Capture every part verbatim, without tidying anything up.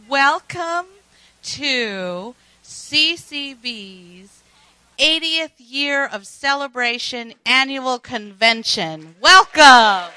Welcome to C C B's eightieth year of celebration annual convention. Welcome.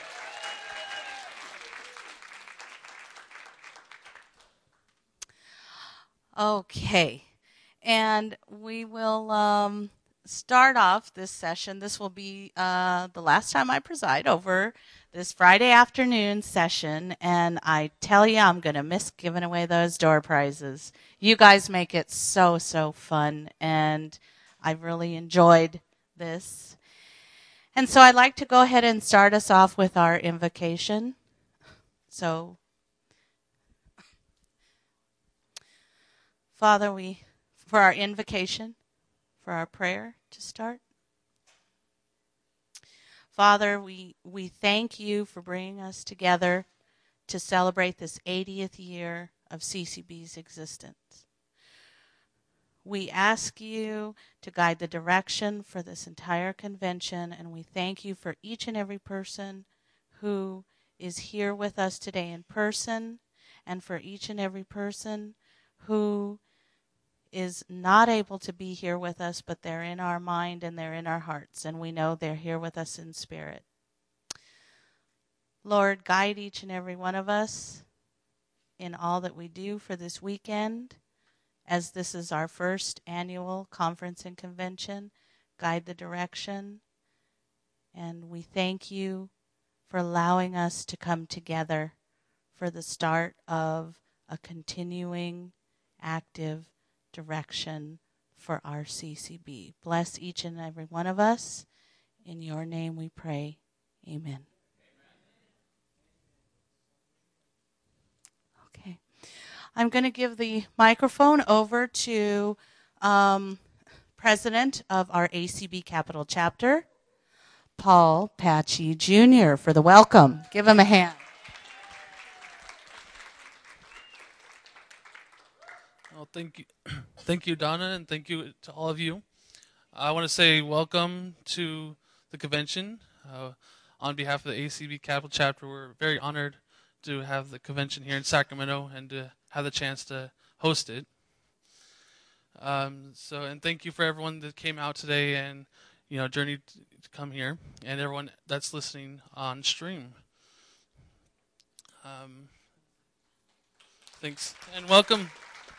Okay, and we will um, start off this session. This will be uh, the last time I preside over this Friday afternoon session, and I tell you, I'm going to miss giving away those door prizes. You guys make it so, so fun, and I really enjoyed this. And so I'd like to go ahead and start us off with our invocation. So, Father, we, for our invocation, for our prayer to start. Father, we, we thank you for bringing us together to celebrate this eightieth year of C C B's existence. We ask you to guide the direction for this entire convention, and we thank you for each and every person who is here with us today in person, and for each and every person who is not able to be here with us, but they're in our mind and they're in our hearts, and we know they're here with us in spirit. Lord, guide each and every one of us in all that we do for this weekend, as this is our first annual conference and convention. Guide the direction, and we thank you for allowing us to come together for the start of a continuing, active direction for our C C B. Bless each and every one of us. In your name we pray. Amen. Okay. I'm going to give the microphone over to um, President of our A C B Capital Chapter, Paul Patchy Junior, for the welcome. Give him a hand. Well, thank you, thank you, Donna, and thank you to all of you. I want to say welcome to the convention. Uh, on behalf of the A C B Capital Chapter, we're very honored to have the convention here in Sacramento and to have the chance to host it. Um, so, and thank you for everyone that came out today and, you know, journeyed to come here, and everyone that's listening on stream. Um, thanks, and welcome.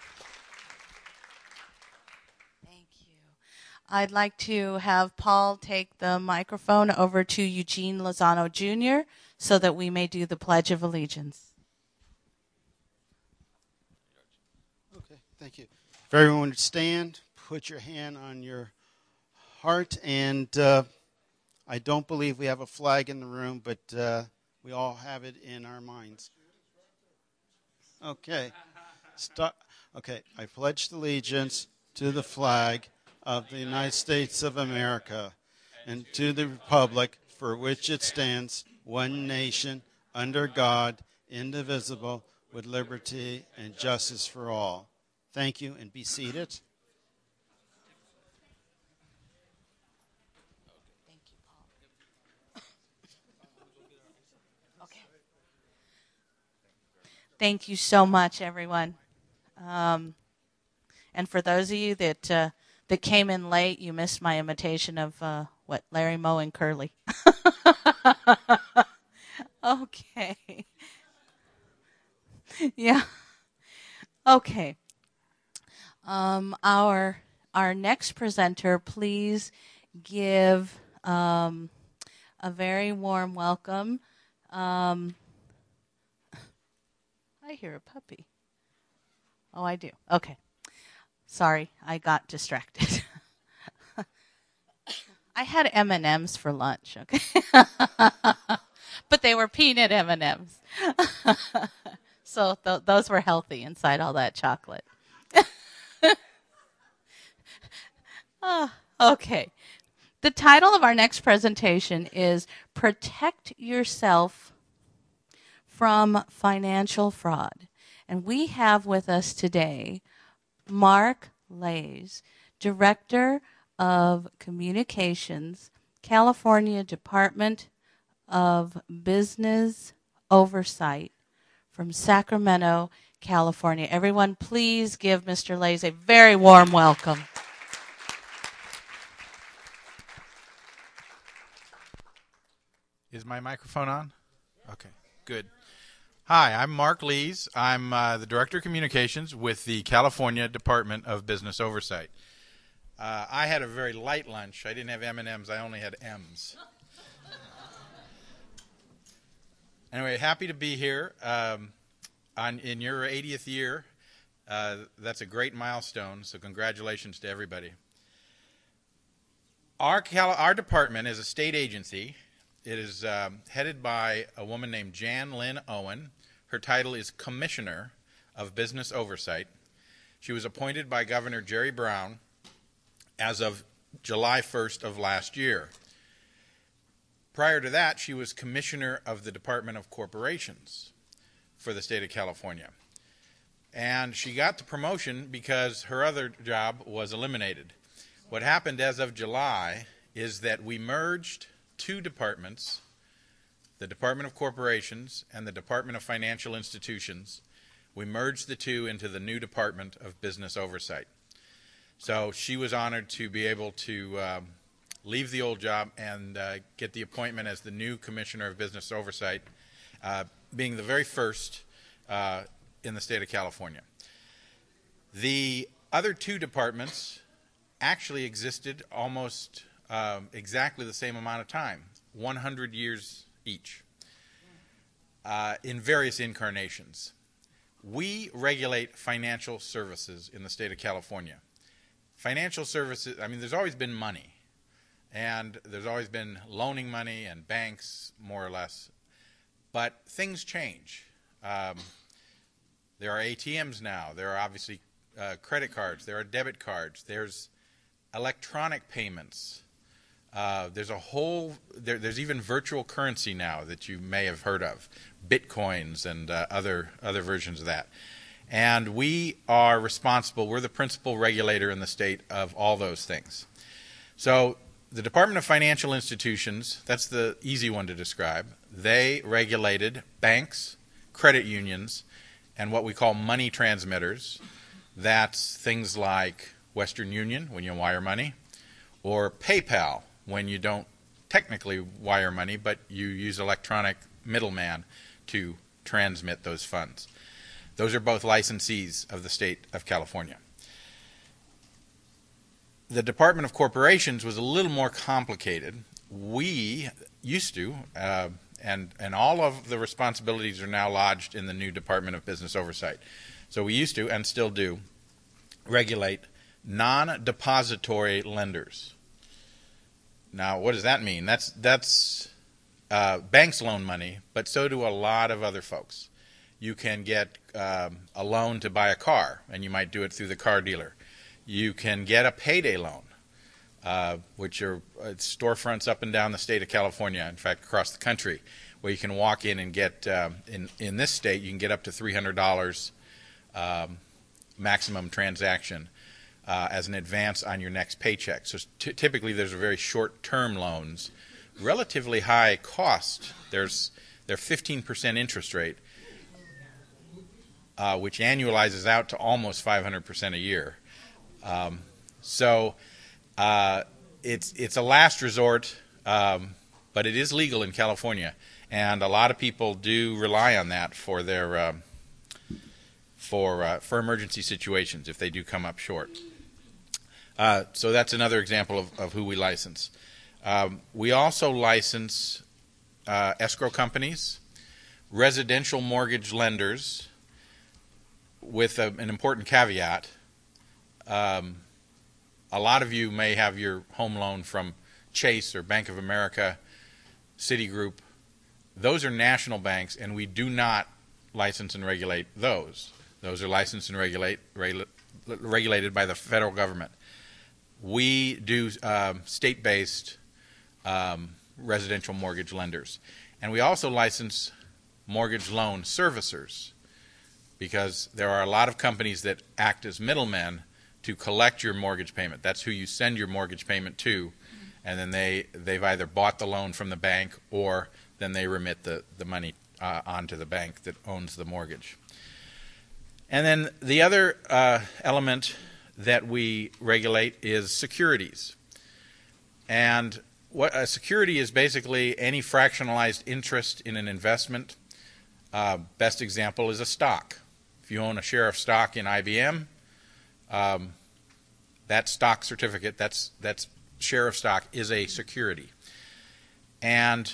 I'd like to have Paul take the microphone over to Eugene Lozano Junior so that we may do the Pledge of Allegiance. Okay, thank you. If everyone would stand, put your hand on your heart, and uh, I don't believe we have a flag in the room, but uh, we all have it in our minds. Okay. Stop. Okay, I pledge allegiance to the flag of the United States of America and to the republic for which it stands, one nation, under God, indivisible, with liberty and justice for all. Thank you, and be seated. Thank you, Paul. Okay. Thank you so much, everyone. Um, and for those of you that uh, that came in late, you missed my imitation of uh, what Larry, Moe, and Curly. Okay. Yeah. Okay. Um, our our next presenter, please give um, a very warm welcome. Um, I hear a puppy. Oh, I do. Okay. Sorry, I got distracted. I had M and M's for lunch, okay? But they were peanut M and M's. So th- those were healthy inside all that chocolate. Oh, okay. The title of our next presentation is Protect Yourself from Financial Fraud. And we have with us today Mark Lays, Director of Communications, California Department of Business Oversight from Sacramento, California. Everyone, please give Mister Lays a very warm welcome. Is my microphone on? Okay, good. Hi, I'm Mark Lees. I'm uh, the Director of Communications with the California Department of Business Oversight. Uh, I had a very light lunch. I didn't have M and M's. I only had M's. Anyway, happy to be here um, on in your eightieth year. Uh, that's a great milestone, so congratulations to everybody. Our, Cal- our department is a state agency. It is um, headed by a woman named Jan Lynn Owen. Her title is Commissioner of Business Oversight. She was appointed by Governor Jerry Brown as of July first of last year. Prior to that, she was Commissioner of the Department of Corporations for the state of California. And she got the promotion because her other job was eliminated. What happened as of July is that we merged two departments, the Department of Corporations and the Department of Financial Institutions. We merged the two into the new Department of Business Oversight. So she was honored to be able to um, leave the old job and uh, get the appointment as the new Commissioner of Business Oversight, uh, being the very first uh, in the state of California. The other two departments actually existed almost um, exactly the same amount of time, one hundred years each, uh, in various incarnations. We regulate financial services in the state of California. Financial services, I mean, there's always been money, and there's always been loaning money and banks, more or less, but things change. Um, there are A T Ms now. There are obviously uh, credit cards. There are debit cards. There's electronic payments. Uh, there's a whole, there, there's even virtual currency now that you may have heard of, Bitcoins and uh, other, other versions of that. And we are responsible, we're the principal regulator in the state of all those things. So the Department of Financial Institutions, that's the easy one to describe. They regulated banks, credit unions, and what we call money transmitters. That's things like Western Union, when you wire money, or PayPal, when you don't technically wire money, but you use electronic middleman to transmit those funds. Those are both licensees of the state of California. The Department of Corporations was a little more complicated. We used to, uh, and, and all of the responsibilities are now lodged in the new Department of Business Oversight. So we used to, and still do, regulate non-depository lenders. Now, what does that mean? That's, that's uh, banks loan money, but so do a lot of other folks. You can get um, a loan to buy a car, and you might do it through the car dealer. You can get a payday loan, uh, which are uh, storefronts up and down the state of California, in fact, across the country, where you can walk in and get, uh, in, in this state, you can get up to three hundred dollars um, maximum transaction uh, as an advance on your next paycheck. So t- typically there's very short-term loans, relatively high cost. There's they're fifteen percent interest rate, uh, which annualizes out to almost five hundred percent a year. Um, so uh, it's it's a last resort, um, but it is legal in California, and a lot of people do rely on that for their um, for uh, for emergency situations if they do come up short. Uh, so that's another example of, of who we license. Um, we also license uh, escrow companies, residential mortgage lenders, with a, an important caveat. Um, a lot of you may have your home loan from Chase or Bank of America, Citigroup. Those are national banks, and we do not license and regulate those. Those are licensed and regulate, regula- regulated by the federal government. We do um, state-based um, residential mortgage lenders. And we also license mortgage loan servicers, because there are a lot of companies that act as middlemen to collect your mortgage payment. That's who you send your mortgage payment to, and then they, they've either bought the loan from the bank or then they remit the, the money uh, onto the bank that owns the mortgage. And then the other uh, element that we regulate is securities. And what a security is basically any fractionalized interest in an investment. Uh, best example is a stock. If you own a share of stock in I B M, um, that stock certificate, that's that's share of stock, is a security. And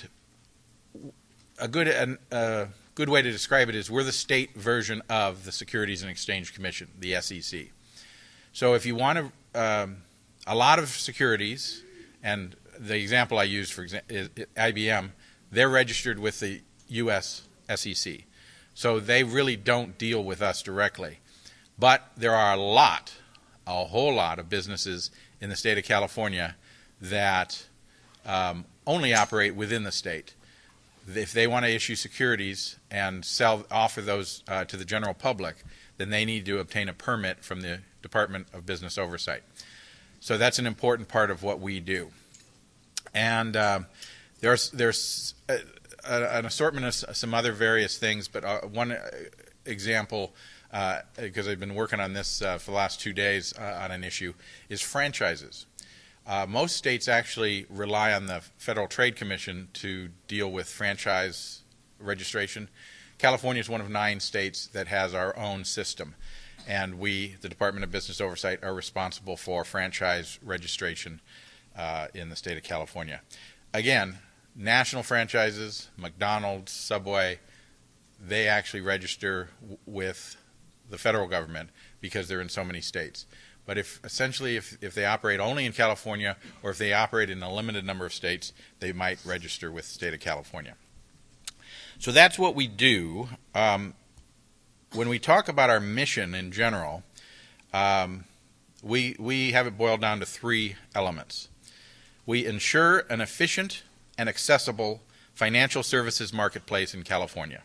a good a, a good way to describe it is we're the state version of the Securities and Exchange Commission, the S E C. So if you want to, um, a lot of securities, and the example I used for example is I B M, they're registered with the U S S E C. So they really don't deal with us directly. But there are a lot, a whole lot of businesses in the state of California that um, only operate within the state. If they want to issue securities and sell, offer those uh, to the general public, then they need to obtain a permit from the Department of Business Oversight. So that's an important part of what we do. And uh, there's there's a, a, an assortment of some other various things, but uh, one example, uh, because I've been working on this uh, for the last two days uh, on an issue, is franchises. Uh, most states actually rely on the Federal Trade Commission to deal with franchise registration. California is one of nine states that has our own system, and we, the Department of Business Oversight, are responsible for franchise registration uh, in the state of California. Again, national franchises, McDonald's, Subway, they actually register w- with the federal government because they're in so many states. But if essentially if, if they operate only in California, or if they operate in a limited number of states, they might register with the state of California. So that's what we do. Um, when we talk about our mission in general, um, we, we have it boiled down to three elements. We ensure an efficient and accessible financial services marketplace in California.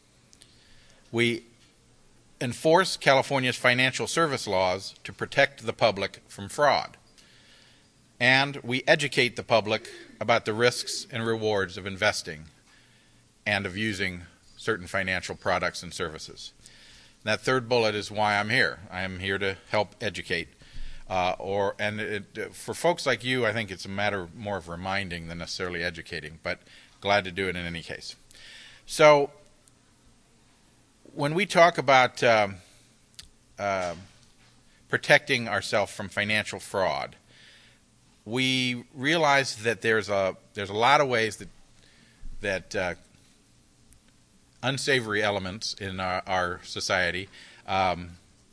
We enforce California's financial service laws to protect the public from fraud. And we educate the public about the risks and rewards of investing and of using certain financial products and services. And that third bullet is why I'm here. I am here to help educate. Uh, or and it, for folks like you, I think it's a matter more of reminding than necessarily educating, but glad to do it in any case. So when we talk about uh, uh, protecting ourselves from financial fraud, we realize that there's a there's a lot of ways that that uh, unsavory elements in our, our society, um,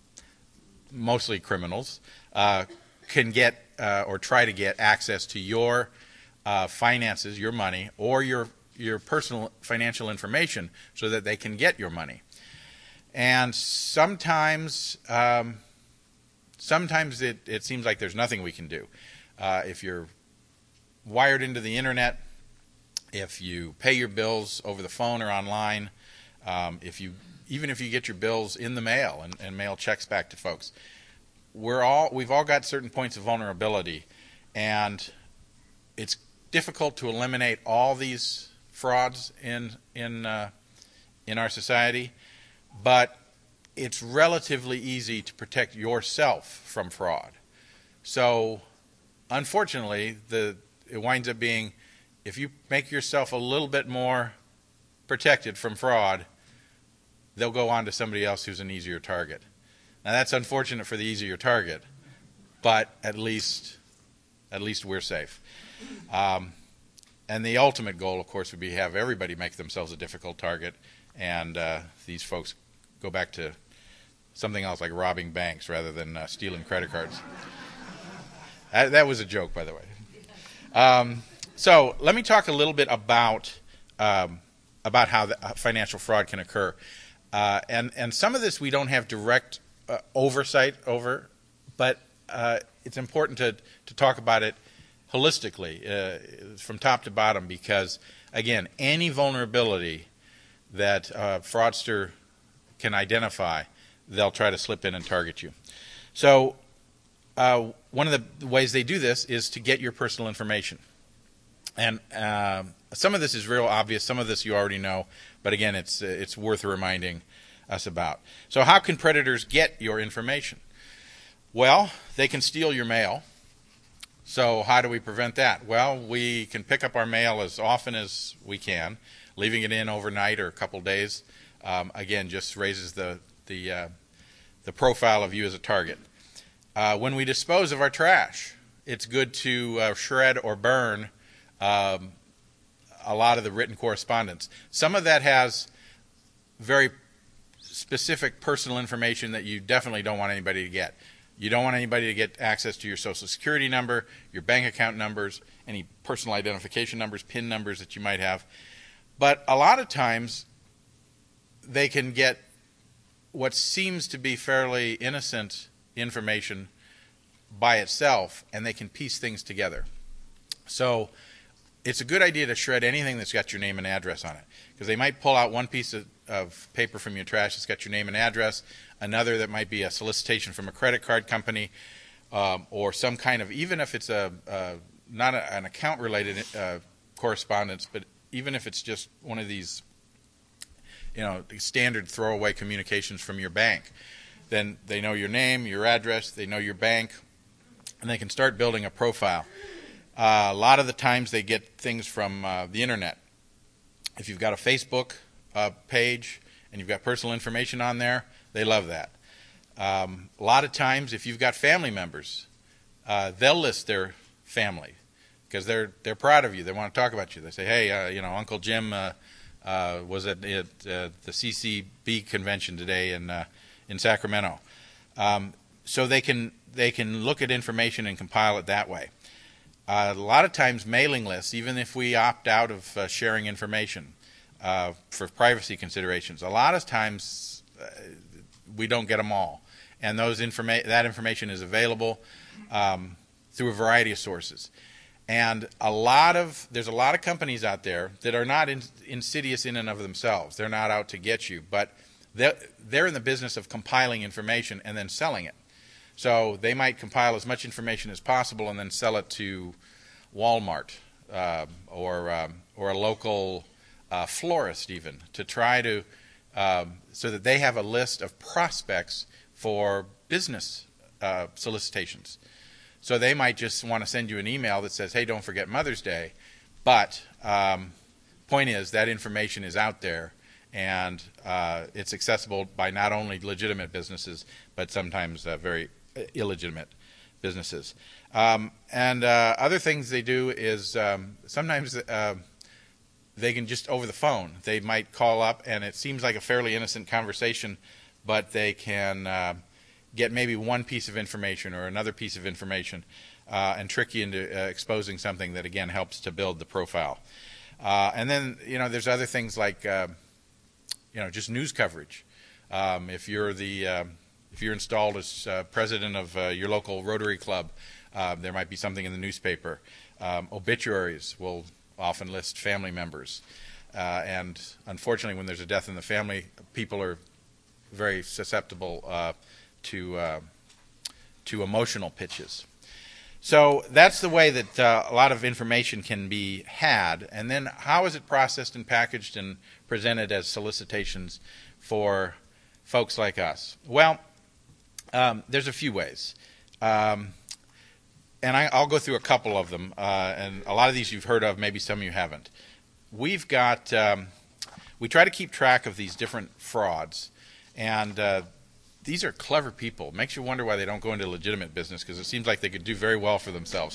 mostly criminals, uh, can get uh, or try to get access to your uh, finances, your money, or your your personal financial information, so that they can get your money. And sometimes, um, sometimes it, it seems like there's nothing we can do. Uh, if you're wired into the internet, if you pay your bills over the phone or online, um, if you even if you get your bills in the mail and, and mail checks back to folks, we're all we've all got certain points of vulnerability, and it's difficult to eliminate all these frauds in in uh, in our society. But it's relatively easy to protect yourself from fraud. So, unfortunately, the it winds up being, if you make yourself a little bit more protected from fraud, they'll go on to somebody else who's an easier target. Now, that's unfortunate for the easier target, but at least, at least we're safe. Um, and the ultimate goal, of course, would be to have everybody make themselves a difficult target, and uh, these folks go back to something else like robbing banks rather than uh, stealing credit cards. that, that was a joke, by the way. Um, so let me talk a little bit about um, about how the, uh, financial fraud can occur. Uh, and, and some of this we don't have direct uh, oversight over, but uh, it's important to, to talk about it holistically, uh, from top to bottom, because, again, any vulnerability that a fraudster can identify, they'll try to slip in and target you. So uh, one of the ways they do this is to get your personal information. And uh, some of this is real obvious, some of this you already know, but again, it's it's worth reminding. us about. So how can predators get your information? Well, they can steal your mail. So how do we prevent that? Well, we can pick up our mail as often as we can. Leaving it in overnight or a couple days, um, again, just raises the the uh, the profile of you as a target. Uh, when we dispose of our trash, it's good to uh, shred or burn um, a lot of the written correspondence. Some of that has very specific personal information that you definitely don't want anybody to get. You don't want anybody to get access to your Social Security number, your bank account numbers, any personal identification numbers, PIN numbers that you might have. But a lot of times they can get what seems to be fairly innocent information by itself, and they can piece things together. So it's a good idea to shred anything that's got your name and address on it, because they might pull out one piece of, of paper from your trash that's got your name and address, another that might be a solicitation from a credit card company, um, or some kind of, even if it's a, a not a, an account-related uh, correspondence, but even if it's just one of these, you know, standard throwaway communications from your bank, then they know your name, your address, they know your bank, and they can start building a profile. Uh, a lot of the times they get things from uh, the internet. If you've got a Facebook uh, page and you've got personal information on there, they love that. Um, a lot of times if you've got family members, uh, they'll list their family, because they're they're proud of you. They want to talk about you. They say, hey, uh, you know, Uncle Jim uh, uh, was at, at uh, the C C B convention today in uh, in Sacramento. Um, so they can they can look at information and compile it that way. Uh, a lot of times mailing lists, even if we opt out of uh, sharing information uh, for privacy considerations, a lot of times uh, we don't get them all. And those informa- that information is available um, through a variety of sources. And a lot of there's a lot of companies out there that are not in, insidious in and of themselves. They're not out to get you, but they're, they're in the business of compiling information and then selling it. So they might compile as much information as possible and then sell it to Walmart uh, or um, or a local uh, florist even, to try to um, so that they have a list of prospects for business uh, solicitations. So they might just want to send you an email that says, hey, don't forget Mother's Day. But um, point is, that information is out there, and uh, it's accessible by not only legitimate businesses, but sometimes uh, very illegitimate businesses. Um, and uh, other things they do is um, sometimes uh, they can just over the phone. They might call up, and it seems like a fairly innocent conversation, but they can uh, get maybe one piece of information or another piece of information uh, and trick you into uh, exposing something that, again, helps to build the profile. Uh, and then, you know, there's other things like, uh, you know, just news coverage. Um, if you're the uh, if you're installed as uh, president of uh, your local Rotary Club, uh, there might be something in the newspaper. Um, obituaries will often list family members. Uh, and unfortunately, when there's a death in the family, people are very susceptible uh, to uh, to emotional pitches. So that's the way that uh, a lot of information can be had. And then how is it processed and packaged and presented as solicitations for folks like us? Well, um, there's a few ways. Um, and I, I'll go through a couple of them. Uh, and a lot of these you've heard of, maybe some you haven't. We've got, um, we try to keep track of these different frauds. And uh, these are clever people. It makes you wonder why they don't go into legitimate business, because it seems like they could do very well for themselves.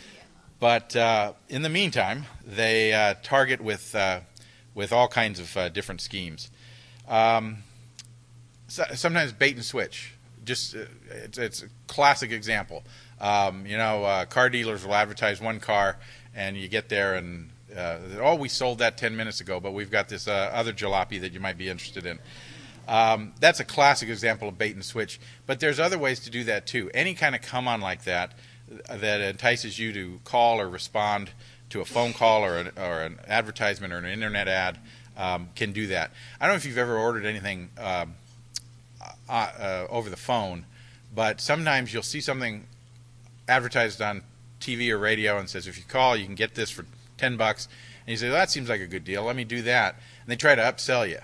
But uh, in the meantime, they uh, target with uh, with all kinds of uh, different schemes. Um, so, sometimes bait and switch. Just uh, it's, it's a classic example. Um, you know, uh, car dealers will advertise one car, and you get there and uh, oh, we sold that ten minutes ago, but we've got this uh, other jalopy that you might be interested in. Um, that's a classic example of bait and switch, but there's other ways to do that too. Any kind of come on like that that entices you to call or respond to a phone call or an, or an advertisement or an internet ad um, can do that. I don't know if you've ever ordered anything um, uh, uh, over the phone, but sometimes you'll see something advertised on T V or radio and says, if you call, you can get this for ten bucks. And you say, well, that seems like a good deal. Let me do that. And they try to upsell you.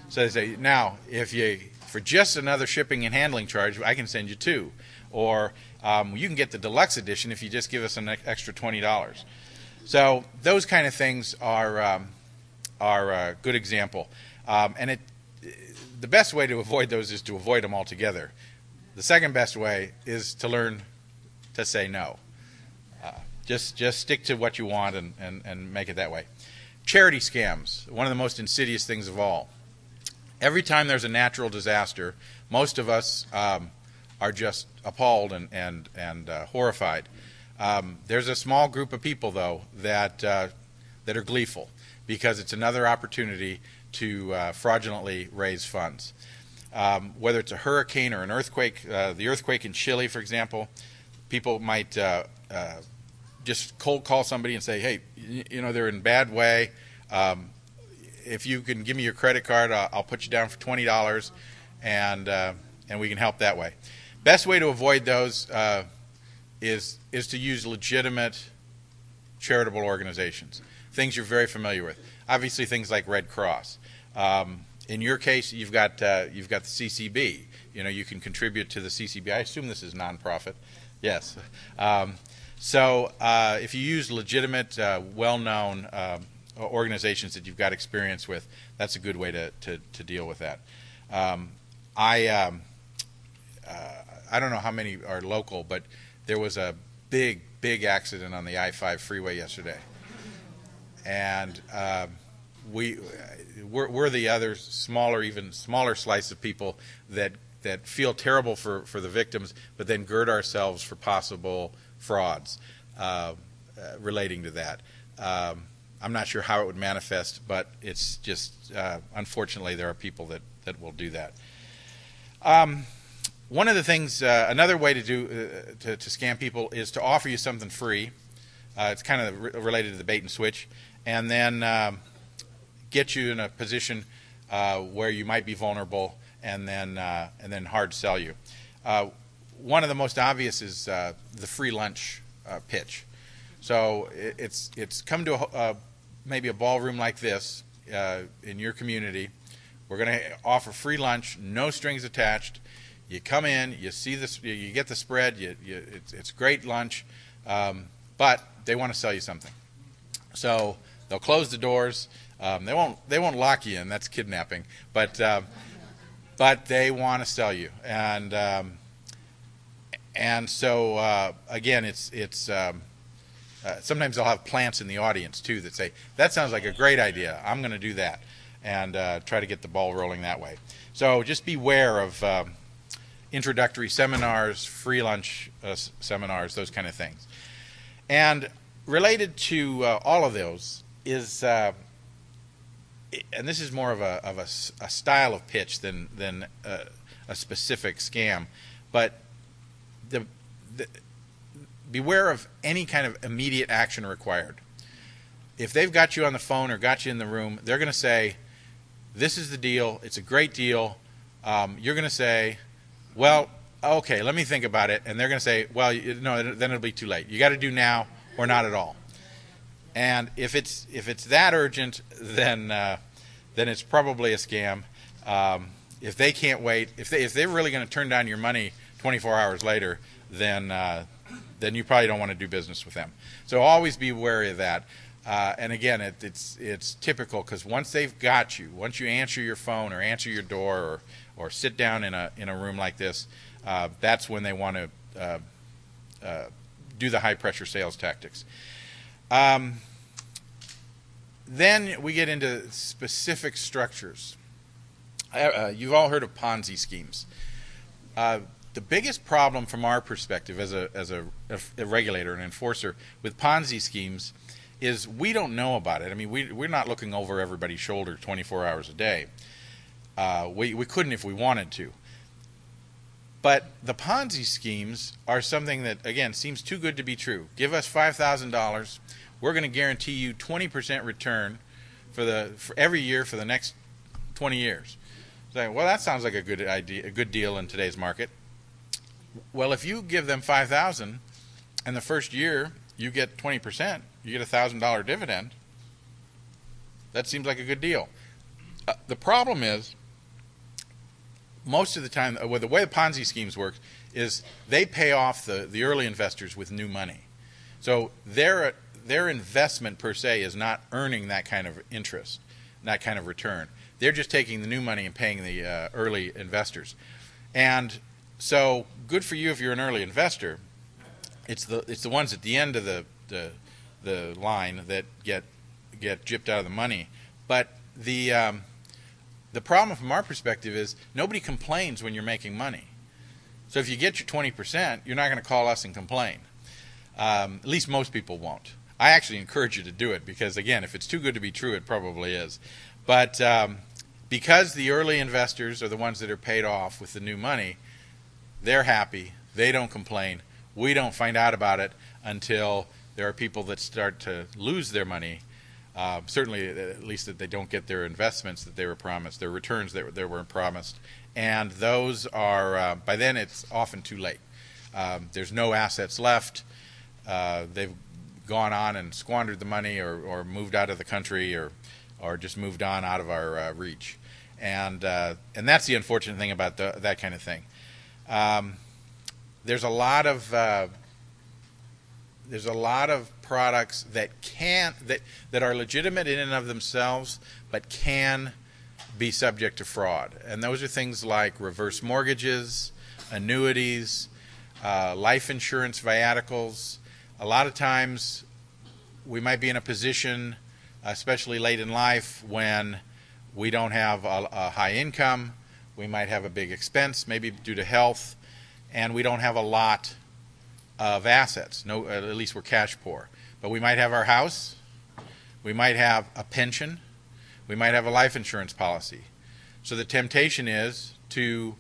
So they say, now, if you, for just another shipping and handling charge, I can send you two. Or um, you can get the deluxe edition if you just give us an extra twenty dollars. So those kind of things are, um, are a good example. Um, and it, the best way to avoid those is to avoid them altogether. The second best way is to learn to say no. Uh, just just stick to what you want and, and, and make it that way. Charity scams, one of the most insidious things of all. Every time there's a natural disaster, most of us um, are just appalled and, and, and uh, horrified. Um, there's a small group of people, though, that, uh, that are gleeful because it's another opportunity to uh, fraudulently raise funds. Um, whether it's a hurricane or an earthquake, uh, the earthquake in Chile, for example, people might uh, uh, just cold call somebody and say, hey, you, you know, they're in a bad way. Um, if you can give me your credit card, I'll, I'll put you down for twenty dollars, and uh, and we can help that way. Best way to avoid those uh, is is to use legitimate charitable organizations, things you're very familiar with. Obviously, things like Red Cross. Um, in your case, you've got uh, you've got the C C B. You know, you can contribute to the C C B. I assume this is nonprofit. Yes. Um, so uh, if you use legitimate, uh, well-known um, organizations that you've got experience with, that's a good way to to, to deal with that. Um, I um, uh, I don't know how many are local, but there was a big big accident on the I five freeway yesterday, and uh, we. We're, we're the other smaller, even smaller slice of people that that feel terrible for, for the victims, but then gird ourselves for possible frauds uh, uh, relating to that. Um, I'm not sure how it would manifest, but it's just, uh, unfortunately, there are people that, that will do that. Um, one of the things, uh, another way to do uh, to, to scam people is to offer you something free. Uh, it's kind of re- related to the bait and switch, and then um, get you in a position uh, where you might be vulnerable, and then uh, and then hard sell you. Uh, one of the most obvious is uh, the free lunch uh, pitch. So it, it's it's come to a, uh, maybe a ballroom like this uh, in your community. We're going to offer free lunch, no strings attached. You come in, you see this, you get the spread. You, you, it's, it's great lunch, um, but they want to sell you something. So they'll close the doors. Um, they won't. They won't lock you in. That's kidnapping. But uh, but they want to sell you, and um, and so uh, again, it's it's. Um, uh, sometimes they'll have plants in the audience too that say, "That sounds like a great idea. I'm going to do that," and uh, try to get the ball rolling that way. So just beware of um, introductory seminars, free lunch uh, seminars, those kind of things. And related to uh, all of those is. Uh, And this is more of a of a, a style of pitch than than a, a specific scam, but the, the beware of any kind of immediate action required. If they've got you on the phone or got you in the room, they're going to say, "This is the deal. It's a great deal." Um, you're going to say, "Well, okay, let me think about it," and they're going to say, "Well, you, no, then it'll be too late. You got to do now or not at all." And if it's if it's that urgent, then uh, then it's probably a scam. Um, if they can't wait, if they if they're really going to turn down your money twenty-four hours later, then uh, then you probably don't want to do business with them. So always be wary of that. Uh, and again, it, it's it's typical because once they've got you, once you answer your phone or answer your door or or sit down in a in a room like this, uh, that's when they want to uh, uh, do the high pressure sales tactics. Um, then we get into specific structures. Uh, you've all heard of Ponzi schemes. Uh, the biggest problem from our perspective as a as a, a regulator and enforcer with Ponzi schemes is we don't know about it. I mean, we, we're not looking over everybody's shoulder twenty-four hours a day. Uh, we, we couldn't if we wanted to. But the Ponzi schemes are something that, again, seems too good to be true. Give us five thousand dollars. We're going to guarantee you twenty percent return for the for every year for the next twenty years. So, well, that sounds like a good idea, a good deal in today's market. Well, if you give them five thousand dollars and the first year you get twenty percent, you get a one thousand dollars dividend, that seems like a good deal. Uh, the problem is most of the time, well, the way the Ponzi schemes work is they pay off the, the early investors with new money. So their their investment per se is not earning that kind of interest, that kind of return. They're just taking the new money and paying the uh, early investors. And so good for you if you're an early investor. It's the it's the ones at the end of the the, the line that get get gypped out of the money. But the um, the problem from our perspective is nobody complains when you're making money. So if you get your twenty percent, you're not going to call us and complain. Um, at least most people won't. I actually encourage you to do it because, again, if it's too good to be true, it probably is. But um, because the early investors are the ones that are paid off with the new money, they're happy. They don't complain. We don't find out about it until there are people that start to lose their money. Uh, certainly, at least that they don't get their investments that they were promised, their returns that they were promised. And those are, uh, by then it's often too late. Um, there's no assets left. Uh, they've gone on and squandered the money or, or moved out of the country or, or just moved on out of our uh, reach. And, uh, and that's the unfortunate thing about the, that kind of thing. Um, there's a lot of... Uh, There's a lot of products that can that that are legitimate in and of themselves, but can be subject to fraud. And those are things like reverse mortgages, annuities, uh, life insurance viaticals. A lot of times, we might be in a position, especially late in life, when we don't have a, a high income. We might have a big expense, maybe due to health, and we don't have a lot of assets. No, at least we're cash poor. But we might have our house. We might have a pension. We might have a life insurance policy. So the temptation is to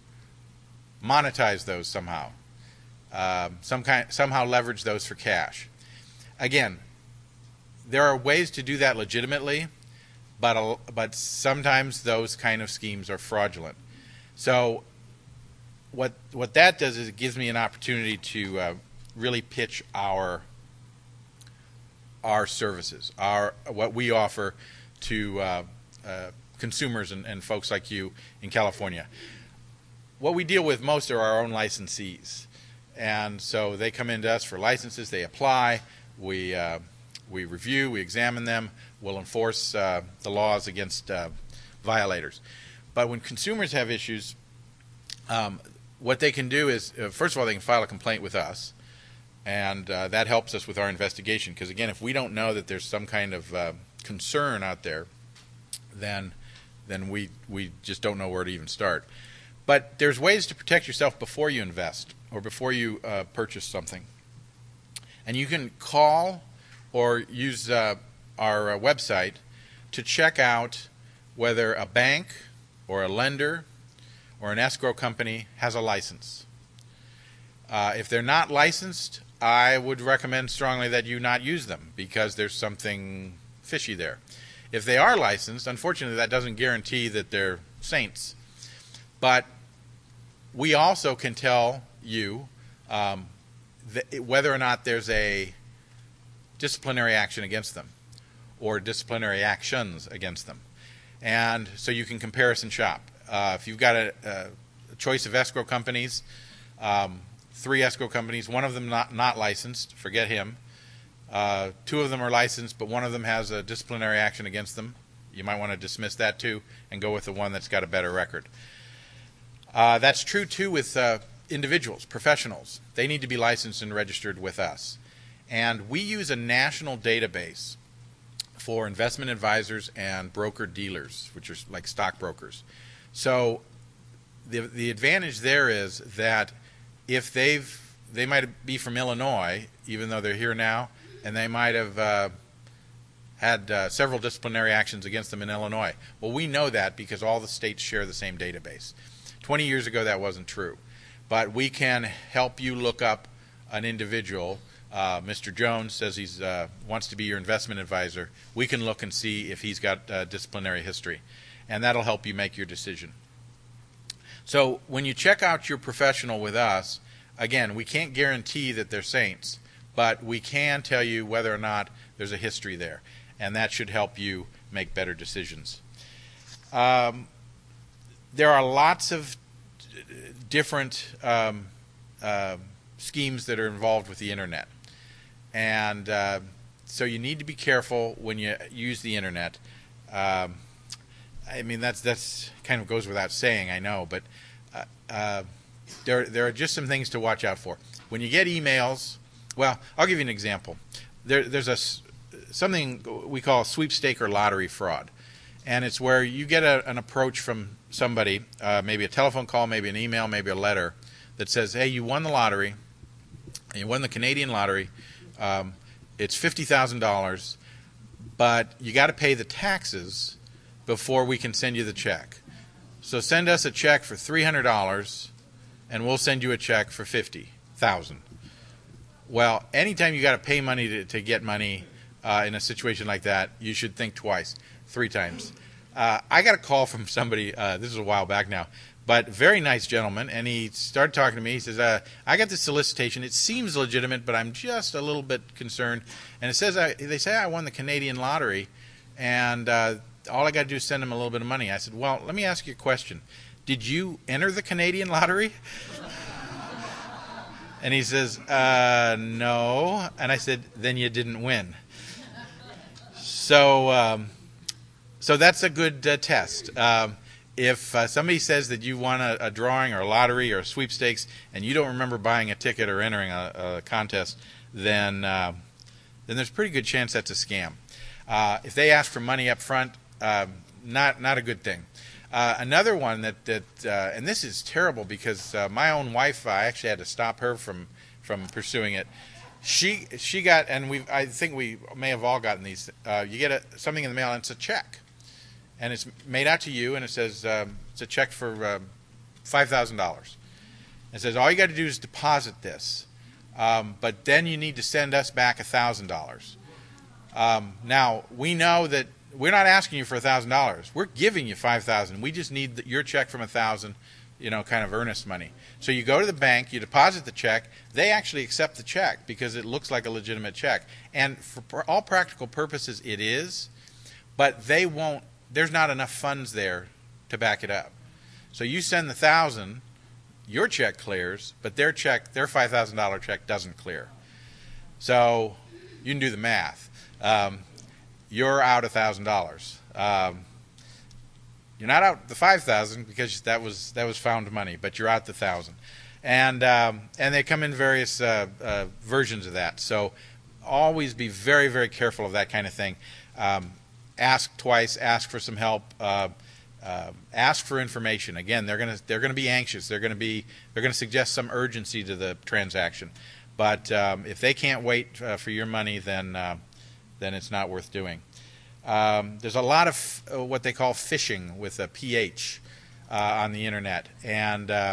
monetize those somehow. Uh, some kind, somehow leverage those for cash. Again, there are ways to do that legitimately, but a, but sometimes those kind of schemes are fraudulent. So what what that does is it gives me an opportunity to uh, really pitch our our services, our what we offer to uh, uh, consumers and, and folks like you in California. What we deal with most are our own licensees, and so they come into us for licenses. They apply. We uh, we review. We examine them. We'll enforce uh, the laws against uh, violators. But when consumers have issues, um, what they can do is, uh, first of all, they can file a complaint with us. And uh, that helps us with our investigation because, again, if we don't know that there's some kind of uh, concern out there, then then we we just don't know where to even start. But there's ways to protect yourself before you invest or before you uh, purchase something. And you can call or use uh, our uh, website to check out whether a bank or a lender or an escrow company has a license. Uh, if they're not licensed, I would recommend strongly that you not use them because there's something fishy there. If they are licensed, unfortunately that doesn't guarantee that they're saints. But we also can tell you um, th- whether or not there's a disciplinary action against them or disciplinary actions against them. And so you can comparison shop. Uh, if you've got a, a choice of escrow companies, um, three escrow companies, one of them not, not licensed, forget him. Uh, two of them are licensed, but one of them has a disciplinary action against them. You might want to dismiss that too and go with the one that's got a better record. Uh, that's true too with uh, individuals, professionals. They need to be licensed and registered with us. And we use a national database for investment advisors and broker dealers, which are like stockbrokers. So the the advantage there is that if they've, they might be from Illinois, even though they're here now, and they might have uh, had uh, several disciplinary actions against them in Illinois. Well, we know that because all the states share the same database. twenty years ago, that wasn't true. But we can help you look up an individual. Uh, Mister Jones says he uh, wants to be your investment advisor. We can look and see if he's got uh, disciplinary history, and that'll help you make your decision. So when you check out your professional with us, again, we can't guarantee that they're saints, but we can tell you whether or not there's a history there, and that should help you make better decisions. Um, there are lots of different um, uh, schemes that are involved with the internet. And uh, so you need to be careful when you use the internet. Um, I mean, that's that's kind of goes without saying, I know, but uh, uh, there there are just some things to watch out for. When you get emails, well, I'll give you an example. There, there's a something we call sweepstake or lottery fraud, and it's where you get a, an approach from somebody, uh, maybe a telephone call, maybe an email, maybe a letter, that says, hey, you won the lottery, and you won the Canadian lottery. Um, it's fifty thousand dollars, but you got to pay the taxes before we can send you the check. So send us a check for three hundred dollars, and we'll send you a check for fifty thousand dollars. Well, anytime you got to pay money to, to get money uh, in a situation like that, you should think twice, three times. Uh, I got a call from somebody, uh, this is a while back now, but very nice gentleman, and he started talking to me. He says, uh, I got this solicitation. It seems legitimate, but I'm just a little bit concerned. And it says, I, they say I won the Canadian lottery, and uh, all I got to do is send them a little bit of money. I said, well, let me ask you a question. Did you enter the Canadian lottery? And he says, uh, no. And I said, then you didn't win. So um, so that's a good uh, test. Um, if uh, somebody says that you won a, a drawing or a lottery or a sweepstakes and you don't remember buying a ticket or entering a, a contest, then, uh, then there's a pretty good chance that's a scam. Uh, if they ask for money up front, uh, not, not a good thing. Uh, another one that, that uh, and this is terrible because uh, my own wife, I actually had to stop her from, from pursuing it. She she got, and we I think we may have all gotten these. Uh, you get a, something in the mail, and it's a check, and it's made out to you, and it says um, it's a check for um, five thousand dollars. It says all you got to do is deposit this, um, but then you need to send us back a thousand dollars. Now we know that. We're not asking you for a thousand dollars. We're giving you five thousand. We just need the, your check from a thousand, you know, kind of earnest money. So you go to the bank, you deposit the check. They actually accept the check because it looks like a legitimate check, and for all practical purposes, it is. But they won't. There's not enough funds there to back it up. So you send the thousand, your check clears, but their check, their five thousand dollar check, doesn't clear. So you can do the math. Um, You're out a thousand dollars. You're not out the five thousand because that was that was found money, but you're out the thousand, and um, and they come in various uh, uh, versions of that. So always be very very careful of that kind of thing. Um, ask twice. Ask for some help. Uh, uh, ask for information. Again, they're gonna they're gonna be anxious. They're gonna be they're gonna suggest some urgency to the transaction. But um, if they can't wait uh, for your money, then uh, then it's not worth doing. Um, there's a lot of uh, what they call phishing with a P H uh, on the internet, and uh,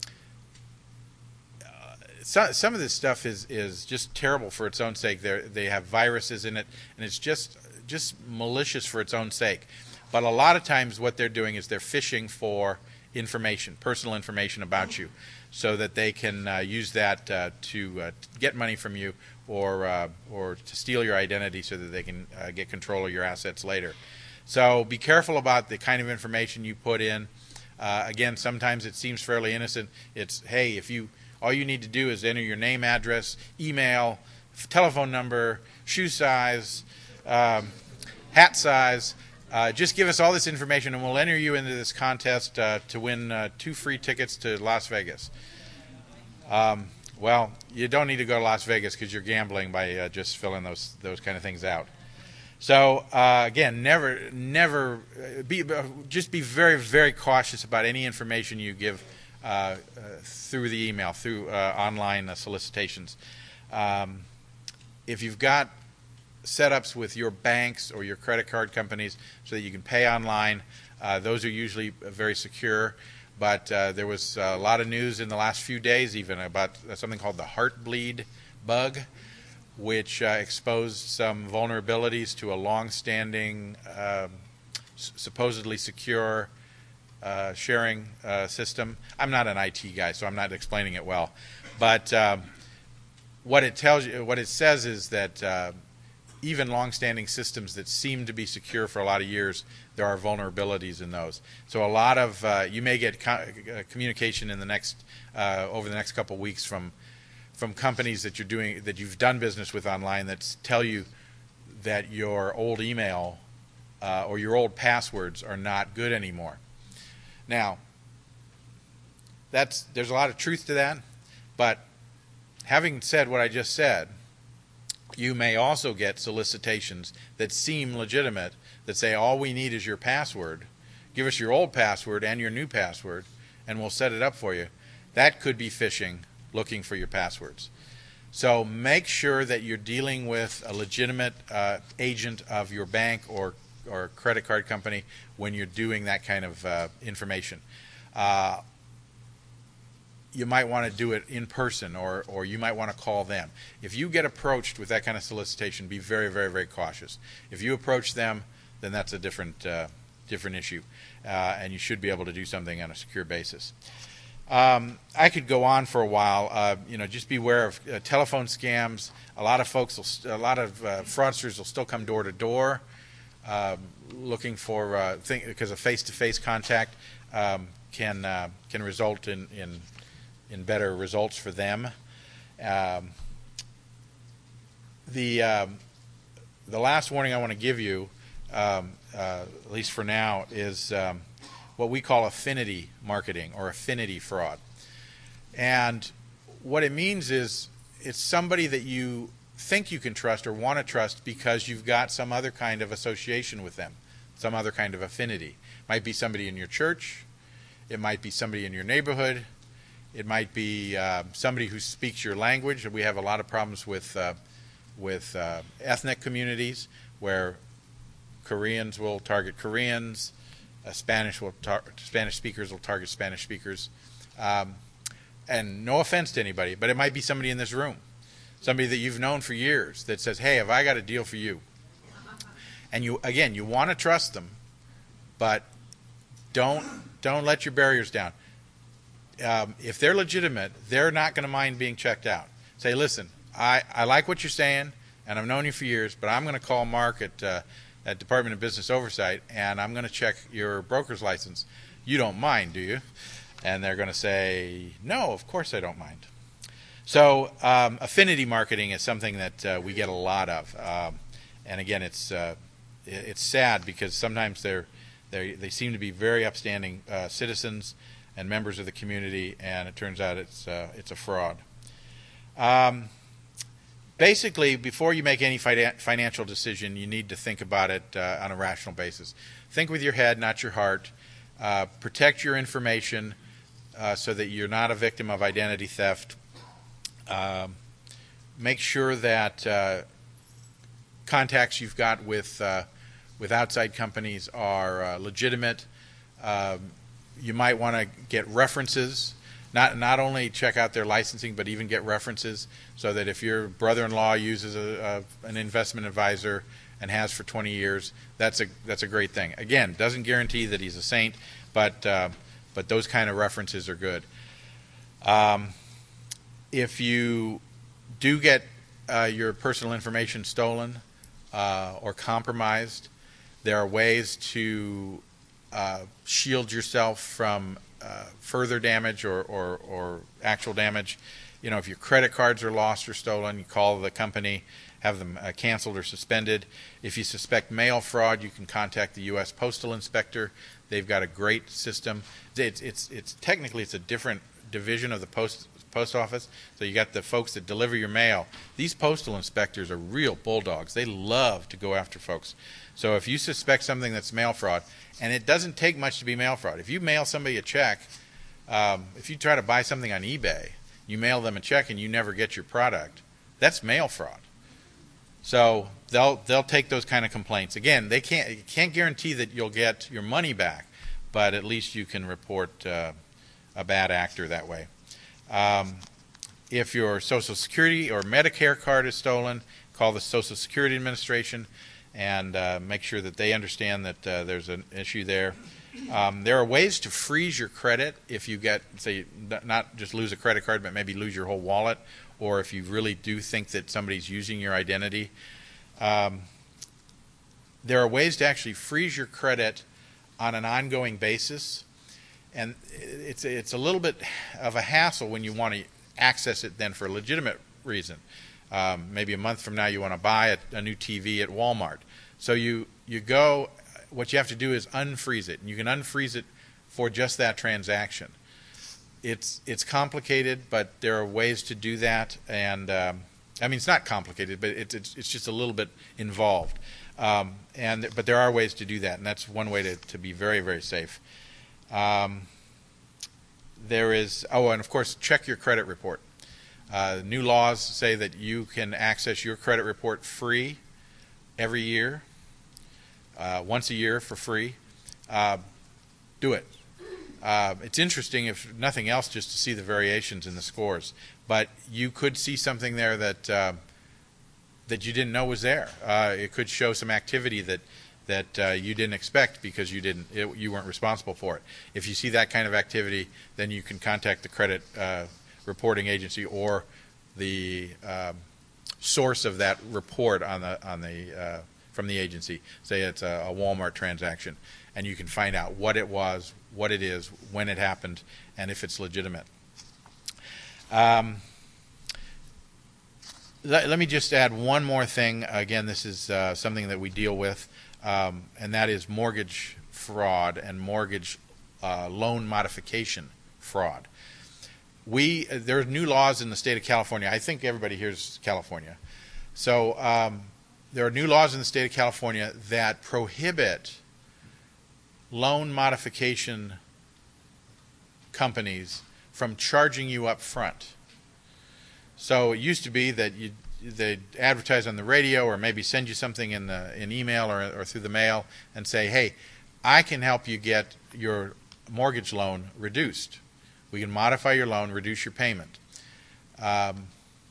so, some of this stuff is, is just terrible for its own sake. They're, they have viruses in it, and it's just just malicious for its own sake. But a lot of times what they're doing is they're phishing for information, personal information about you, so that they can uh, use that uh, to uh, get money from you, or uh, or to steal your identity so that they can uh, get control of your assets later. So be careful about the kind of information you put in. Uh, again, sometimes it seems fairly innocent. It's, hey, if you all you need to do is enter your name, address, email, telephone number, shoe size, um, hat size. Uh, just give us all this information, and we'll enter you into this contest uh, to win uh, two free tickets to Las Vegas. Um, Well, you don't need to go to Las Vegas because you're gambling by uh, just filling those those kind of things out. So uh, again, never, never be just be very, very cautious about any information you give uh, uh, through the email, through uh, online uh, solicitations. Um, if you've got setups with your banks or your credit card companies so that you can pay online, uh, those are usually very secure. But uh, there was a lot of news in the last few days even about something called the Heartbleed bug, which uh, exposed some vulnerabilities to a long-standing, um, s- supposedly secure uh, sharing uh, system. I'm not an I T guy, so I'm not explaining it well. But um, what it tells you, what it says is that uh, even long-standing systems that seem to be secure for a lot of years, there are vulnerabilities in those. So a lot of uh, you may get co- uh, communication in the next uh, over the next couple of weeks from from companies that you're doing that you've done business with online that tell you that your old email uh, or your old passwords are not good anymore. Now, that's there's a lot of truth to that, but having said what I just said, you may also get solicitations that seem legitimate that say all we need is your password. Give us your old password and your new password, and we'll set it up for you. That could be phishing, looking for your passwords. So make sure that you're dealing with a legitimate uh, agent of your bank or, or credit card company when you're doing that kind of uh, information. Uh, you might want to do it in person, or, or you might want to call them. If you get approached with that kind of solicitation, be very, very, very cautious. If you approach them, then that's a different, uh, different issue, uh, and you should be able to do something on a secure basis. Um, I could go on for a while. Uh, you know, just beware of uh, telephone scams. A lot of folks, will st- a lot of uh, fraudsters will still come door to door, uh, looking for uh, think because a face-to-face contact um, can uh, can result in, in in better results for them. Um, the um, the last warning I want to give you, um, uh, at least for now, is um, what we call affinity marketing or affinity fraud. And what it means is it's somebody that you think you can trust or want to trust because you've got some other kind of association with them, some other kind of affinity. It might be somebody in your church. It might be somebody in your neighborhood. It might be uh, somebody who speaks your language. We have a lot of problems with uh, with uh, ethnic communities where Koreans will target Koreans, uh, Spanish will tar- Spanish speakers will target Spanish speakers. Um, and no offense to anybody, but it might be somebody in this room, somebody that you've known for years that says, "Hey, have I got a deal for you?" And you again, you want to trust them, but don't don't let your barriers down. Um, if they're legitimate, they're not going to mind being checked out. Say, listen, I, I like what you're saying, and I've known you for years, but I'm going to call Mark at, uh, at Department of Business Oversight, and I'm going to check your broker's license. You don't mind, do you? And they're going to say, no, of course I don't mind. So um, affinity marketing is something that uh, we get a lot of. Um, and again, it's uh, it's sad because sometimes they're, they they seem to be very upstanding uh, citizens and members of the community, and it turns out it's uh, it's a fraud. Um, basically, before you make any fi- financial decision, you need to think about it uh, on a rational basis. Think with your head, not your heart. Uh, protect your information uh, so that you're not a victim of identity theft. Um, make sure that uh, contacts you've got with uh, with outside companies are uh, legitimate. Um, You might want to get references, not not only check out their licensing, but even get references so that if your brother-in-law uses a, a, an investment advisor and has for twenty years, that's a that's a great thing. Again, doesn't guarantee that he's a saint, but uh, but those kind of references are good. Um, if you do get uh, your personal information stolen uh, or compromised, there are ways to Uh, shield yourself from uh, further damage or, or, or actual damage. You know, if your credit cards are lost or stolen, you call the company, have them uh, canceled or suspended. If you suspect mail fraud, you can contact the U S Postal Inspector. They've got a great system. It's it's it's technically it's a different division of the post post office. So you got the folks that deliver your mail. These postal inspectors are real bulldogs. They love to go after folks. So if you suspect something that's mail fraud, and it doesn't take much to be mail fraud. If you mail somebody a check, um, if you try to buy something on eBay, you mail them a check and you never get your product, that's mail fraud. So they'll they'll take those kind of complaints. Again, they can't you can't guarantee that you'll get your money back, but at least you can report uh, a bad actor that way. Um, if your Social Security or Medicare card is stolen, call the Social Security Administration and uh, make sure that they understand that uh, there's an issue there. Um, there are ways to freeze your credit if you get, say, not just lose a credit card, but maybe lose your whole wallet, or if you really do think that somebody's using your identity. Um, there are ways to actually freeze your credit on an ongoing basis, and it's it's a little bit of a hassle when you want to access it then for a legitimate reason. Um, maybe a month from now you want to buy a, a new T V at Walmart. So you you go. What you have to do is unfreeze it, and you can unfreeze it for just that transaction. It's it's complicated, but there are ways to do that, and um, I mean it's not complicated, but it's it's, it's just a little bit involved. Um, and but there are ways to do that, and that's one way to, to be very very safe. Um, there is oh, and of course check your credit report. Uh, new laws say that you can access your credit report free every year, uh, once a year for free. Uh, do it. Uh, it's interesting, if nothing else, just to see the variations in the scores. But you could see something there that uh, that you didn't know was there. Uh, it could show some activity that that uh, you didn't expect because you didn't it, you weren't responsible for it. If you see that kind of activity, then you can contact the credit uh, reporting agency or the um, source of that report on the on the uh, from the agency. Say it's a, a Walmart transaction, and you can find out what it was, what it is, when it happened, and if it's legitimate. Um, let, let me just add one more thing. Again, this is uh, something that we deal with, um, and that is mortgage fraud and mortgage uh, loan modification fraud. We uh, there are new laws in the state of California. I think everybody here is California. So um, there are new laws in the state of California that prohibit loan modification companies from charging you up front. So it used to be that you they'd advertise on the radio or maybe send you something in the in email or, or through the mail and say, hey, I can help you get your mortgage loan reduced. We can modify your loan, reduce your payment. Um,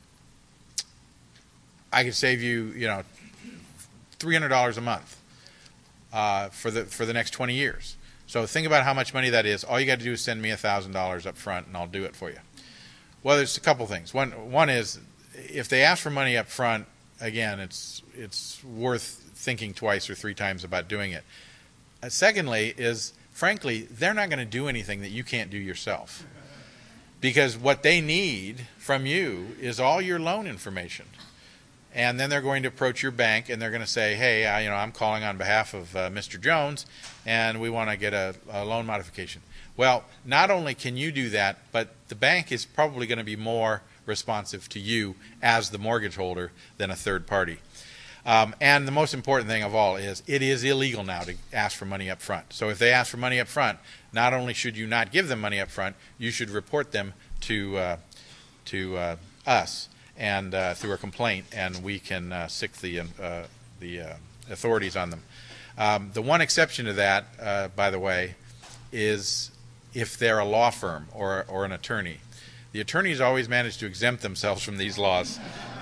I could save you, you know, three hundred dollars a month uh, for the for the next twenty years. So think about how much money that is. All you got to do is send me one thousand dollars up front, and I'll do it for you. Well, there's a couple things. One one is if they ask for money up front, again, it's it's worth thinking twice or three times about doing it. Uh, secondly is, frankly, they're not going to do anything that you can't do yourself. Because what they need from you is all your loan information. And then they're going to approach your bank and they're going to say, hey, I, you know, I'm calling on behalf of uh, Mister Jones, and we want to get a, a loan modification. Well, not only can you do that, but the bank is probably going to be more responsive to you as the mortgage holder than a third party. Um, and the most important thing of all is it is illegal now to ask for money up front. So if they ask for money up front, not only should you not give them money up front, you should report them to uh, to uh, us and uh, through a complaint, and we can uh, sic the uh, the uh, authorities on them. Um, the one exception to that, uh, by the way, is if they're a law firm or or an attorney. The attorneys always manage to exempt themselves from these laws.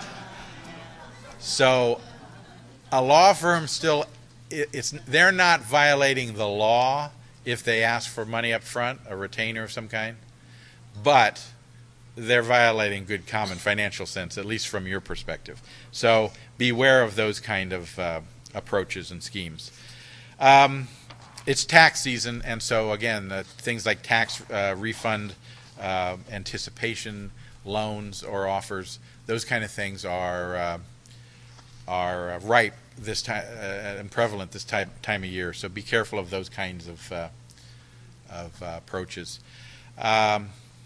So a law firm still, it's they're not violating the law if they ask for money up front, a retainer of some kind, but they're violating good common financial sense, at least from your perspective. So beware of those kind of uh, approaches and schemes. Um, it's tax season, and so again, uh, things like tax uh, refund, uh, anticipation loans or offers, those kind of things are uh, are ripe this time uh, and prevalent this time time of year. So be careful of those kinds of uh, of uh, approaches. Um,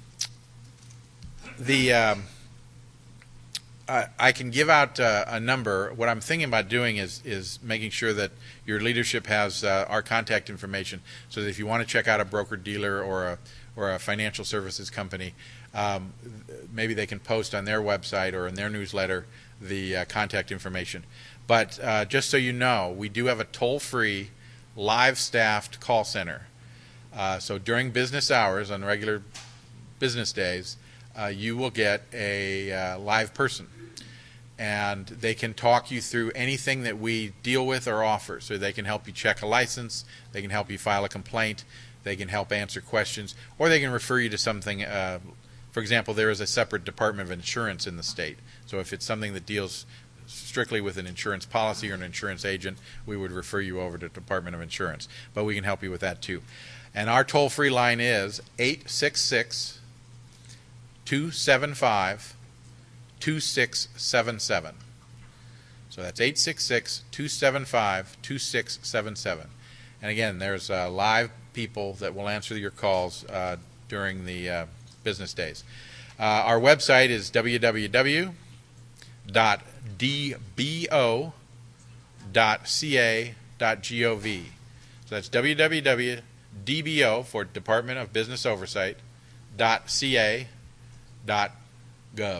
the um, I, I can give out uh, a number. What I'm thinking about doing is is making sure that your leadership has uh, our contact information, so that if you want to check out a broker dealer or a or a financial services company, um, maybe they can post on their website or in their newsletter the uh, contact information. But uh, just so you know, we do have a toll-free, live-staffed call center. Uh, so during business hours, on regular business days, uh, you will get a uh, live person. And they can talk you through anything that we deal with or offer. So they can help you check a license, they can help you file a complaint, they can help answer questions, or they can refer you to something. Uh, for example, there is a separate Department of Insurance in the state. So if it's something that deals strictly with an insurance policy or an insurance agent, we would refer you over to the Department of Insurance. But we can help you with that too. And our toll-free line is eight six six, two seven five, two six seven seven. So that's eight six six, two seven five, two six seven seven. And again, there's uh, live people that will answer your calls uh, during the uh, business days. Uh, our website is w w w dot d b o dot c a dot gov. So that's w w w dot d b o for Department of Business Oversight dot c a dot gov.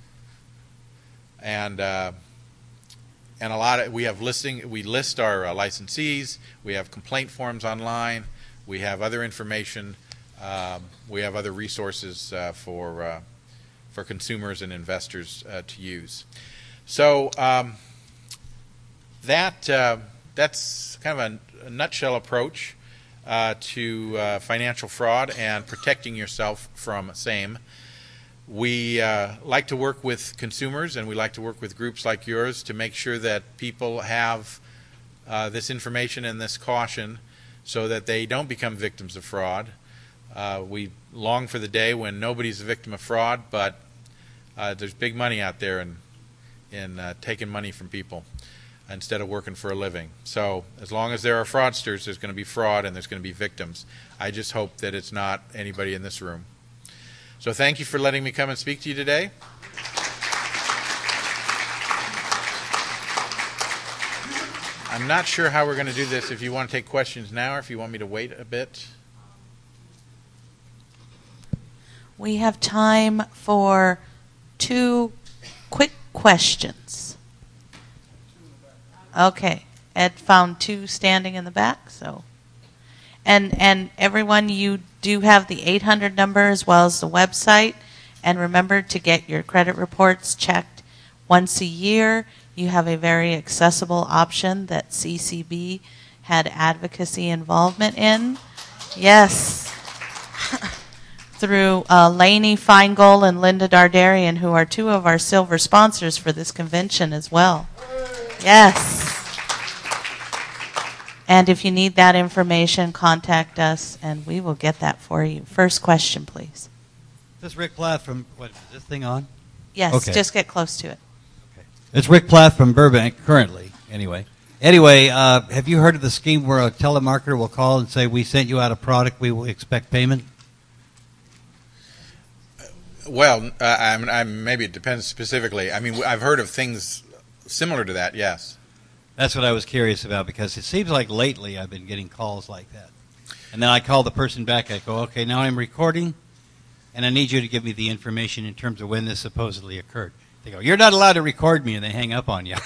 And uh, and a lot of we have listing. We list our uh, licensees. We have complaint forms online. We have other information. Um, we have other resources uh, for uh, for consumers and investors uh, to use. So um, that uh, that's kind of a, a nutshell approach uh, to uh, financial fraud and protecting yourself from same. We uh, like to work with consumers, and we like to work with groups like yours to make sure that people have uh, this information and this caution so that they don't become victims of fraud. Uh, we long for the day when nobody's a victim of fraud, but uh, there's big money out there in, in uh, taking money from people instead of working for a living. So as long as there are fraudsters, there's going to be fraud and there's going to be victims. I just hope that it's not anybody in this room. So thank you for letting me come and speak to you today. I'm not sure how we're going to do this, if you want to take questions now or if you want me to wait a bit. We have time for two quick questions. Okay. Ed found two standing in the back, so. And and everyone, you do have the eight hundred number as well as the website. And remember to get your credit reports checked once a year. You have a very accessible option that C C B had advocacy involvement in. Yes. Through uh, Lainey Feingold and Linda Dardarian, who are two of our silver sponsors for this convention as well. Yes. And if you need that information, contact us, and we will get that for you. First question, please. This is Rick Plath from, what, is this thing on? Yes, Okay. just get close to it. Okay. It's Rick Plath from Burbank, currently, anyway. Anyway, uh, have you heard of the scheme where a telemarketer will call and say, we sent you out a product, we will expect payment? Well, uh, I'm, I'm, maybe it depends specifically. I mean, I've heard of things similar to that, yes. That's what I was curious about, because it seems like lately I've been getting calls like that. And then I call the person back, I go, okay, now I'm recording, and I need you to give me the information in terms of when this supposedly occurred. They go, you're not allowed to record me, and they hang up on you.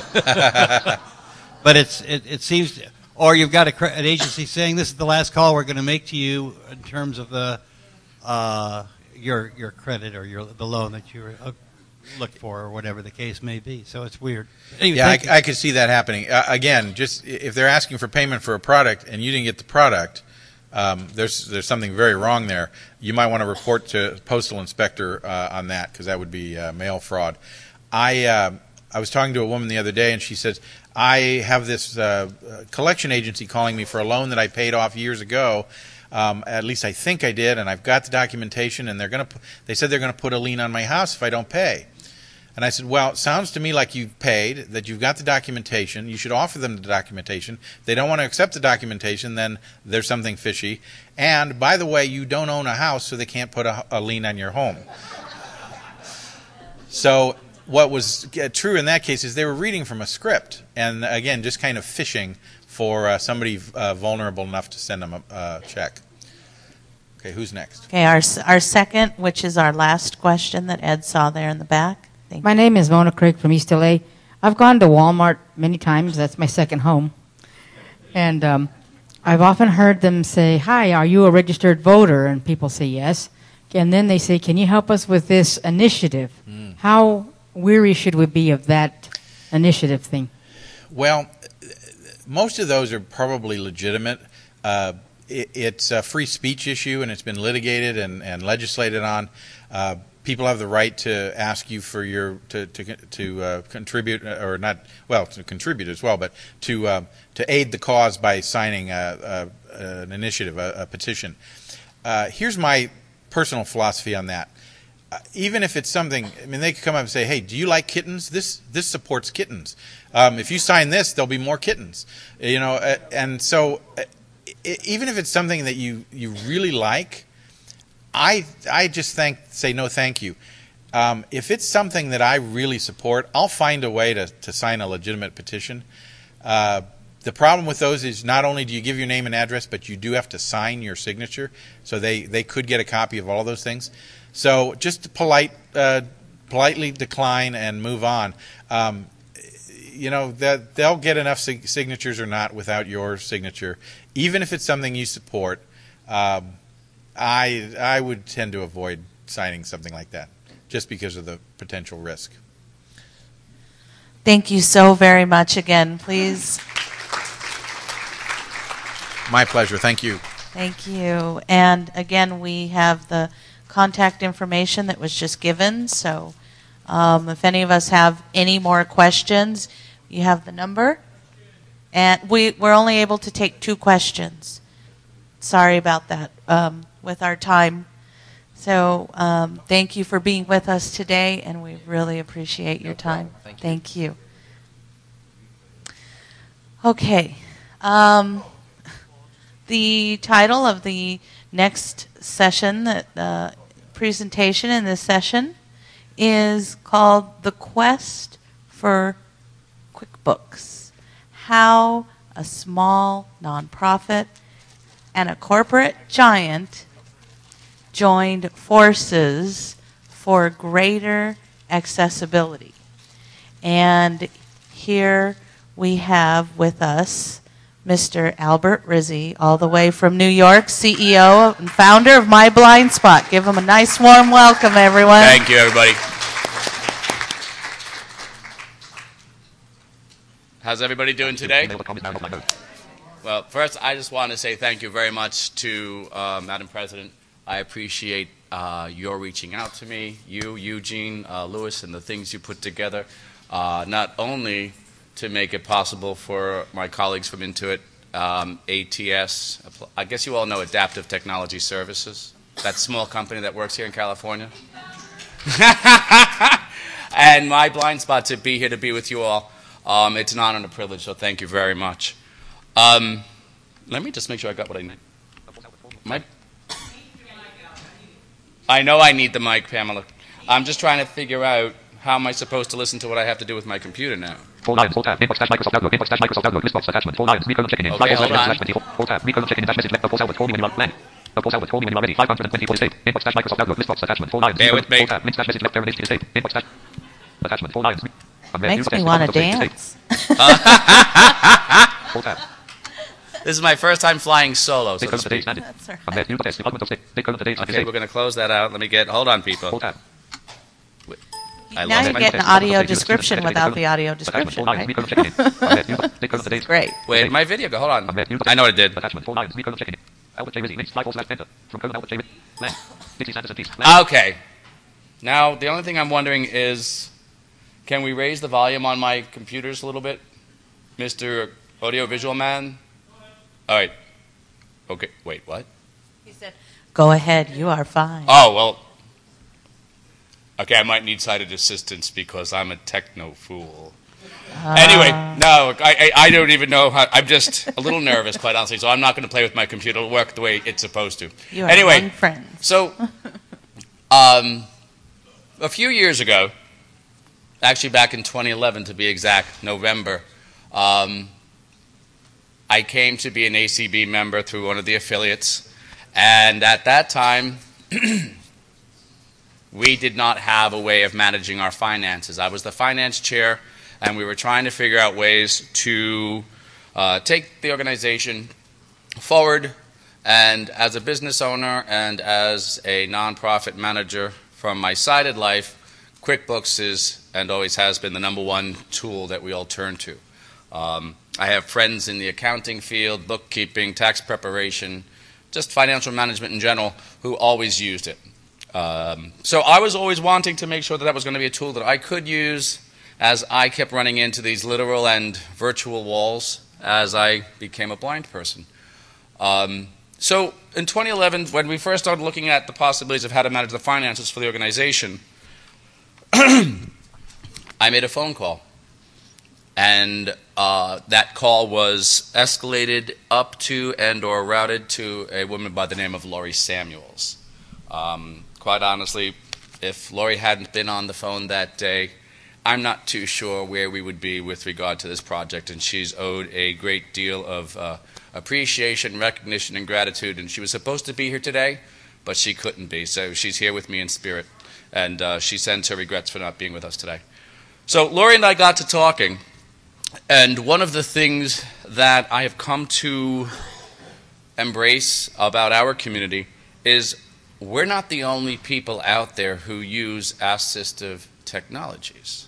But it's it, it seems, to, or you've got a, an agency saying this is the last call we're going to make to you in terms of the uh, your your credit or your the loan that you uh, look for, or whatever the case may be. So it's weird. Anyway, yeah, I, I could see that happening. Uh, again, just if they're asking for payment for a product and you didn't get the product, um, there's there's something very wrong there. You might want to report to postal inspector uh, on that, because that would be uh, mail fraud. I uh, I was talking to a woman the other day, and she says, I have this uh, collection agency calling me for a loan that I paid off years ago. Um, at least I think I did, and I've got the documentation, and they're going to. They said they're going to put a lien on my house if I don't pay. And I said, well, it sounds to me like you've paid, that you've got the documentation. You should offer them the documentation. If they don't want to accept the documentation, then there's something fishy. And, by the way, you don't own a house, so they can't put a, a lien on your home. So what was true in that case is they were reading from a script, and, again, just kind of fishing for uh, somebody uh, vulnerable enough to send them a uh, check. Okay, who's next? Okay, our our second, which is our last question that Ed saw there in the back. Thank My you. name is Mona Craig from East L A. I've gone to Walmart many times. That's my second home. And um, I've often heard them say, hi, are you a registered voter? And people say yes. And then they say, can you help us with this initiative? Mm. How weary should we be of that initiative thing? Well, most of those are probably legitimate. Uh, it, it's a free speech issue, and it's been litigated and, and legislated on. Uh, people have the right to ask you for your to to to uh, contribute or not well to contribute as well, but to uh, to aid the cause by signing a, a, an initiative, a, a petition. Uh, here's my personal philosophy on that. Uh, even if it's something, I mean, they could come up and say, "Hey, do you like kittens? This this supports kittens. Um, if you sign this, there'll be more kittens." You know, uh, and so uh, it, even if it's something that you, you really like, I I just thank say no, thank you. Um, if it's something that I really support, I'll find a way to to sign a legitimate petition. Uh, the problem with those is not only do you give your name and address, but you do have to sign your signature. So they they could get a copy of all those things. So just polite, uh, politely decline and move on. Um, you know, that they'll get enough sig- signatures or not without your signature, even if it's something you support. Um, I I would tend to avoid signing something like that, just because of the potential risk. Thank you so very much again. Please. My pleasure. Thank you. Thank you. And again, we have the contact information that was just given. So um, if any of us have any more questions, you have the number. And we, we're only able to take two questions. Sorry about that um, with our time. So um, thank you for being with us today, and we really appreciate your time. Thank you. Thank you. Okay. Um, the title of the next session, the uh, presentation in this session, is called The Quest for QuickBooks: How a Small Nonprofit and a Corporate Giant Joined Forces for Greater Accessibility. And here we have with us Mister Albert Rizzi, all the way from New York, C E O and founder of My Blind Spot. Give him a nice warm welcome, everyone. Thank you, everybody. How's everybody doing today? Well, first, I just want to say thank you very much to uh, Madam President. I appreciate uh, your reaching out to me, you, Eugene, uh, Lewis, and the things you put together, uh, not only to make it possible for my colleagues from Intuit, um, A T S, I guess you all know Adaptive Technology Services, that small company that works here in California. And My Blind Spot to be here to be with you all. Um, it's an honor and a privilege, so thank you very much. Um, let me just make sure I got what I need. My, I know I need the mic, Pamela. I'm just trying to figure out how am I supposed to listen to what I have to do with my computer now. Full lines, full tab, inbox dash Microsoft Outlook, inbox dash Microsoft Outlook, list box attachment, full lines, recolon checking in, Okay, hold on. full tab, recolon checking in, dash message, left, the full cell with full menu blank. The full cell with full menu already, five hundred twenty-four state, inbox dash Microsoft Outlook, list box attachment, full lines, Bear with me. full tab, links dash message, left, there, state, inbox dash, attachment, full lines. Makes me want to dance. Full tab. This is my first time flying solo, so to That's speak. That's all right. Okay, we're going to close that out. Let me get, hold on, people. Full tab. I Now lost you're my- getting audio description without the audio description, right? It's great. Wait, did my video go? Hold on. I know what it did. Attachment, full lines, recolon checking in. Albert J. Rizzi, links, fly, full slash enter. From Colonel Albert J. Rizzi, blank. Dixie Sanders and Peace, blank. Okay. Now, the only thing I'm wondering is, can we raise the volume on my computers a little bit? Mister Audiovisual Man? All right. Okay, wait, what? He said, go ahead, you are fine. Oh, well. Okay, I might need sighted assistance because I'm a techno fool. Uh, Anyway, no, I, I, I don't even know how. I'm just a little nervous, quite honestly, so I'm not going to play with my computer. It'll work the way it's supposed to. You are anyway, among friends. so um, a few years ago, actually back in twenty eleven to be exact, November, um, I came to be an A C B member through one of the affiliates, and at that time, we did not have a way of managing our finances. I was the finance chair, and we were trying to figure out ways to uh, take the organization forward. And as a business owner and as a nonprofit manager from my sided life, QuickBooks is and always has been the number one tool that we all turn to. Um, I have friends in the accounting field, bookkeeping, tax preparation, just financial management in general, who always used it. Um, so I was always wanting to make sure that that was going to be a tool that I could use as I kept running into these literal and virtual walls as I became a blind person. Um, so in twenty eleven, when we first started looking at the possibilities of how to manage the finances for the organization, I made a phone call. And uh, that call was escalated up to and or routed to a woman by the name of Laurie Samuels. Um, quite honestly, if Laurie hadn't been on the phone that day, I'm not too sure where we would be with regard to this project, and she's owed a great deal of uh, appreciation, recognition, and gratitude, and she was supposed to be here today, but she couldn't be, so she's here with me in spirit, and uh, she sends her regrets for not being with us today. So Laurie and I got to talking, and one of the things that I have come to embrace about our community is we're not the only people out there who use assistive technologies.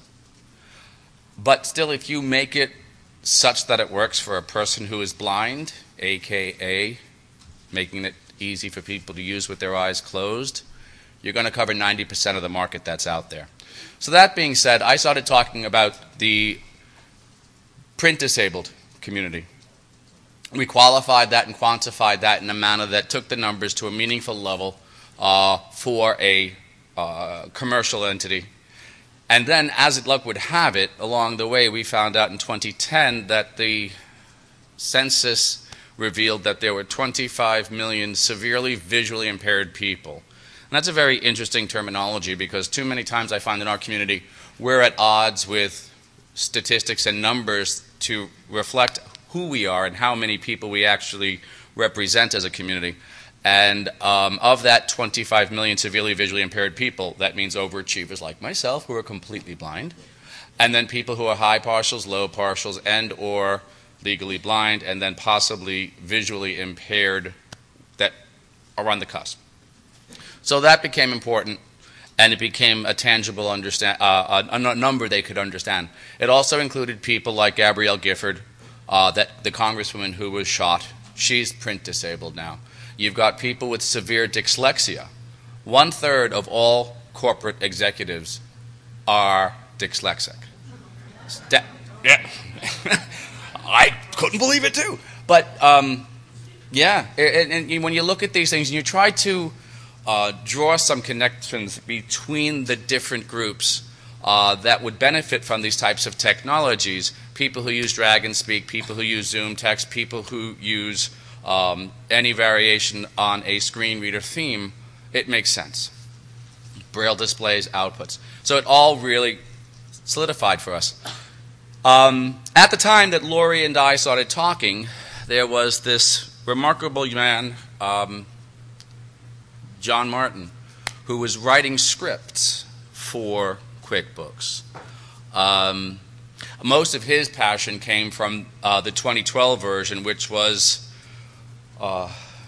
But still, if you make it such that it works for a person who is blind, aka making it easy for people to use with their eyes closed, you're going to cover ninety percent of the market that's out there. So that being said, I started talking about the print-disabled community. We qualified that and quantified that in a manner that took the numbers to a meaningful level uh, for a uh, commercial entity. And then, as luck would have it, along the way, we found out in twenty ten that the census revealed that there were twenty-five million severely visually impaired people. And that's a very interesting terminology, because too many times I find in our community we're at odds with statistics and numbers to reflect who we are and how many people we actually represent as a community. And um, of that twenty-five million severely visually impaired people, that means overachievers like myself who are completely blind, and then people who are high partials, low partials, and or legally blind, and then possibly visually impaired that are on the cusp. So that became important, and it became a tangible understand, uh, a, a number they could understand. It also included people like Gabrielle Gifford, uh, that the congresswoman who was shot. She's print disabled now. You've got people with severe dyslexia. One third of all corporate executives are dyslexic. Sta- yeah. I couldn't believe it too. But um, yeah, and, and when you look at these things and you try to uh, draw some connections between the different groups uh, that would benefit from these types of technologies, people who use Dragon Speak, people who use Zoom Text, people who use Um, any variation on a screen reader theme, it makes sense. Braille displays, outputs. So it all really solidified for us. Um, at the time that Laurie and I started talking, there was this remarkable man, um, John Martin, who was writing scripts for QuickBooks. Um, most of his passion came from uh, the twenty twelve version, which was Uh,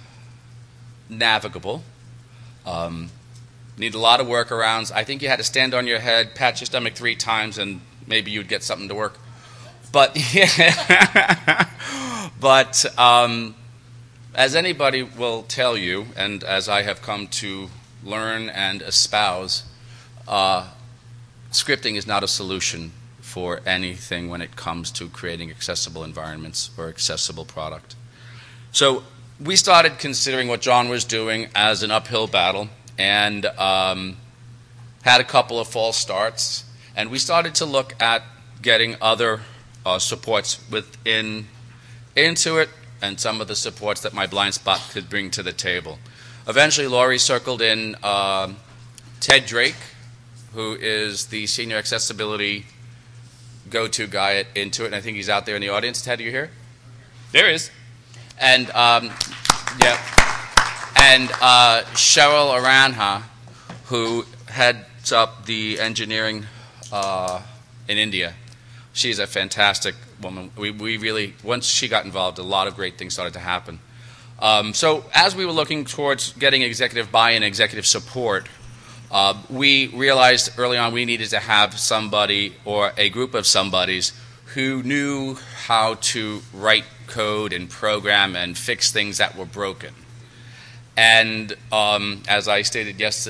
navigable. Um, need a lot of workarounds. I think you had to stand on your head, pat your stomach three times, and maybe you'd get something to work. But yeah, but um, as anybody will tell you, and as I have come to learn and espouse, uh, scripting is not a solution for anything when it comes to creating accessible environments or accessible product. So we started considering what John was doing as an uphill battle, and um, had a couple of false starts. And we started to look at getting other uh, supports within Intuit and some of the supports that my blind spot could bring to the table. Eventually, Laurie circled in uh, Ted Drake, who is the senior accessibility go-to guy at Intuit, and I think he's out there in the audience. Ted, are you here? There he is. And um, yeah, and uh, Cheryl Aranha, who heads up the engineering uh, in India. She's a fantastic woman. We we really, once she got involved, a lot of great things started to happen. Um, so as we were looking towards getting executive buy-in, executive support, uh, we realized early on we needed to have somebody or a group of somebodies who knew how to write code and program and fix things that were broken. And um, as I stated yesterday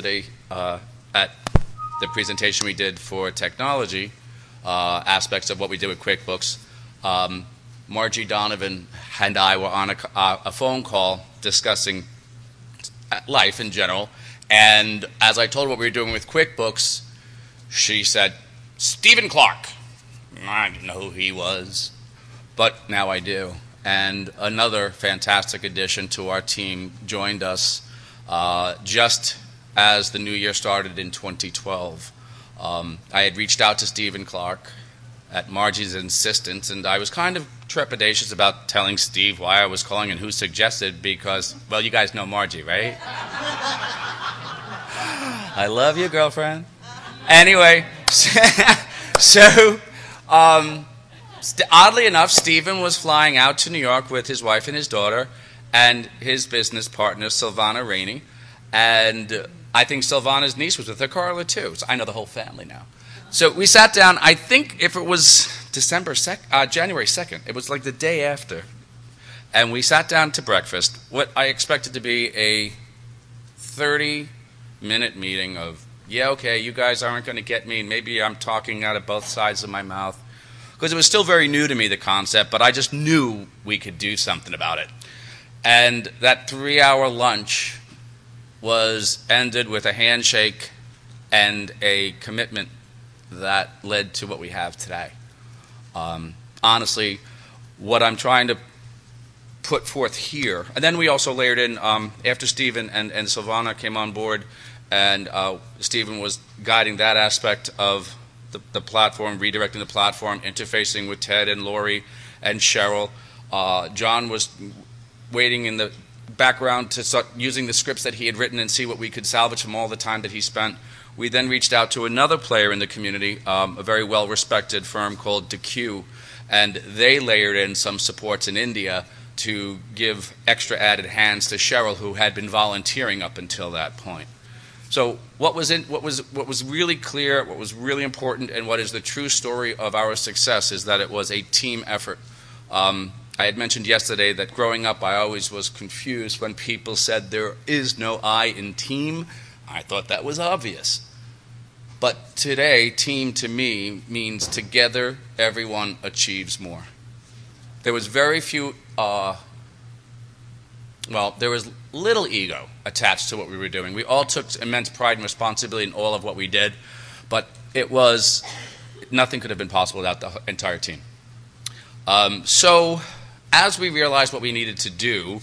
uh, at the presentation we did for technology, uh, aspects of what we did with QuickBooks, um, Margie Donovan and I were on a, uh, a phone call discussing life in general, and as I told her what we were doing with QuickBooks, she said, Stephen Clark. I didn't know who he was, but now I do. And another fantastic addition to our team joined us uh, just as the new year started in twenty twelve. Um, I had reached out to Stephen Clark at Margie's insistence, and I was kind of trepidatious about telling Steve why I was calling and who suggested, because, well, you guys know Margie, right? I love you, girlfriend. Anyway, so um, st- oddly enough, Stephen was flying out to New York with his wife and his daughter and his business partner, Silvana Rainey, and I think Silvana's niece was with her, Carla, too. So I know the whole family now. So we sat down, I think if it was December second, uh, January second, it was like the day after, and we sat down to breakfast, what I expected to be a thirty-minute meeting of, yeah, okay, you guys aren't going to get me, maybe I'm talking out of both sides of my mouth, because it was still very new to me, the concept, but I just knew we could do something about it. And that three-hour lunch was ended with a handshake and a commitment that led to what we have today. Um, honestly, what I'm trying to put forth here, and then we also layered in, um, after Stephen and, and Silvana came on board, and uh, Stephen was guiding that aspect of the, the platform, redirecting the platform, interfacing with Ted and Lori and Cheryl. Uh, John was waiting in the background to start using the scripts that he had written and see what we could salvage from all the time that he spent. We then reached out to another player in the community, um, a very well-respected firm called D Q, and they layered in some supports in India to give extra added hands to Cheryl, who had been volunteering up until that point. So what was in, what was what was really clear, what was really important, and what is the true story of our success is that it was a team effort. Um, I had mentioned yesterday that growing up, I always was confused when people said there is no I in team. I thought that was obvious. But today, team to me means together everyone achieves more. There was very few, uh, well, there was little ego attached to what we were doing. We all took immense pride and responsibility in all of what we did, but it was, nothing could have been possible without the entire team. Um, so as we realized what we needed to do,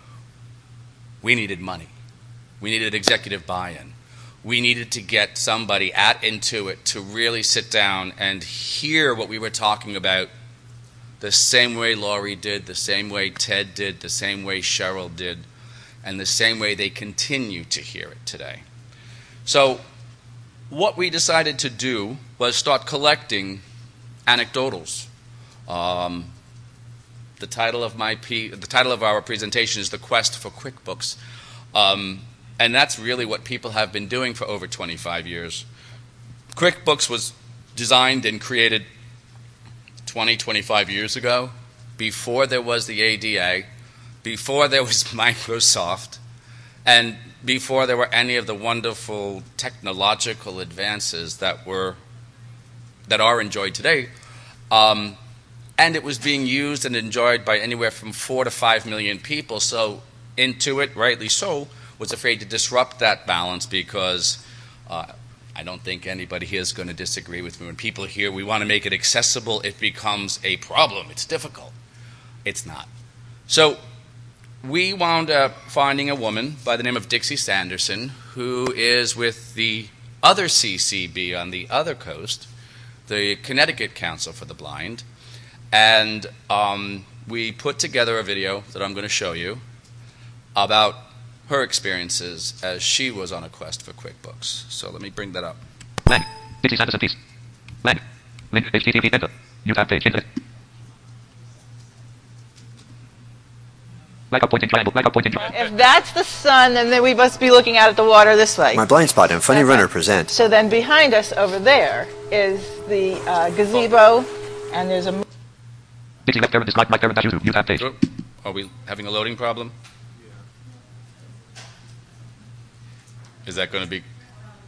we needed money. We needed executive buy-in. We needed to get somebody at Intuit to really sit down and hear what we were talking about the same way Laurie did, the same way Ted did, the same way Cheryl did, and the same way they continue to hear it today. So what we decided to do was start collecting anecdotals. Um, the title of my P, the title of our presentation is The Quest for QuickBooks. Um, And that's really what people have been doing for over twenty-five years. QuickBooks was designed and created twenty, twenty-five years ago, before there was the A D A, before there was Microsoft, and before there were any of the wonderful technological advances that were that are enjoyed today. Um, and it was being used and enjoyed by anywhere from four to five million people. So Intuit, rightly so, was afraid to disrupt that balance because uh, I don't think anybody here is going to disagree with me. When people hear we want to make it accessible, it becomes a problem. It's difficult. It's not. So we wound up finding a woman by the name of Dixie Sanderson, who is with the other C C B on the other coast, the Connecticut Council for the Blind. And um, we put together a video that I'm going to show you about her experiences as she was on a quest for QuickBooks. So let me bring that up. Lang. Dixie Sanderson piece. Lang. Link. H T T P. Enter. New tab page. Internet. Like a pointing triangle. Like a pointing triangle. If that's the sun, then we must be looking out at the water this way. My blind spot and Funny That's Runner right. present. So then behind us over there is the uh, gazebo, and there's a... Dixie left parent describe my parent dash YouTube. New tab page. Oh, are we having a loading problem? Is that going to be...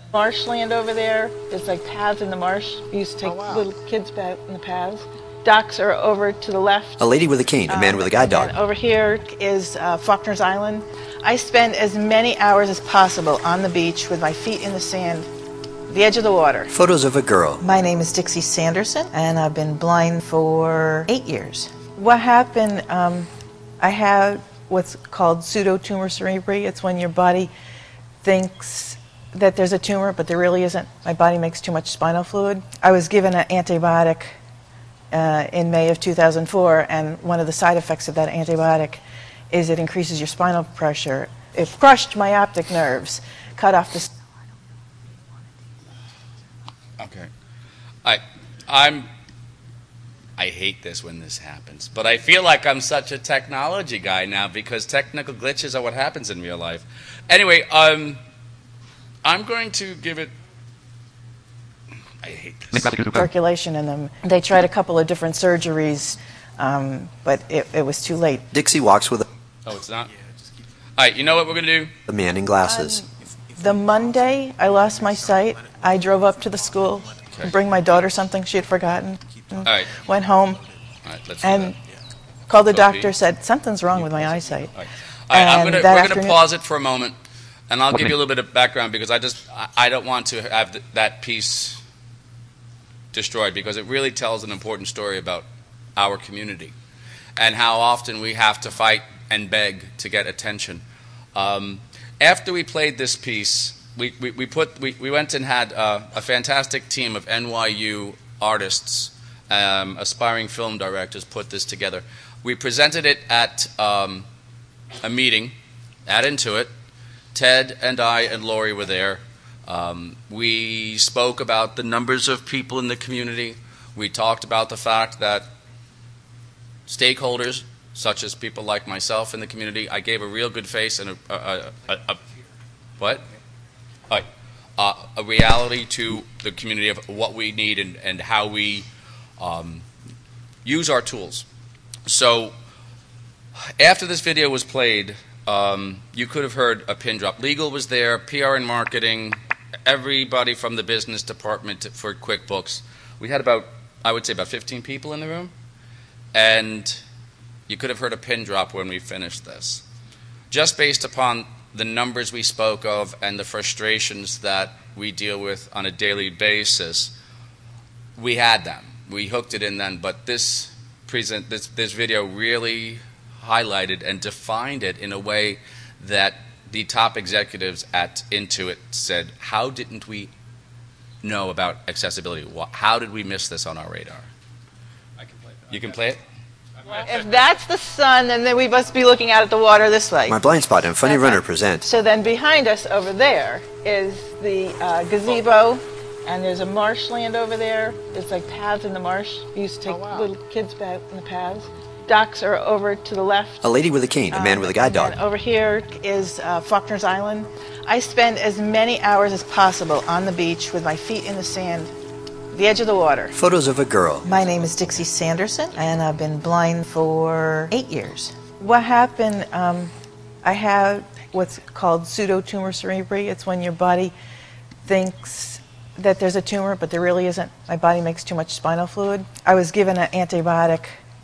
Marshland over there. There's like paths in the marsh. We used to take Oh, wow. little kids back in the paths. Docks are over to the left. A lady with a cane, a man with a guide dog. And over here is uh, Faulkner's Island. I spend as many hours as possible on the beach with my feet in the sand, the edge of the water. Photos of a girl. My name is Dixie Sanderson, and I've been blind for eight years. What happened, um, I had what's called pseudotumor cerebri. It's when your body thinks that there's a tumor, but there really isn't. My body makes too much spinal fluid. I was given an antibiotic uh, in May of two thousand four, and one of the side effects of that antibiotic is it increases your spinal pressure. It crushed my optic nerves, cut off the... Okay. I, I'm, I hate this when this happens, but I feel like I'm such a technology guy now because technical glitches are what happens in real life. Anyway, um, I'm going to give it, I hate this. circulation in them. They tried a couple of different surgeries, um, but it, it was too late. Dixie walks with a, Oh, it's not? All right, you know what we're going to do? a man in glasses. The Monday I lost my sight, I drove up to the school to Okay. bring my daughter something she had forgotten. All right. Went home All right, let's do and that. called the Sophie? doctor, said something's wrong with my eyesight. All right. All right, I'm And gonna, that we're going to afternoon- pause it for a moment, and I'll give you a little bit of background because I just I, I don't want to have th- that piece destroyed because it really tells an important story about our community and how often we have to fight and beg to get attention. Um, after we played this piece, we, we, we put we, we went and had uh, a fantastic team of N Y U artists, um, aspiring film directors put this together. We presented it at um, a meeting at Intuit. Ted and I and Lori were there. Um, we spoke about the numbers of people in the community. We talked about the fact that stakeholders, such as people like myself in the community, I gave a real good face and a, a, a, a, a what? All right. Uh, a reality to the community of what we need and, and how we um, use our tools. So after this video was played, um, you could have heard a pin drop. Legal was there, P R and marketing, everybody from the business department to, for QuickBooks. We had about, I would say, about fifteen people in the room. And you could have heard a pin drop when we finished this. Just based upon the numbers we spoke of and the frustrations that we deal with on a daily basis, we had them. We hooked it in then, but this present this this video really highlighted and defined it in a way that the top executives at Intuit said, how didn't we know about accessibility? How did we miss this on our radar? I can play it. You can play it? If that's the sun, then we must be looking out at the water this way. My Blind Spot and Funny That's Runner right. present. So then behind us over there is the uh, gazebo, and there's a marshland over there. There's like paths in the marsh. We used to take little kids back in the paths. Docks are over to the left. A lady with a cane, a man Um, with a guide dog. and over here is uh, Faulkner's Island. I spend as many hours as possible on the beach with my feet in the sand, the edge of the water. Photos of a girl. My name is Dixie Sanderson, and I've been blind for eight years. What happened, um, I had what's called pseudotumor cerebri. It's when your body thinks that there's a tumor, but there really isn't. My body makes too much spinal fluid. I was given an antibiotic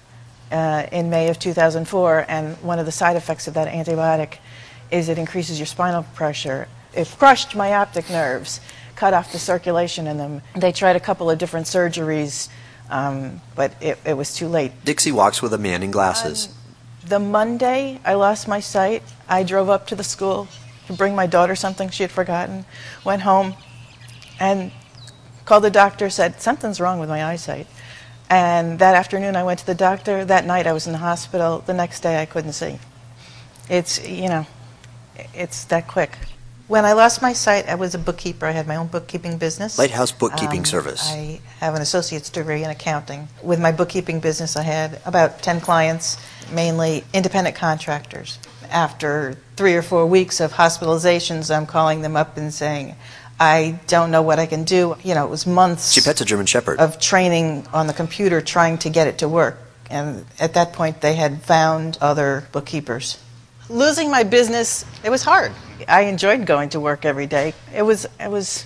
uh, in May of two thousand four, and one of the side effects of that antibiotic is it increases your spinal pressure. It crushed my optic nerves, cut off the circulation in them. They tried a couple of different surgeries, um, but it, it was too late. Dixie walks with a man in glasses. The Monday I lost my sight, I drove up to the school to bring my daughter something she had forgotten, went home and called the doctor, said something's wrong with my eyesight. And that afternoon I went to the doctor. That night I was in the hospital. The next day I couldn't see. It's, you know, it's that quick. When I lost my sight, I was a bookkeeper. I had my own bookkeeping business. Lighthouse Bookkeeping Um, Service. I have an associate's degree in accounting. With my bookkeeping business, I had about ten clients, mainly independent contractors. After three or four weeks of hospitalizations, I'm calling them up and saying, I don't know what I can do. You know, it was months She pets a German Shepherd. of training on the computer trying to get it to work. And at that point, they had found other bookkeepers. Losing my business, it was hard. I enjoyed going to work every day. It was, it was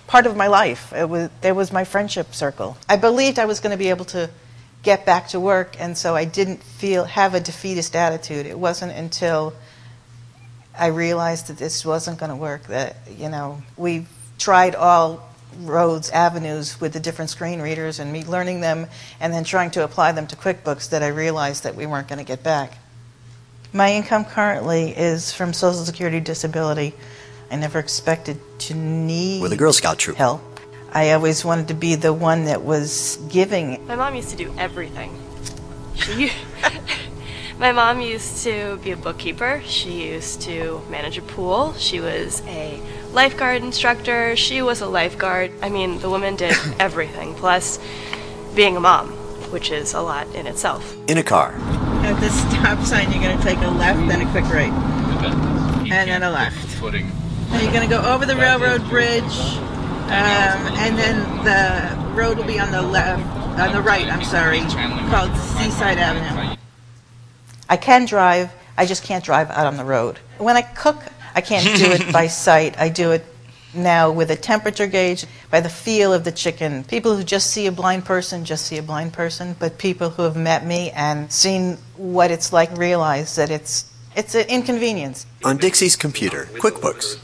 part of my life. It was, there was my friendship circle. I believed I was going to be able to get back to work, and so I didn't feel have a defeatist attitude. It wasn't until I realized that this wasn't going to work, that, you know, we tried all roads, avenues with the different screen readers and me learning them and then trying to apply them to QuickBooks, that I realized that we weren't going to get back. My income currently is from Social Security Disability. I never expected to need With a Girl Scout troop. help. I always wanted to be the one that was giving. My mom used to do everything. She, my mom used to be a bookkeeper. She used to manage a pool. She was a lifeguard instructor. She was a lifeguard. I mean, the woman did everything, plus being a mom, which is a lot in itself. In a car. At the stop sign, you're going to take a left, then a quick right. Okay. And then a left. Footing. And you're going to go over the railroad bridge, um, and then the road will be on the left, on the right, I'm sorry, called Seaside Avenue. I can drive, I just can't drive out on the road. When I cook, I can't do it by sight. I do it now with a temperature gauge, by the feel of the chicken. People who just see a blind person just see a blind person, but people who have met me and seen what it's like realize that it's it's an inconvenience. On Dixie's computer, QuickBooks.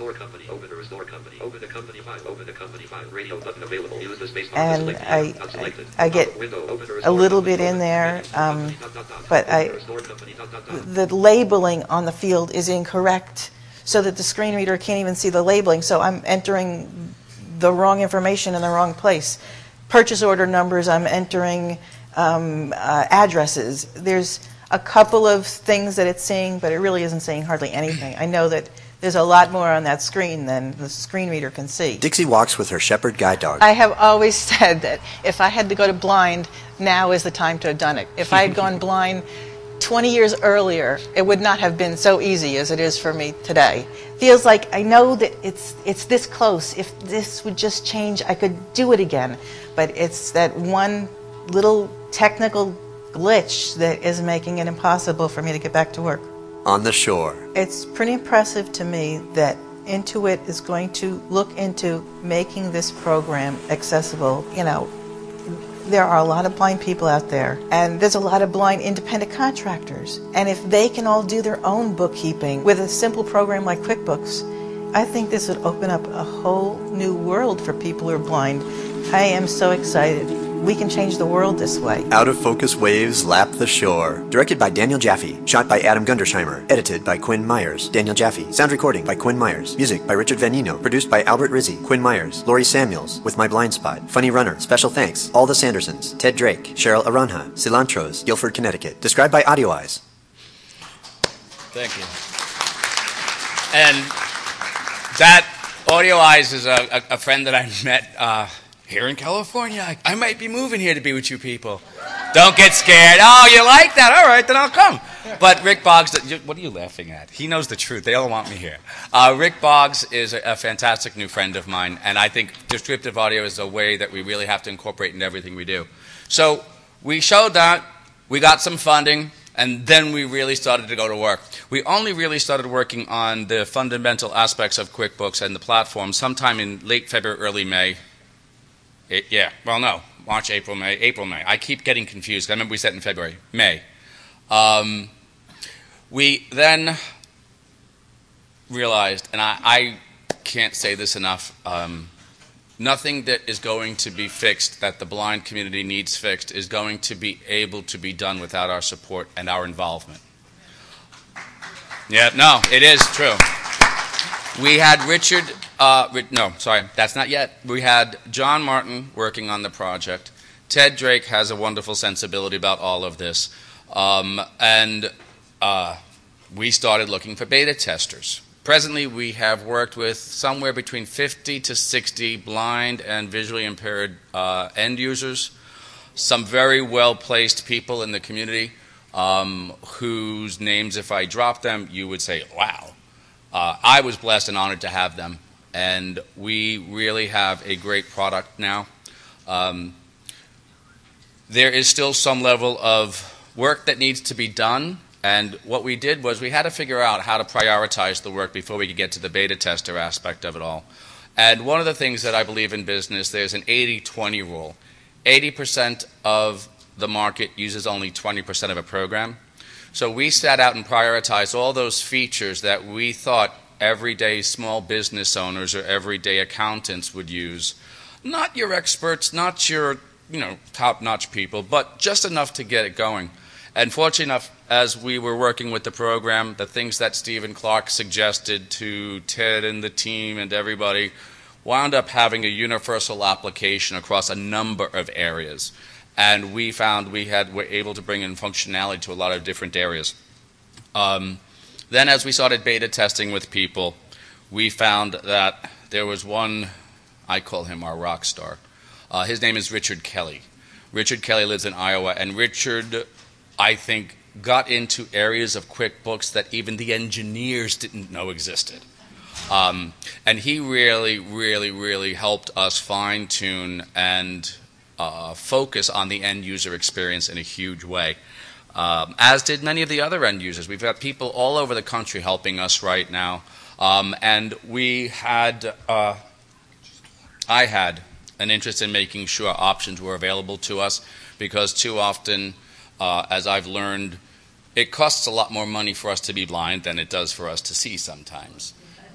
And I, I, I get a little bit in there, um, but I, the labeling on the field is incorrect, so that the screen reader can't even see the labeling. So I'm entering the wrong information in the wrong place. Purchase order numbers, I'm entering um, uh, addresses. There's a couple of things that it's seeing, but it really isn't seeing hardly anything. I know that there's a lot more on that screen than the screen reader can see. Dixie walks with her shepherd guide dog. I have always said that if I had to go to blind, now is the time to have done it. If I had gone blind twenty years earlier, it would not have been so easy as it is for me today. Feels like I know that it's it's this close. If this would just change, I could do it again. But it's that one little technical glitch that is making it impossible for me to get back to work. On the shore. It's pretty impressive to me that Intuit is going to look into making this program accessible. You know, there are a lot of blind people out there, and there's a lot of blind independent contractors. And if they can all do their own bookkeeping with a simple program like QuickBooks, I think this would open up a whole new world for people who are blind. I am so excited. We can change the world this way. Out of Focus Waves Lap the Shore. Directed by Daniel Jaffe. Shot by Adam Gundersheimer. Edited by Quinn Myers. Daniel Jaffe. Sound recording by Quinn Myers. Music by Richard Vanino. Produced by Albert Rizzi. Quinn Myers. Laurie Samuels. With My Blind Spot. Funny Runner. Special thanks. All the Sandersons. Ted Drake. Cheryl Aranja. Cilantros. Guilford, Connecticut. Described by Audio Eyes. Thank you. And that Audio Eyes is a, a, a friend that I met uh, here in California. I, I might be moving here to be with you people. Don't get scared. Oh, you like that? All right, then I'll come. But Rick Boggs, what are you laughing at? He knows the truth. They all want me here. Uh, Rick Boggs is a, a fantastic new friend of mine, and I think descriptive audio is a way that we really have to incorporate in everything we do. So we showed that. We got some funding. And then we really started to go to work. We only really started working on the fundamental aspects of QuickBooks and the platform sometime in late February, early May. It, yeah, well, no, March, April, May, April, May. I keep getting confused. I remember we said in February, May. Um, we then realized, and I, I can't say this enough, um, nothing that is going to be fixed, that the blind community needs fixed, is going to be able to be done without our support and our involvement. Yeah, no, it is true. We had Richard, uh, no, sorry, that's not yet. We had John Martin working on the project. Ted Drake has a wonderful sensibility about all of this. Um, and uh, we started looking for beta testers. Presently, we have worked with somewhere between fifty to sixty blind and visually impaired uh, end users, some very well-placed people in the community um, whose names, if I drop them, you would say, wow. Uh, I was blessed and honored to have them, and we really have a great product now. Um, there is still some level of work that needs to be done. And what we did was we had to figure out how to prioritize the work before we could get to the beta tester aspect of it all. And one of the things that I believe in business, there's an eighty twenty rule. eighty percent of the market uses only twenty percent of a program. So we sat out and prioritized all those features that we thought everyday small business owners or everyday accountants would use. Not your experts, not your, you know, top-notch people, but just enough to get it going. And fortunately enough, as we were working with the program, the things that Stephen Clark suggested to Ted and the team and everybody wound up having a universal application across a number of areas. And we found we had were able to bring in functionality to a lot of different areas. Um, then as we started beta testing with people, we found that there was one, I call him our rock star. Uh, his name is Richard Kelly. Richard Kelly lives in Iowa, and Richard, I think, got into areas of QuickBooks that even the engineers didn't know existed. Um, and he really, really, really helped us fine-tune and uh, focus on the end-user experience in a huge way, um, as did many of the other end users. We've got people all over the country helping us right now. Um, and we had, uh, I had an interest in making sure options were available to us, because too often, uh, as I've learned, it costs a lot more money for us to be blind than it does for us to see sometimes.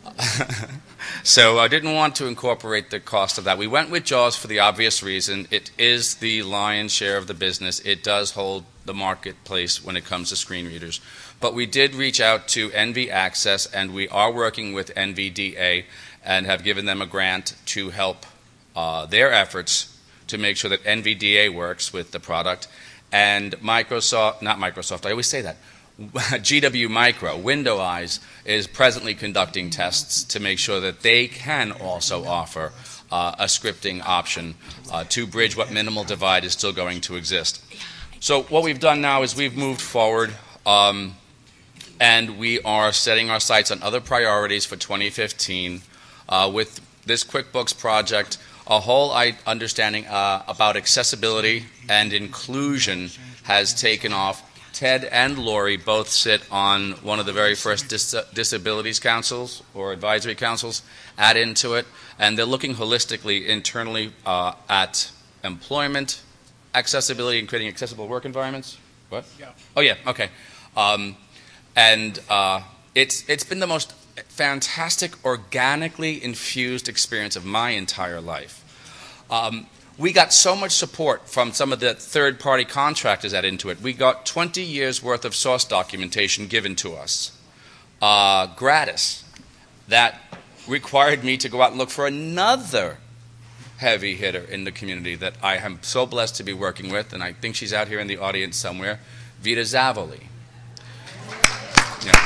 So I didn't want to incorporate the cost of that. We went with JAWS for the obvious reason. It is the lion's share of the business. It does hold the marketplace when it comes to screen readers. But we did reach out to N V Access, and we are working with N V D A and have given them a grant to help uh, their efforts to make sure that N V D A works with the product. And Microsoft, not Microsoft, I always say that, G W Micro, Window Eyes, is presently conducting tests to make sure that they can also offer uh, a scripting option uh, to bridge what minimal divide is still going to exist. So what we've done now is we've moved forward, um, and we are setting our sights on other priorities for twenty fifteen uh, with this QuickBooks project. A whole understanding uh, about accessibility and inclusion has taken off. Ted and Lori both sit on one of the very first dis disabilities councils or advisory councils at Intuit, and they're looking holistically internally uh, at employment, accessibility, and creating accessible work environments. What? Yeah. Oh, yeah, okay. Um, and uh, it's, it's been the most fantastic, organically infused experience of my entire life. Um, We got so much support from some of the third-party contractors at Intuit. We got twenty years worth of source documentation given to us, uh, gratis, that required me to go out and look for another heavy hitter in the community that I am so blessed to be working with, and I think she's out here in the audience somewhere, Vita Zavoli. Yeah.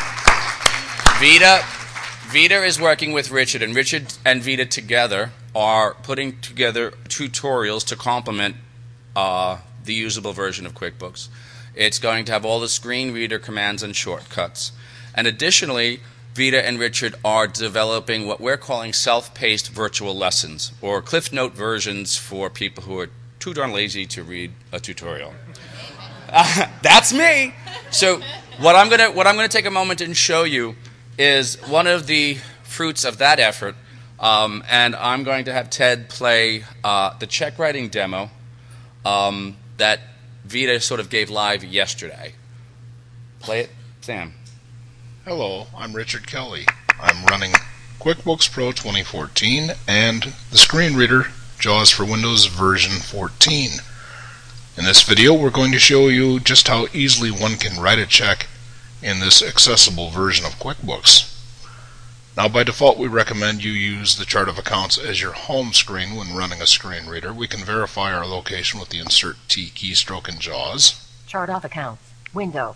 Vita, Vita is working with Richard, and Richard and Vita together are putting together tutorials to complement uh, the usable version of QuickBooks. It's going to have all the screen reader commands and shortcuts. And additionally, Vita and Richard are developing what we're calling self-paced virtual lessons, or Cliff Note versions for people who are too darn lazy to read a tutorial. Uh, that's me. So what I'm gonna what I'm gonna take a moment and show you is one of the fruits of that effort. Um, and I'm going to have Ted play uh, the check writing demo um, that Vita sort of gave live yesterday. Play it, Sam. Hello, I'm Richard Kelly. I'm running QuickBooks Pro twenty fourteen and the screen reader JAWS for Windows version fourteen. In this video, we're going to show you just how easily one can write a check in this accessible version of QuickBooks. Now, by default, we recommend you use the chart of accounts as your home screen when running a screen reader. We can verify our location with the Insert T keystroke in JAWS. Chart of accounts, window.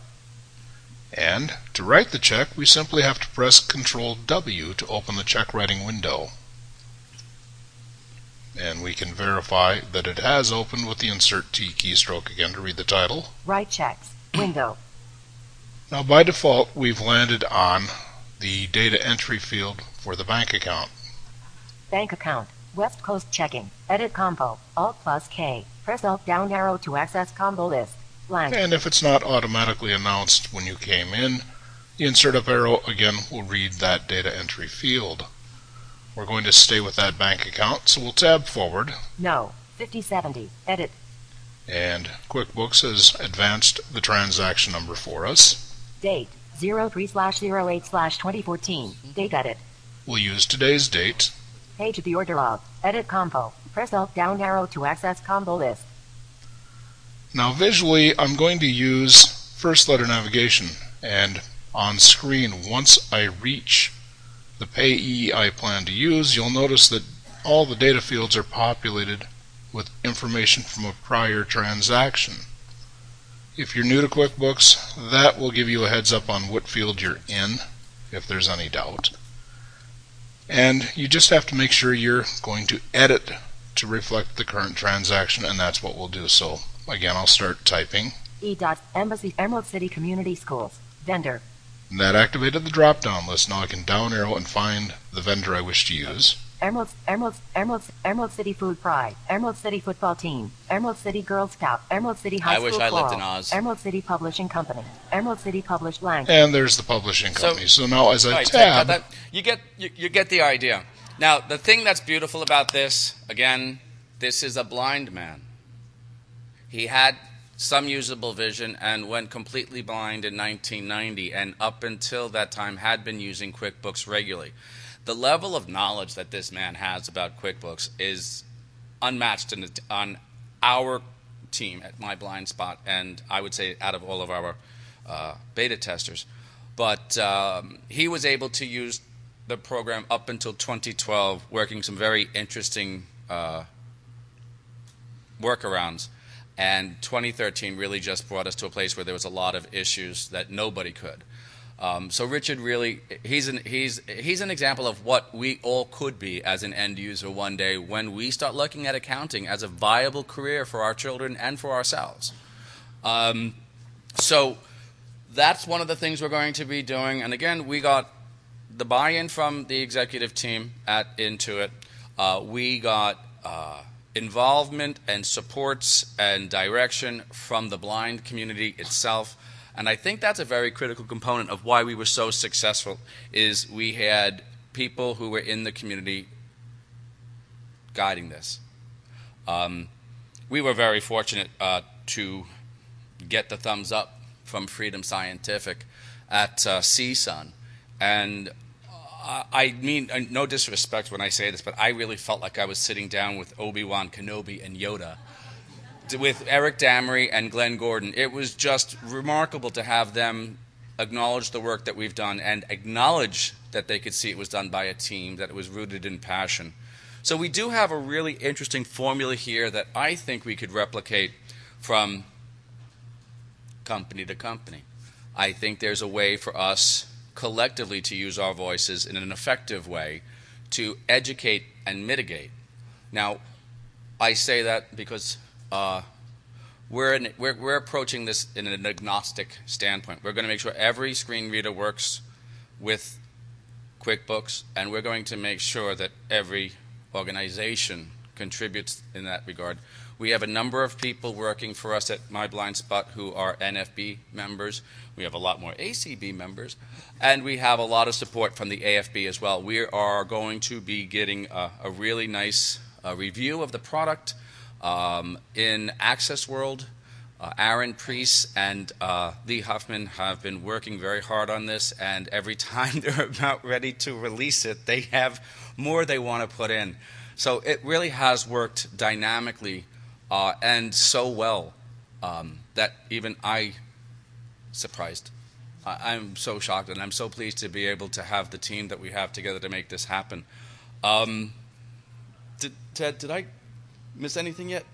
And to write the check, we simply have to press Control W to open the check writing window. And we can verify that it has opened with the Insert T keystroke again to read the title. Write checks, window. Now, by default, we've landed on the data entry field for the bank account. Bank account, West Coast checking, edit combo, Alt plus K, press Alt down arrow to access combo list, blank. And if it's not automatically announced when you came in, the insert up arrow again will read that data entry field. We're going to stay with that bank account, so we'll tab forward. No. fifty seventy. Edit. And QuickBooks has advanced the transaction number for us. Date. zero three slash zero eight slash twenty fourteen. Date edit. We'll use today's date. Page of the order log. Edit combo. Press up down arrow to access combo list. Now visually, I'm going to use first letter navigation, and on screen, once I reach the payee I plan to use, you'll notice that all the data fields are populated with information from a prior transaction. If you're new to QuickBooks, that will give you a heads up on what field you're in, if there's any doubt. And you just have to make sure you're going to edit to reflect the current transaction, and that's what we'll do. So again, I'll start typing. E. Embassy Emerald City Community Schools. Vendor. And that activated the drop-down list. Now I can down arrow and find the vendor I wish to use. Emerald, Emerald, Emerald, Emerald City Food Pride, Emerald City Football Team, Emerald City Girl Scout, Emerald City High I School wish I lived Choral, in Oz. Emerald City Publishing Company, Emerald City Published Language. And there's the publishing company. So, so now as I right, tab... that, you, get, you, you get the idea. Now, the thing that's beautiful about this, again, this is a blind man. He had some usable vision and went completely blind in nineteen ninety, and up until that time had been using QuickBooks regularly. The level of knowledge that this man has about QuickBooks is unmatched in the, on our team at My Blind Spot, and I would say out of all of our uh, beta testers. But um, he was able to use the program up until twenty twelve, working some very interesting uh, workarounds. And twenty thirteen really just brought us to a place where there was a lot of issues that nobody could. Um, so Richard really, he's an, he's, he's an example of what we all could be as an end user one day when we start looking at accounting as a viable career for our children and for ourselves. Um, so that's one of the things we're going to be doing. And again, we got the buy-in from the executive team at Intuit. Uh, we got uh, involvement and supports and direction from the blind community itself. And I think that's a very critical component of why we were so successful, is we had people who were in the community guiding this. Um, we were very fortunate uh, to get the thumbs up from Freedom Scientific at uh, C S U N. And uh, I mean, uh, no disrespect when I say this, but I really felt like I was sitting down with Obi-Wan Kenobi and Yoda, with Eric Damery and Glenn Gordon. It was just remarkable to have them acknowledge the work that we've done and acknowledge that they could see it was done by a team, that it was rooted in passion. So we do have a really interesting formula here that I think we could replicate from company to company. I think there's a way for us collectively to use our voices in an effective way to educate and mitigate. Now, I say that because Uh, we're, in, we're, we're approaching this in an agnostic standpoint. We're going to make sure every screen reader works with QuickBooks, and we're going to make sure that every organization contributes in that regard. We have a number of people working for us at My Blind Spot who are N F B members. We have a lot more A C B members, and we have a lot of support from the A F B as well. We are going to be getting a, a really nice uh, review of the product. Um, in Access World, uh, Aaron Priest and uh, Lee Huffman have been working very hard on this, and every time they're about ready to release it, they have more they want to put in. So it really has worked dynamically uh, and so well um, that even I surprised. I I'm so shocked, and I'm so pleased to be able to have the team that we have together to make this happen. Um, did, Ted, did I miss anything yet?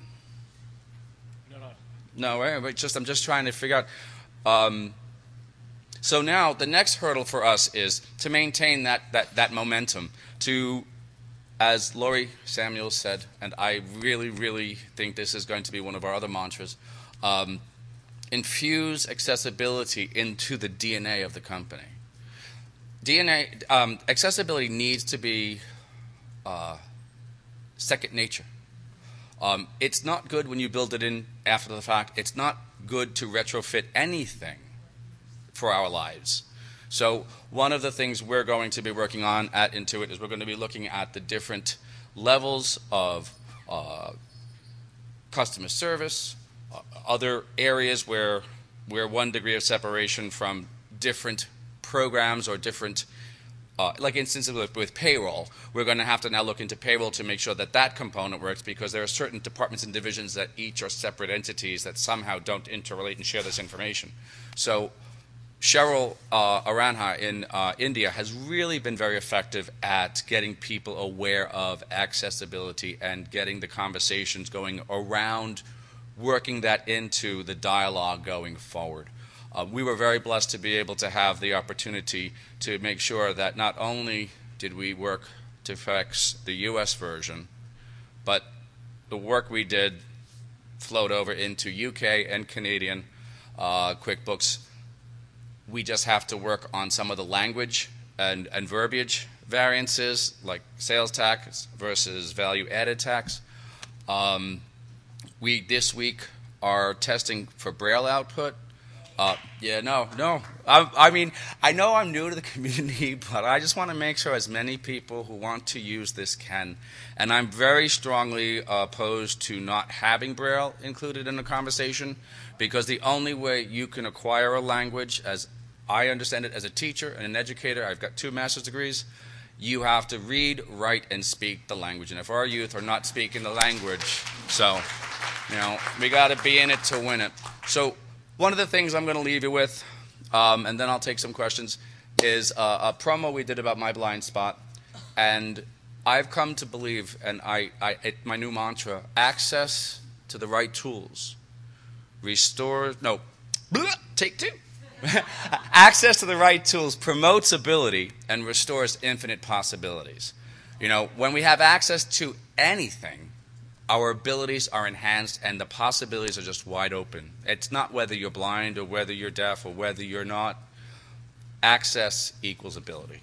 No, no. No, right? But just I'm just trying to figure out. Um, so now the next hurdle for us is to maintain that that that momentum. To, as Lori Samuels said, and I really, really think this is going to be one of our other mantras, um, infuse accessibility into the D N A of the company. D N A um, accessibility needs to be uh, second nature. Um, it's not good when you build it in after the fact. It's not good to retrofit anything for our lives. So one of the things we're going to be working on at Intuit is we're going to be looking at the different levels of uh, customer service, uh, other areas where we're one degree of separation from different programs or different, uh, like instances with, with payroll. We're going to have to now look into payroll to make sure that that component works, because there are certain departments and divisions that each are separate entities that somehow don't interrelate and share this information. So Cheryl uh, Aranha in uh, India has really been very effective at getting people aware of accessibility and getting the conversations going around working that into the dialogue going forward. Uh, we were very blessed to be able to have the opportunity to make sure that not only did we work to fix the U S version, but the work we did flowed over into U K and Canadian uh, QuickBooks. We just have to work on some of the language and, and verbiage variances, like sales tax versus value-added tax. Um, we, this week, are testing for Braille output. Uh, yeah, no, no. I, I mean, I know I'm new to the community, but I just want to make sure as many people who want to use this can. And I'm very strongly uh, opposed to not having Braille included in the conversation, because the only way you can acquire a language, as I understand it as a teacher and an educator, I've got two master's degrees, you have to read, write, and speak the language. And if our youth are not speaking the language, so, you know, we got to be in it to win it. So one of the things I'm going to leave you with, um, and then I'll take some questions, is uh, a promo we did about My Blind Spot. And I've come to believe, and I, I it, my new mantra, access to the right tools restores, no, take two. Access to the right tools promotes ability and restores infinite possibilities. You know, when we have access to anything, our abilities are enhanced and the possibilities are just wide open. It's not whether you're blind or whether you're deaf or whether you're not. Access equals ability.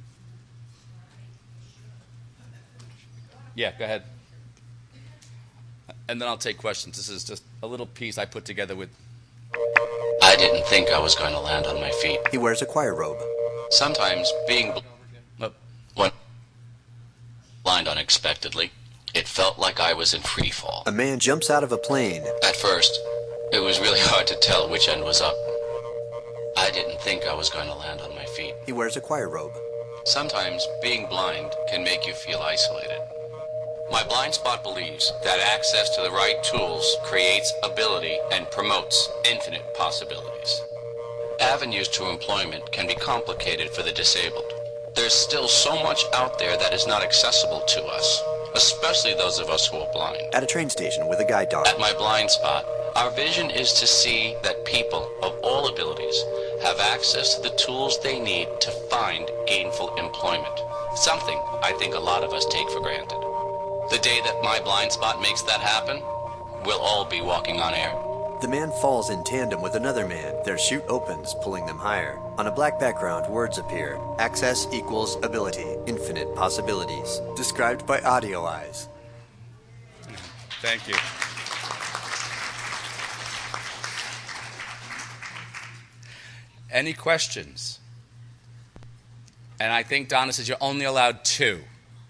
Yeah, go ahead. And then I'll take questions. This is just a little piece I put together with... I didn't think I was going to land on my feet. He wears a choir robe. Sometimes being bl- when blind unexpectedly, it felt like I was in free fall. A man jumps out of a plane. At first, it was really hard to tell which end was up. I didn't think I was going to land on my feet. He wears a choir robe. Sometimes being blind can make you feel isolated. My Blind Spot believes that access to the right tools creates ability and promotes infinite possibilities. Avenues to employment can be complicated for the disabled. There's still so much out there that is not accessible to us, especially those of us who are blind. At a train station with a guide dog. At My Blind Spot, our vision is to see that people of all abilities have access to the tools they need to find gainful employment, something I think a lot of us take for granted. The day that My Blind Spot makes that happen, we'll all be walking on air. The man falls in tandem with another man. Their chute opens, pulling them higher. On a black background, words appear. Access equals ability. Infinite possibilities. Described by Audio Eyes. Thank you. Any questions? And I think Donna says you're only allowed two.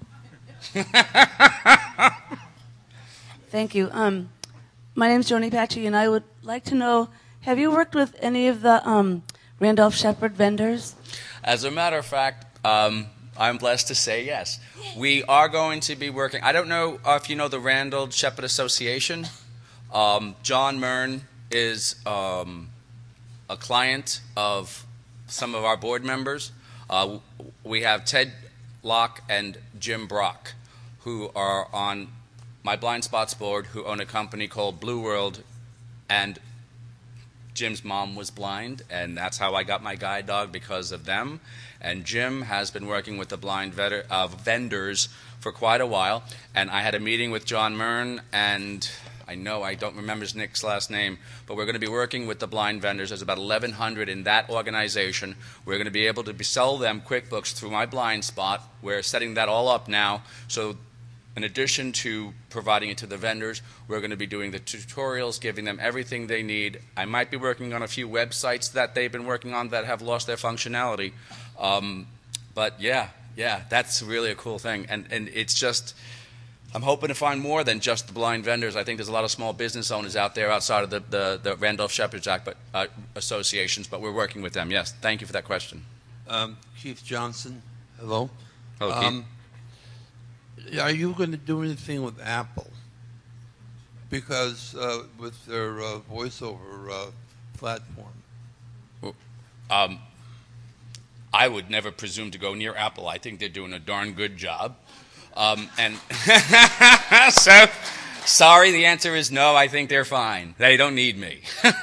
Thank you. Um, my name is Joni Patchy, and I would like to know, have you worked with any of the um, Randolph Shepherd vendors? As a matter of fact, um, I'm blessed to say yes. We are going to be working. I don't know if you know the Randolph Shepherd Association. Um, John Mern is um, a client of some of our board members. Uh, we have Ted Locke and Jim Brock, who are on My Blind Spots board, who own a company called Blue World, and Jim's mom was blind, and that's how I got my guide dog, because of them. And Jim has been working with the blind vetter, uh, vendors for quite a while, and I had a meeting with John Mern, and I know I don't remember Nick's last name, but we're going to be working with the blind vendors. There's about eleven hundred in that organization. We're going to be able to be, sell them QuickBooks through My Blind Spot. We're setting that all up now, so in addition to providing it to the vendors, we're going to be doing the tutorials, giving them everything they need. I might be working on a few websites that they've been working on that have lost their functionality. Um, but yeah, yeah, that's really a cool thing. And, and it's just, I'm hoping to find more than just the blind vendors. I think there's a lot of small business owners out there outside of the, the, the Randolph-Shepherd's Act but, uh, associations, but we're working with them. Yes, thank you for that question. Um, Keith Johnson, hello. Hello, Keith. Um, are you going to do anything with Apple? Because uh, with their uh, voiceover uh, platform. Um, I would never presume to go near Apple. I think they're doing a darn good job. Um, and so, sorry, the answer is no. I think they're fine. They don't need me.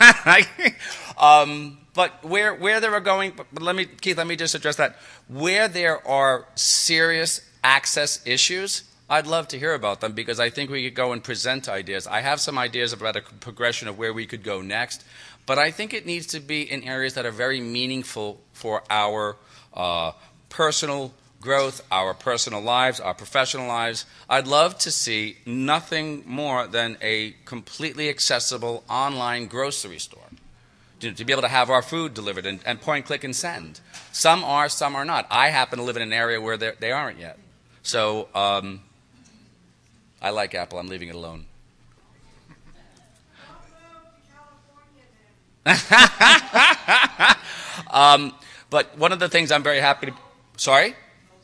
um, but where where they are going, but let me, Keith, let me just address that. Where there are serious access issues, I'd love to hear about them because I think we could go and present ideas. I have some ideas about a progression of where we could go next, but I think it needs to be in areas that are very meaningful for our uh, personal growth, our personal lives, our professional lives. I'd love to see nothing more than a completely accessible online grocery store. To, to be able to have our food delivered and, and point, click, and send. Some are, some are not. I happen to live in an area where they aren't yet. So um, I like Apple. I'm leaving it alone. um, but one of the things I'm very happy to... Sorry?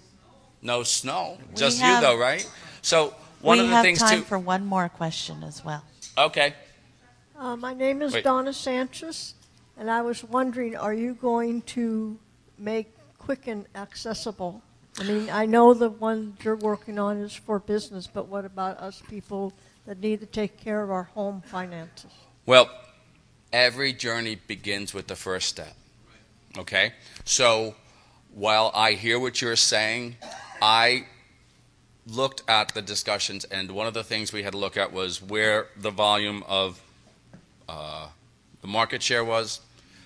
No snow. We Just have, you, though, right? So one we of the have things time too... for one more question as well. Okay. Uh, my name is Wait. Donna Sanchez, and I was wondering, are you going to make Quicken accessible? I mean, I know the one you're working on is for business, but what about us people that need to take care of our home finances? Well, every journey begins with the first step. Okay? So while I hear what you're saying, I looked at the discussions, and one of the things we had to look at was where the volume of uh, the market share was.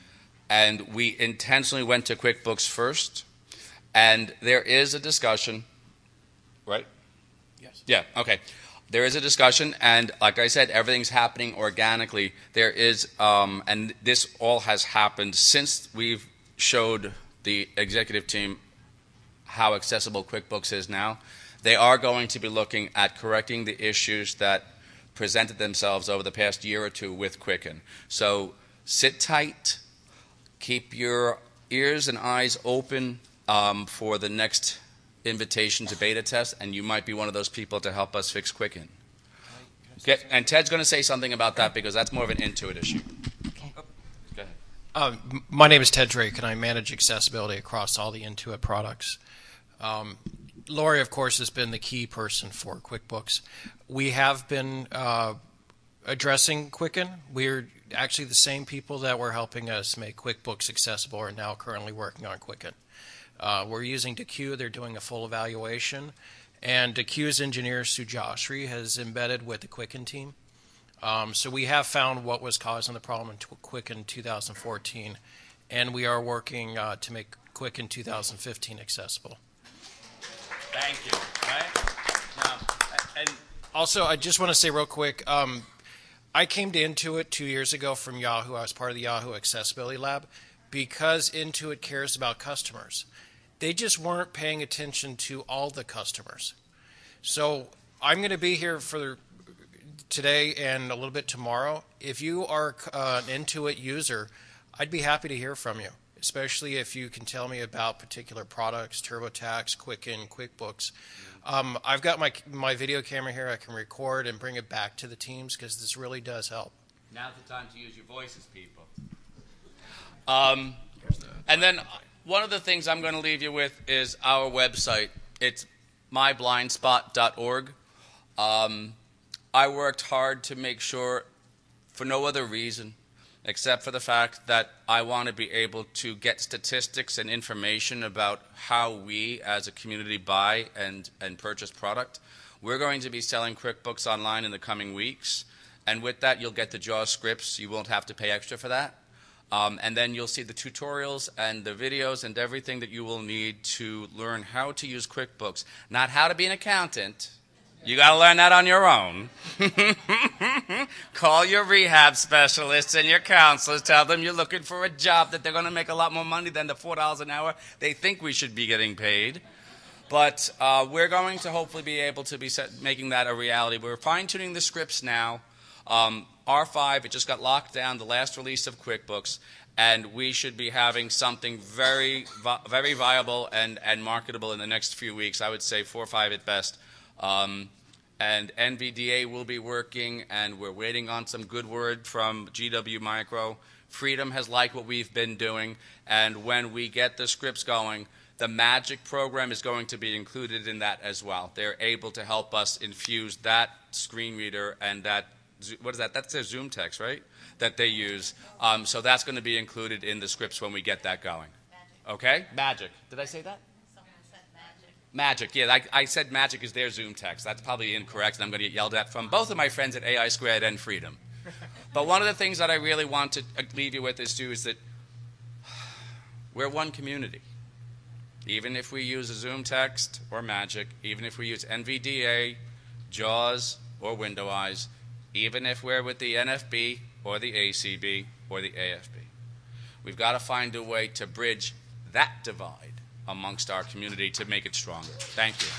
And we intentionally went to QuickBooks first. And there is a discussion, right? Yes. Yeah, okay. There is a discussion, and like I said, everything's happening organically. There is, um, and this all has happened since we've showed the executive team how accessible QuickBooks is now. They are going to be looking at correcting the issues that presented themselves over the past year or two with Quicken. So sit tight, keep your ears and eyes open um, for the next invitation to beta test, and you might be one of those people to help us fix Quicken. Okay, and Ted's going to say something about that because that's more of an Intuit issue. Okay. Oh, go ahead. Um, my name is Ted Drake, and I manage accessibility across all the Intuit products. Um, Lori, of course, has been the key person for QuickBooks. We have been uh, addressing Quicken. We're actually the same people that were helping us make QuickBooks accessible are now currently working on Quicken. Uh, we're using DeQ. They're doing a full evaluation. And DeQ's engineer, Sujashri, has embedded with the Quicken team. Um, so we have found what was causing the problem in Quicken two thousand fourteen, and we are working uh, to make Quicken two thousand fifteen accessible. Thank you. Right? Now, and also, I just want to say real quick, um, I came to Intuit two years ago from Yahoo. I was part of the Yahoo Accessibility Lab because Intuit cares about customers. They just weren't paying attention to all the customers. So I'm going to be here for today and a little bit tomorrow. If you are uh, an Intuit user, I'd be happy to hear from you, especially if you can tell me about particular products, TurboTax, Quicken, QuickBooks. Um, I've got my my video camera here. I can record and bring it back to the teams because this really does help. Now's the time to use your voices, people. Um, and then one of the things I'm going to leave you with is our website. It's my blind spot dot org. Um, I worked hard to make sure, for no other reason, except for the fact that I want to be able to get statistics and information about how we as a community buy and, and purchase product. We're going to be selling QuickBooks Online in the coming weeks, and with that you'll get the JAWS scripts. You won't have to pay extra for that. Um, and then you'll see the tutorials and the videos and everything that you will need to learn how to use QuickBooks. Not how to be an accountant, You got to learn that on your own. Call your rehab specialists and your counselors. Tell them you're looking for a job that they're going to make a lot more money than the four dollars an hour they think we should be getting paid. But uh, we're going to hopefully be able to be set, making that a reality. We're fine-tuning the scripts now. Um, R five, it just got locked down, the last release of QuickBooks, and we should be having something very, very viable and, and marketable in the next few weeks. I would say four or five at best. Um, and N V D A will be working, and we're waiting on some good word from G W Micro. Freedom has liked what we've been doing, and when we get the scripts going, the Magic program is going to be included in that as well. They're able to help us infuse that screen reader and that, what is that? That's their Zoom text, right? That they use. Um, so that's going to be included in the scripts when we get that going. Magic. Okay? Magic. Did I say that? Magic, yeah, I, I said Magic is their Zoom text. That's probably incorrect, and I'm going to get yelled at from both of my friends at A I Squared and Freedom. But one of the things that I really want to leave you with is, too, is that we're one community. Even if we use a Zoom text or Magic, even if we use N V D A, JAWS, or WindowEyes, even if we're with the N F B or the A C B or the A F B, we've got to find a way to bridge that divide amongst our community to make it stronger. Thank you.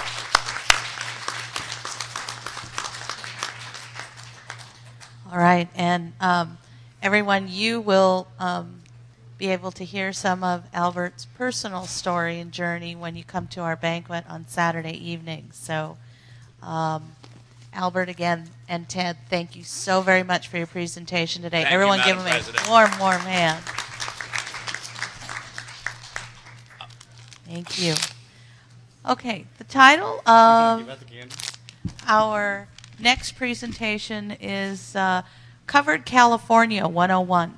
All right, and um, everyone, you will um, be able to hear some of Albert's personal story and journey when you come to our banquet on Saturday evening. So, um, Albert, again, and Ted, thank you so very much for your presentation today. Thank Everyone you, give Madam them President. a warm, warm hand. Thank you. Okay, the title of our next presentation is uh, Covered California one oh one.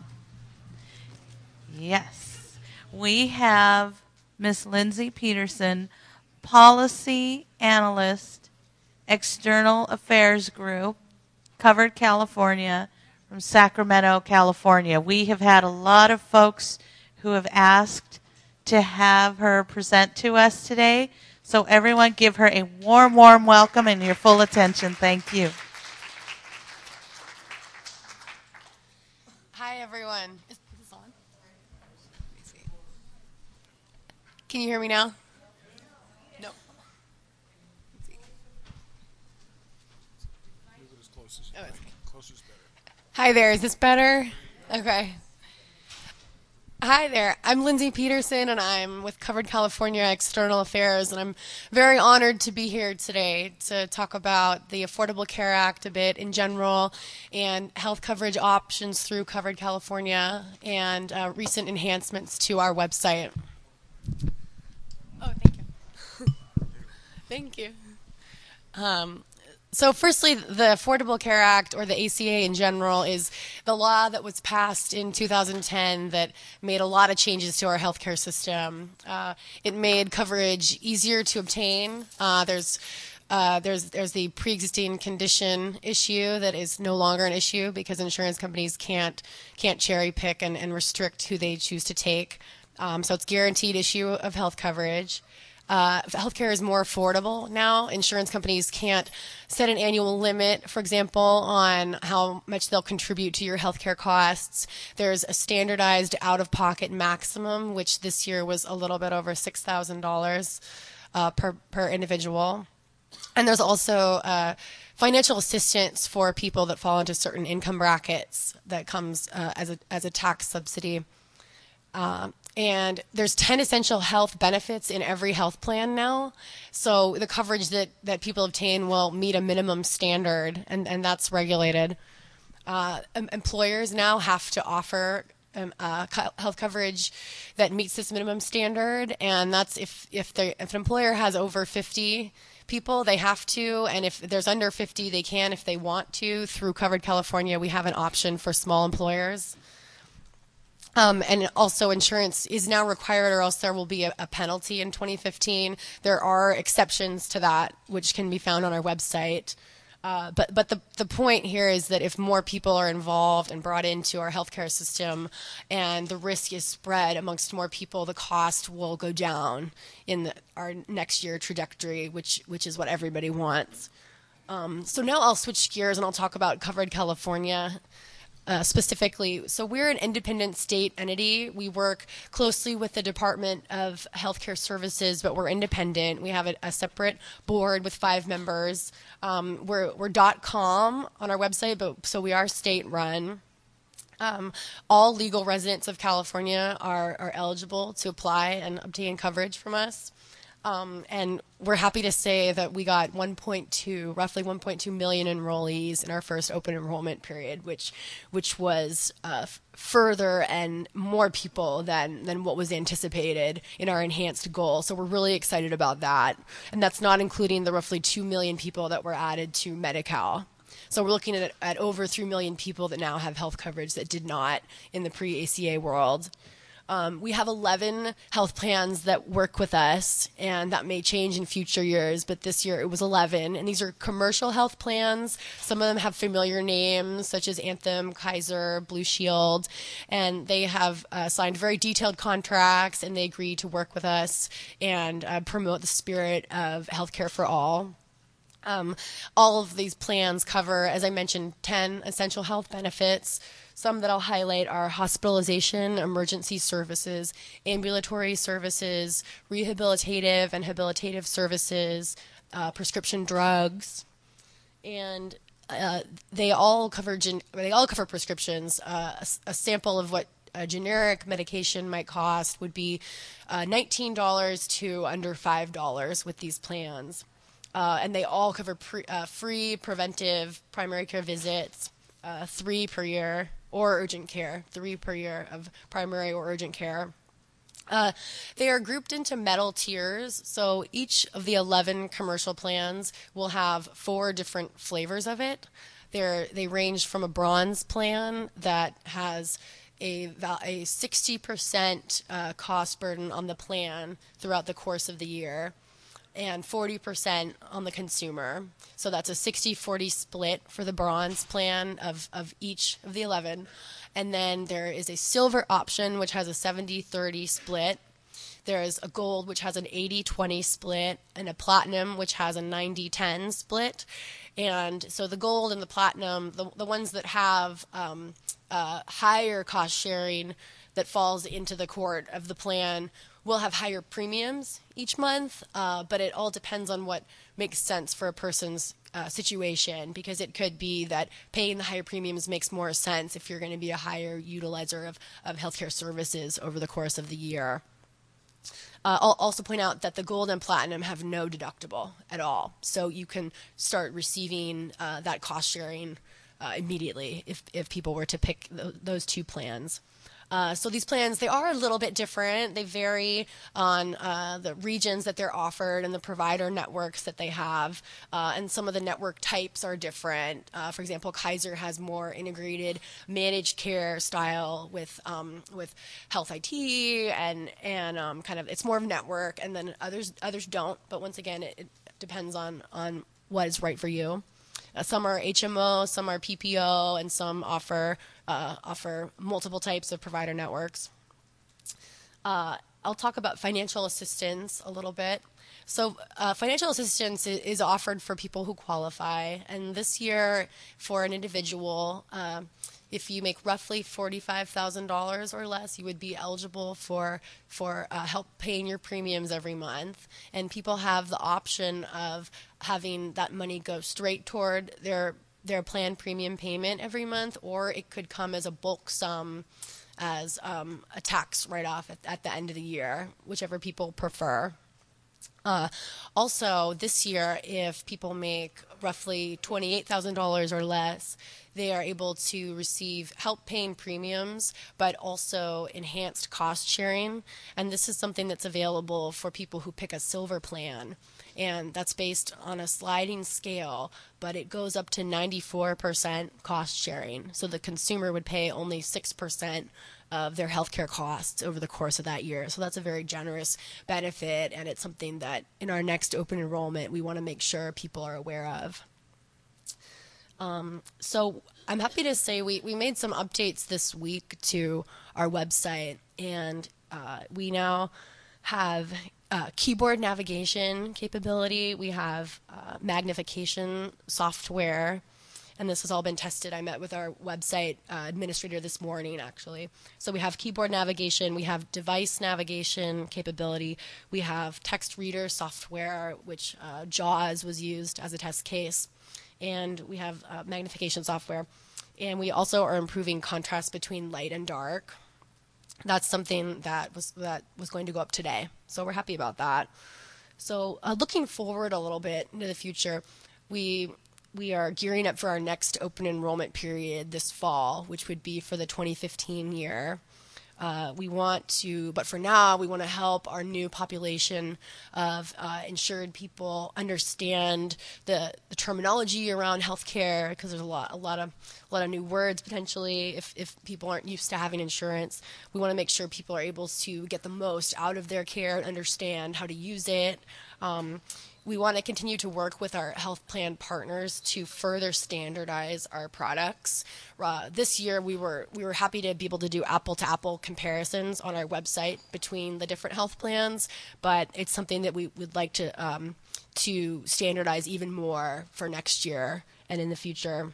Yes, we have Miss Lindsay Peterson, Policy Analyst, External Affairs Group, Covered California, from Sacramento, California. We have had a lot of folks who have asked to have her present to us today. So everyone give her a warm, warm welcome and your full attention. Thank you. Hi, everyone. Is this on? Let me see. Can you hear me now? No. Let's see. Oh, it's okay. Hi there. Is this better? Okay. Hi there. I'm Lindsay Peterson, and I'm with Covered California External Affairs, and I'm very honored to be here today to talk about the Affordable Care Act a bit in general and health coverage options through Covered California and uh, recent enhancements to our website. Oh, thank you. Thank you. Um, So firstly, the Affordable Care Act, or the A C A in general, is the law that was passed in two thousand ten that made a lot of changes to our healthcare system. Uh, it made coverage easier to obtain. Uh, there's uh, there's there's the pre-existing condition issue that is no longer an issue because insurance companies can't can't cherry pick and, and restrict who they choose to take. Um, so it's guaranteed issue of health coverage. Uh, healthcare is more affordable now. Insurance companies can't set an annual limit, for example, on how much they'll contribute to your healthcare costs. There's a standardized out-of-pocket maximum, which this year was a little bit over six thousand dollars uh, per, per individual. And there's also uh, financial assistance for people that fall into certain income brackets that comes uh, as a as a tax subsidy. Um, and there's ten essential health benefits in every health plan now. So the coverage that, that people obtain will meet a minimum standard, and, and that's regulated. Uh, em- employers now have to offer um, uh, co- health coverage that meets this minimum standard, and that's if if, they, if an employer has over fifty people, they have to, and if there's under fifty, they can if they want to. Through Covered California, we have an option for small employers. Um, and also insurance is now required, or else there will be a, a penalty in twenty fifteen. There are exceptions to that, which can be found on our website. Uh, but but the, the point here is that if more people are involved and brought into our healthcare system and the risk is spread amongst more people, the cost will go down in the, our next year trajectory, which, which is what everybody wants. Um, so now I'll switch gears and I'll talk about Covered California. Uh, specifically, so we're an independent state entity. We work closely with the Department of Healthcare Services, but we're independent. We have a, a separate board with five members. Um, we're we're .com on our website, but so we are state-run. Um, all legal residents of California are, are eligible to apply and obtain coverage from us. Um, and we're happy to say that we got one point two, roughly one point two million enrollees in our first open enrollment period, which, which was uh, f- further and more people than than what was anticipated in our enhanced goal. So we're really excited about that, and that's not including the roughly two million people that were added to Medi-Cal. So we're looking at at over three million people that now have health coverage that did not in the pre-A C A world. Um, we have eleven health plans that work with us, and that may change in future years, but this year it was eleven. And these are commercial health plans. Some of them have familiar names, such as Anthem, Kaiser, Blue Shield, and they have uh, signed very detailed contracts, and they agree to work with us and uh, promote the spirit of healthcare for all. Um, all of these plans cover, as I mentioned, ten essential health benefits. Some that I'll highlight are hospitalization, emergency services, ambulatory services, rehabilitative and habilitative services, uh, prescription drugs, and uh, they all cover gen- they all cover prescriptions. Uh, a, a sample of what a generic medication might cost would be uh, nineteen dollars to under five dollars with these plans. Uh, and they all cover pre- uh, free preventive primary care visits, uh, three per year, or urgent care, three per year of primary or urgent care. Uh, they are grouped into metal tiers, so each of the eleven commercial plans will have four different flavors of it. They're, they range from a bronze plan that has a, a sixty percent uh, cost burden on the plan throughout the course of the year, and forty percent on the consumer. So that's a sixty forty split for the bronze plan of, of each of the eleven. And then there is a silver option, which has a seventy thirty split. There is a gold, which has an eighty twenty split, and a platinum, which has a ninety ten split. And so the gold and the platinum, the, the ones that have um, uh, higher cost sharing that falls into the court of the plan will have higher premiums each month, uh, but it all depends on what makes sense for a person's uh, situation, because it could be that paying the higher premiums makes more sense if you're going to be a higher utilizer of, of healthcare services over the course of the year. Uh, I'll also point out that the gold and platinum have no deductible at all, so you can start receiving uh, that cost sharing uh, immediately if, if people were to pick th- those two plans. Uh, so these plans, they are a little bit different. They vary on uh, the regions that they're offered and the provider networks that they have. Uh, and some of the network types are different. Uh, for example, Kaiser has more integrated managed care style with um, with health I T and and um, kind of it's more of network. And then others others don't. But once again, it, it depends on on what is right for you. Uh, some are H M O, some are P P O, and some offer uh, offer multiple types of provider networks. Uh, I'll talk about financial assistance a little bit. So uh, financial assistance is offered for people who qualify, and this year for an individual, uh, if you make roughly forty-five thousand dollars or less, you would be eligible for for uh, help paying your premiums every month. And people have the option of having that money go straight toward their their plan premium payment every month, or it could come as a bulk sum as um, a tax write-off at, at the end of the year, whichever people prefer. Uh, also, this year, if people make roughly twenty-eight thousand dollars or less, they are able to receive help paying premiums, but also enhanced cost sharing. And this is something that's available for people who pick a silver plan. And that's based on a sliding scale, but it goes up to ninety-four percent cost sharing. So the consumer would pay only six percent of their healthcare costs over the course of that year. So that's a very generous benefit, and it's something that in our next open enrollment we want to make sure people are aware of. Um, so I'm happy to say we, we made some updates this week to our website, and uh, we now have uh, keyboard navigation capability. We have uh, magnification software, and this has all been tested. I met with our website uh, administrator this morning, actually. So we have keyboard navigation, we have device navigation capability, we have text reader software, which uh, JAWS was used as a test case, and we have uh, magnification software. And we also are improving contrast between light and dark. That's something that was that was going to go up today, so we're happy about that. So uh, looking forward a little bit into the future, we we are gearing up for our next open enrollment period this fall, which would be for the twenty fifteen year. Uh, we want to, but for now, we want to help our new population of uh, insured people understand the, the terminology around healthcare, because there's a lot, a lot of, a lot of new words potentially. If if people aren't used to having insurance, we want to make sure people are able to get the most out of their care and understand how to use it. Um, We want to continue to work with our health plan partners to further standardize our products. Uh, this year, we were we were happy to be able to do apple-to-apple comparisons on our website between the different health plans, but it's something that we would like to um, to standardize even more for next year and in the future.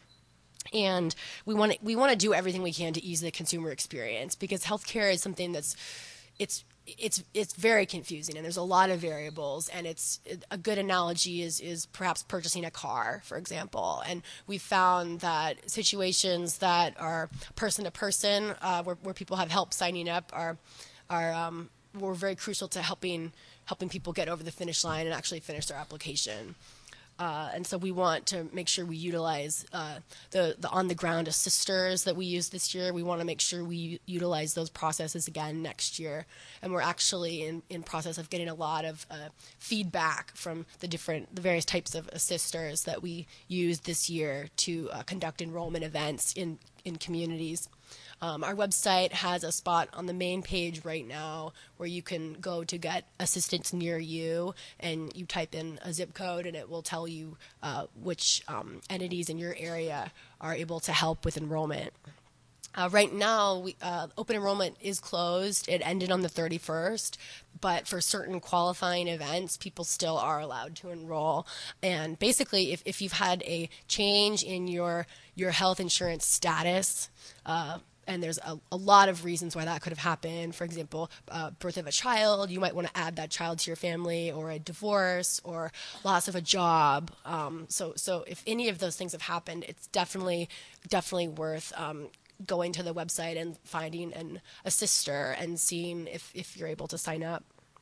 And we want to, we want to do everything we can to ease the consumer experience, because healthcare is something that's it's it's it's very confusing, and there's a lot of variables, and it's a good analogy is is perhaps purchasing a car, for example. And we found that situations that are person to person, uh, where where people have help signing up, are are um, were very crucial to helping helping people get over the finish line and actually finish their application. Uh, and so we want to make sure we utilize uh, the, the on-the-ground assisters that we used this year. We want to make sure we u- utilize those processes again next year. And we're actually in, in process of getting a lot of uh, feedback from the different, the various types of assisters that we used this year to uh, conduct enrollment events in, in communities. Um, our website has a spot on the main page right now where you can go to get assistance near you, and you type in a zip code and it will tell you uh, which um, entities in your area are able to help with enrollment. Uh, right now, we, uh, open enrollment is closed. It ended on the thirty-first, but for certain qualifying events, people still are allowed to enroll. And basically, if, if you've had a change in your, your health insurance status, uh, and there's a, a lot of reasons why that could have happened. For example, uh, birth of a child, you might want to add that child to your family, or a divorce, or loss of a job. Um, so, so if any of those things have happened, it's definitely, definitely worth um, going to the website and finding an assister and seeing if, if you're able to sign up.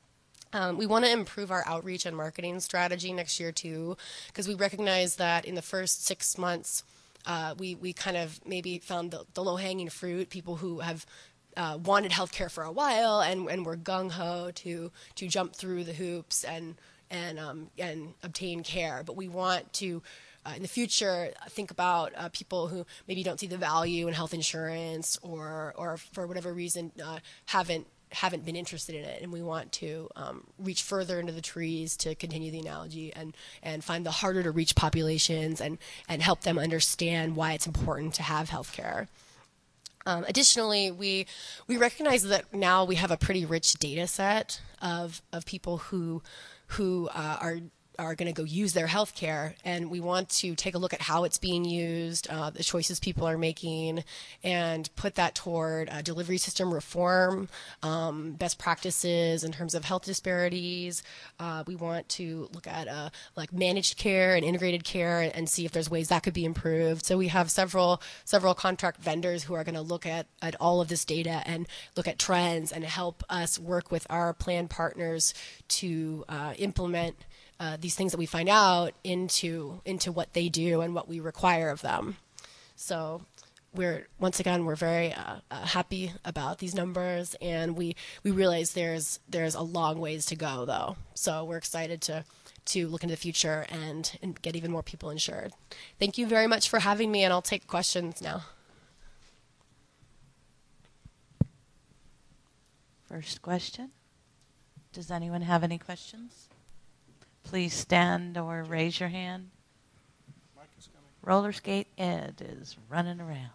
Um, we want to improve our outreach and marketing strategy next year too, because we recognize that in the first six months, Uh, we, we kind of maybe found the, the low-hanging fruit, people who have uh, wanted healthcare for a while and, and were gung-ho to to jump through the hoops and and um, and obtain care. But we want to, uh, in the future, think about uh, people who maybe don't see the value in health insurance, or or for whatever reason uh, haven't haven't been interested in it, and we want to um, reach further into the trees, to continue the analogy, and, and find the harder to reach populations and, and help them understand why it's important to have healthcare. Um, additionally, we we recognize that now we have a pretty rich data set of of people who who uh, are are going to go use their health care, and we want to take a look at how it's being used, uh, the choices people are making, and put that toward uh, delivery system reform, um, best practices in terms of health disparities. Uh, we want to look at uh, like managed care and integrated care, and, and see if there's ways that could be improved. So we have several several contract vendors who are going to look at, at all of this data and look at trends and help us work with our plan partners to uh, implement Uh, these things that we find out into into what they do and what we require of them. So we're once again we're very uh, uh, happy about these numbers, and we we realize there's there's a long ways to go though. So we're excited to to look into the future and, and get even more people insured. Thank you very much for having me, and I'll take questions now. First question. Does anyone have any questions? Please stand or raise your hand. Mike is coming. Roller skate Ed is running around.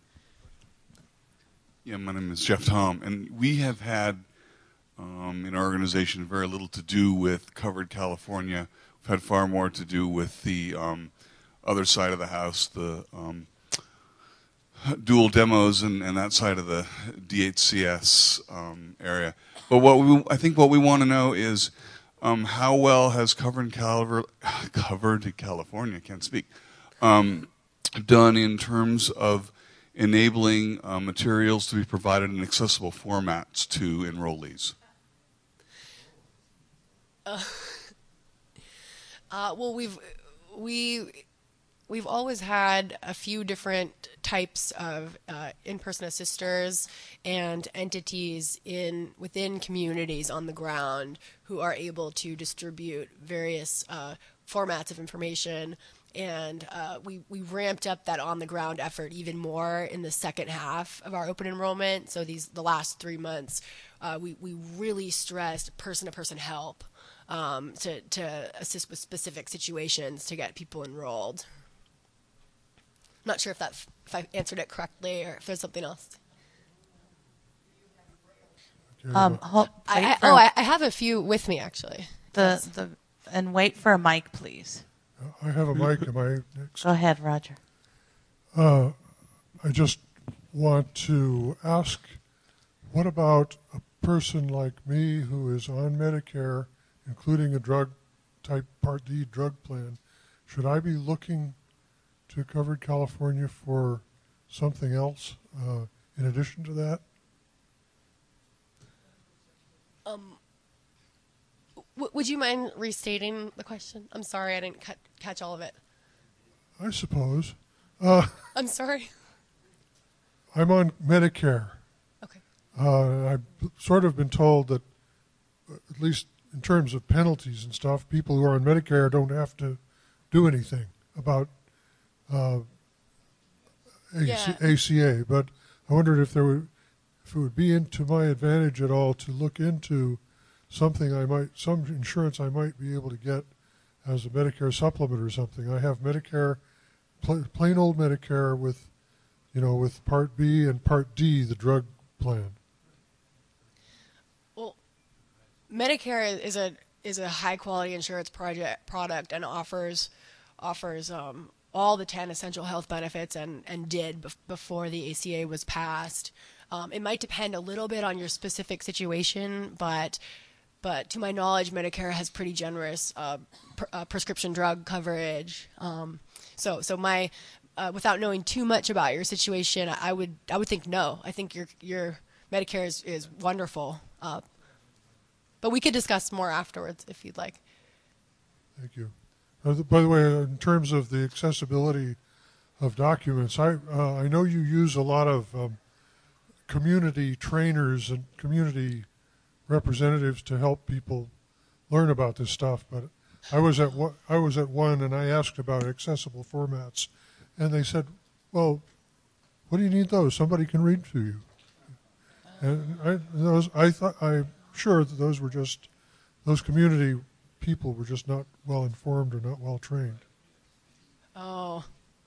Yeah, my name is Jeff Tom, and we have had um, in our organization very little to do with Covered California. We've had far more to do with the um, other side of the house, the um, dual demos and, and that side of the D H C S um, area. But what we, I think what we want to know is um, how well has Covered, Calver, Covered California, can't speak, um, done in terms of enabling uh, materials to be provided in accessible formats to enrollees? Uh, uh, well, we've we we've always had a few different types of uh, in-person assisters and entities in within communities on the ground who are able to distribute various uh, formats of information. And uh, we, we ramped up that on-the-ground effort even more in the second half of our open enrollment. So these the last three months, uh, we, we really stressed person-to-person help um, to, to assist with specific situations to get people enrolled. Not sure if that if I answered it correctly or if there's something else. Um, hold, I, I, for, oh, I, I have a few with me actually. The Yes. the and wait for a mic, please. I have a mic. Am I next? Go ahead, Roger. Uh, I just want to ask, what about a person like me who is on Medicare, including a drug type Part D drug plan? Should I be looking to Covered California for something else uh, in addition to that? Um, w- would you mind restating the question? I'm sorry, I didn't ca- catch all of it. I suppose. Uh, I'm sorry. I'm on Medicare. Okay. Uh, I've sort of been told that, uh, at least in terms of penalties and stuff, people who are on Medicare don't have to do anything about uh, A C- Yeah. A C A. But I wondered if there would, if it would be into my advantage at all to look into something I might, some insurance I might be able to get as a Medicare supplement or something. I have Medicare, pl- plain old Medicare with, you know, with Part B and Part D, the drug plan. Well, Medicare is a is a high quality insurance project product and offers offers um, all the ten essential health benefits and and did bef- before the A C A was passed. Um, it might depend a little bit on your specific situation, but but to my knowledge, Medicare has pretty generous uh, pr- uh, prescription drug coverage. Um, so so my uh, without knowing too much about your situation, I would I would think no. I think your your Medicare is, is wonderful. Uh, but we could discuss more afterwards if you'd like. Thank you. Uh, th- by the way, in terms of the accessibility of documents, I uh, I know you use a lot of um, community trainers and community representatives to help people learn about this stuff. But I was at one, I was at one, and I asked about accessible formats, and they said, "Well, what do you need those? Somebody can read to you." And I, those, I thought, I'm sure that those were just, those community people were just not well informed or not well trained. Oh.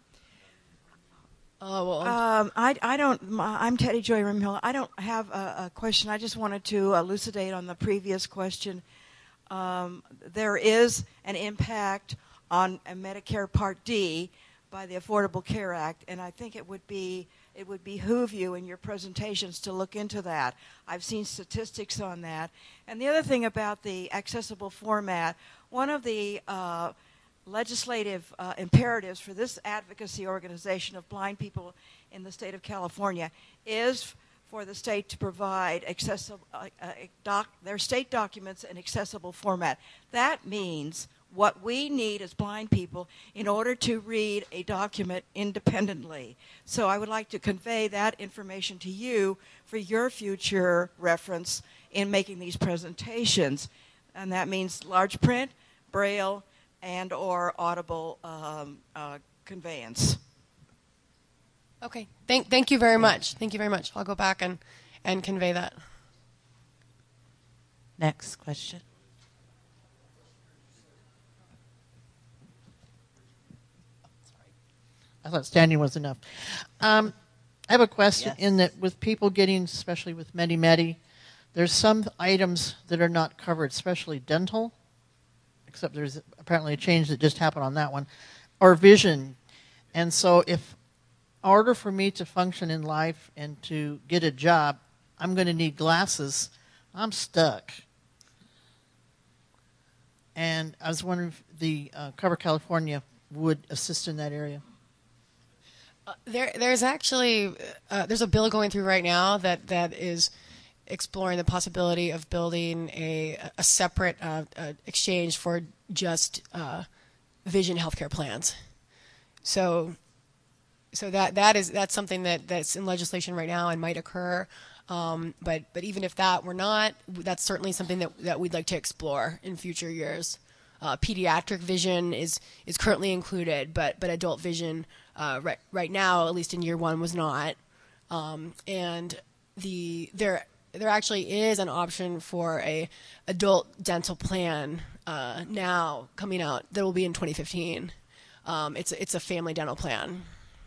Oh, well. Um, I, I don't, my- I'm Teddy Joy Rimhill. I don't have a, a question. I just wanted to elucidate on the previous question. Um, there is an impact on a Medicare Part D by the Affordable Care Act, and I think it would be it would behoove you in your presentations to look into that. I've seen statistics on that. And the other thing about the accessible format, one of the uh, legislative uh, imperatives for this advocacy organization of blind people in the state of California is for the state to provide accessible uh, uh, doc, their state documents in accessible format. That means what we need as blind people in order to read a document independently. So I would like to convey that information to you for your future reference in making these presentations. And that means large print, braille, and or audible um, uh, conveyance. Okay. Thank thank you very much. Thank you very much. I'll go back and, and convey that. Next question. I thought standing was enough. Um, I have a question Yes. in that with people getting, especially with Medi-Medi, there's some items that are not covered, especially dental, except there's apparently a change that just happened on that one, or vision. And so if in order for me to function in life and to get a job, I'm going to need glasses, I'm stuck. And I was wondering if the uh, Cover California would assist in that area. Uh, there, there's actually uh, there's a bill going through right now that, that is exploring the possibility of building a a separate uh, uh, exchange for just uh, vision healthcare plans. So, so that that is that's something that, that's in legislation right now and might occur. Um, but but even if that were not, that's certainly something that, that we'd like to explore in future years. Uh, pediatric vision is is currently included, but but adult vision uh, right right now, at least in year one, was not. Um, and the there there actually is an option for a adult dental plan uh, now coming out that will be in twenty fifteen. Um, it's it's a family dental plan.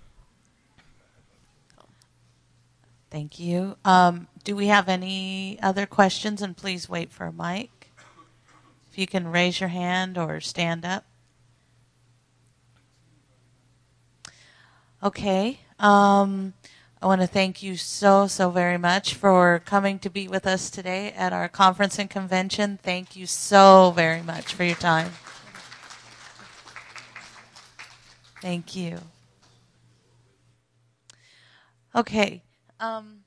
Thank you. Um, do we have any other questions? And please wait for a mic. If you can raise your hand or stand up. Okay. Um, I want to thank you so, so very much for coming to be with us today at our conference and convention. Thank you so very much for your time. Thank you. Okay. Um,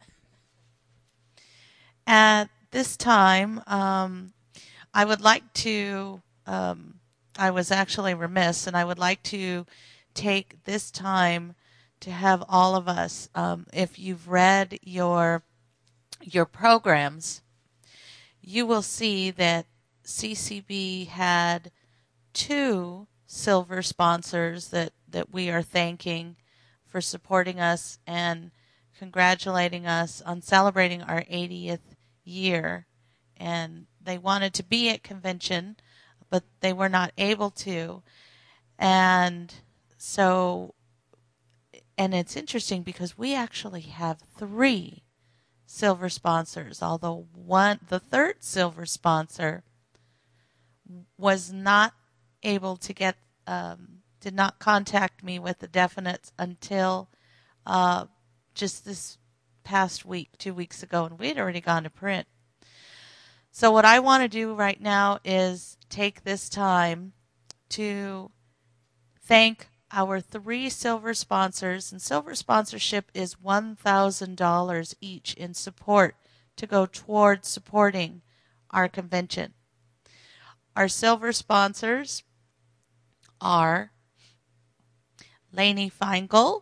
at this time, um, I would like to, um, I was actually remiss, and I would like to take this time to have all of us, um, if you've read your, your programs, you will see that C C B had two silver sponsors that, that we are thanking for supporting us and congratulating us on celebrating our eightieth year. And they wanted to be at convention, but they were not able to. And so, and it's interesting because we actually have three silver sponsors, although one, the third silver sponsor was not able to get, um, did not contact me with the definites until uh, just this past week, two weeks ago, and we had already gone to print. So what I want to do right now is take this time to thank our three silver sponsors, and silver sponsorship is one thousand dollars each in support to go toward supporting our convention. Our silver sponsors are Lainey Feingold,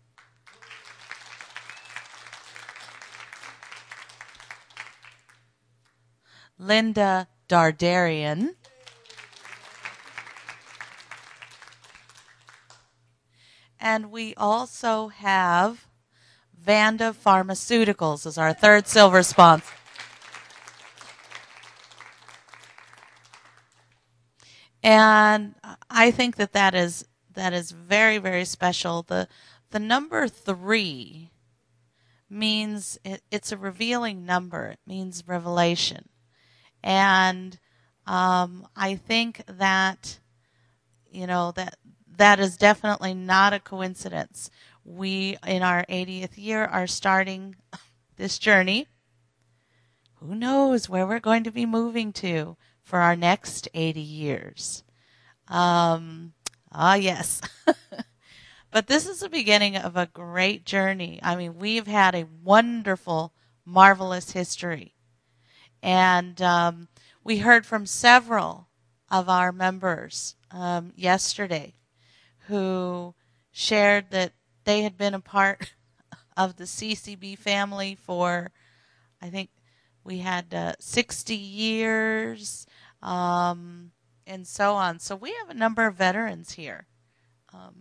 Linda Dardarian, and we also have Vanda Pharmaceuticals as our third silver sponsor. And I think that that is that is very, very special. The the number three means it, it's a revealing number. It means revelation. And um, I think that, you know, that that is definitely not a coincidence. We, in our eightieth year, are starting this journey. Who knows where we're going to be moving to for our next eighty years. Um, ah, yes. But this is the beginning of a great journey. I mean, we've had a wonderful, marvelous history. And um, we heard from several of our members um, yesterday who shared that they had been a part of the C C B family for, I think we had uh, sixty years, um, and so on. So we have a number of veterans here. Um,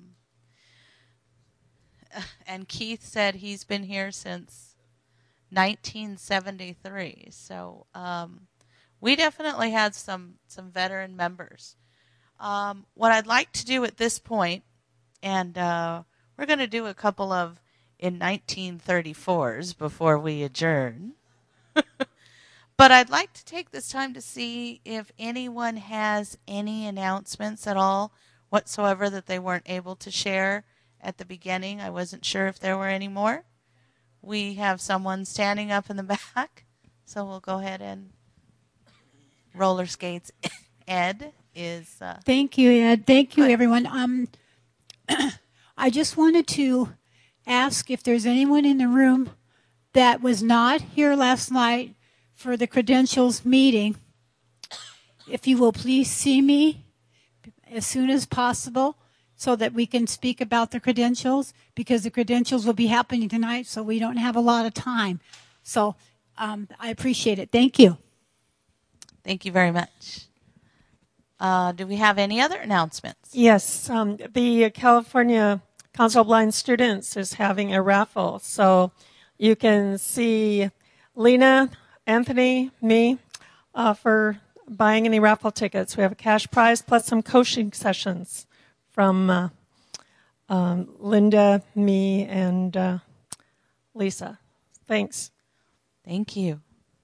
and Keith said he's been here since nineteen seventy-three. So um, we definitely had some, some veteran members. Um, what I'd like to do at this point And uh, we're going to do a couple of in nineteen thirty-fours before we adjourn. But I'd like to take this time to see if anyone has any announcements at all whatsoever that they weren't able to share at the beginning. I wasn't sure if there were any more. We have someone standing up in the back, so we'll go ahead and roller skates. Ed is... Uh, Thank you, Ed. Thank you, everyone. Um, I just wanted to ask if there's anyone in the room that was not here last night for the credentials meeting. If you will please see me as soon as possible so that we can speak about the credentials, because the credentials will be happening tonight, so we don't have a lot of time. So um, I appreciate it. Thank you. Thank you very much. Uh, do we have any other announcements? Yes, um, the California Council of Blind Students is having a raffle, so you can see Lena, Anthony, me, uh, for buying any raffle tickets. We have a cash prize plus some coaching sessions from uh, um, Linda, me, and uh, Lisa. Thanks. Thank you.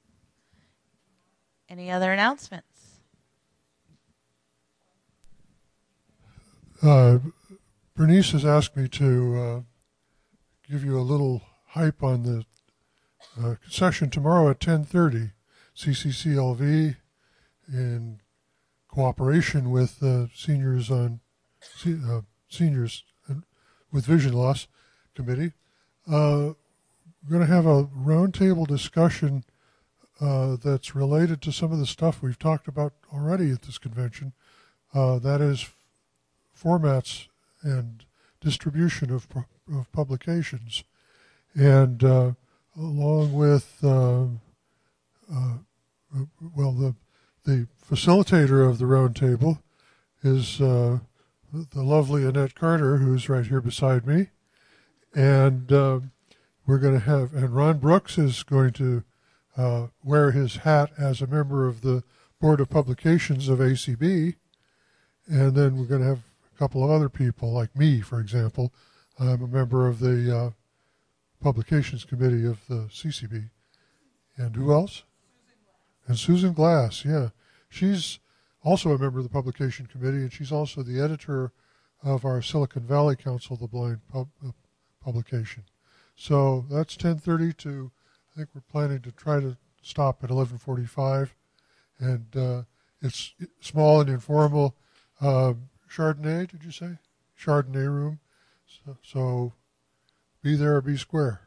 Any other announcements? Uh, Bernice has asked me to uh, give you a little hype on the uh, session tomorrow at ten thirty. C C C L V, in cooperation with uh, seniors on uh, seniors with vision loss committee, uh, we're going to have a roundtable discussion uh, that's related to some of the stuff we've talked about already at this convention. Uh, that is formats and distribution of, of publications, and uh, along with uh, uh, well, the the facilitator of the roundtable is uh, the lovely Annette Carter, who's right here beside me, and uh, we're going to have and Ron Brooks is going to uh, wear his hat as a member of the Board of Publications of A C B, and then we're going to have a couple of other people, like me, for example. I'm a member of the uh, Publications Committee of the C C B. And who else? And Susan Glass, yeah. She's also a member of the Publication Committee, and she's also the editor of our Silicon Valley Council of the Blind pub, uh, publication. So that's ten thirty to, I think we're planning to try to stop at eleven forty-five. And uh, it's small and informal. Uh, Chardonnay, did you say? Chardonnay room. So, so be there or be square.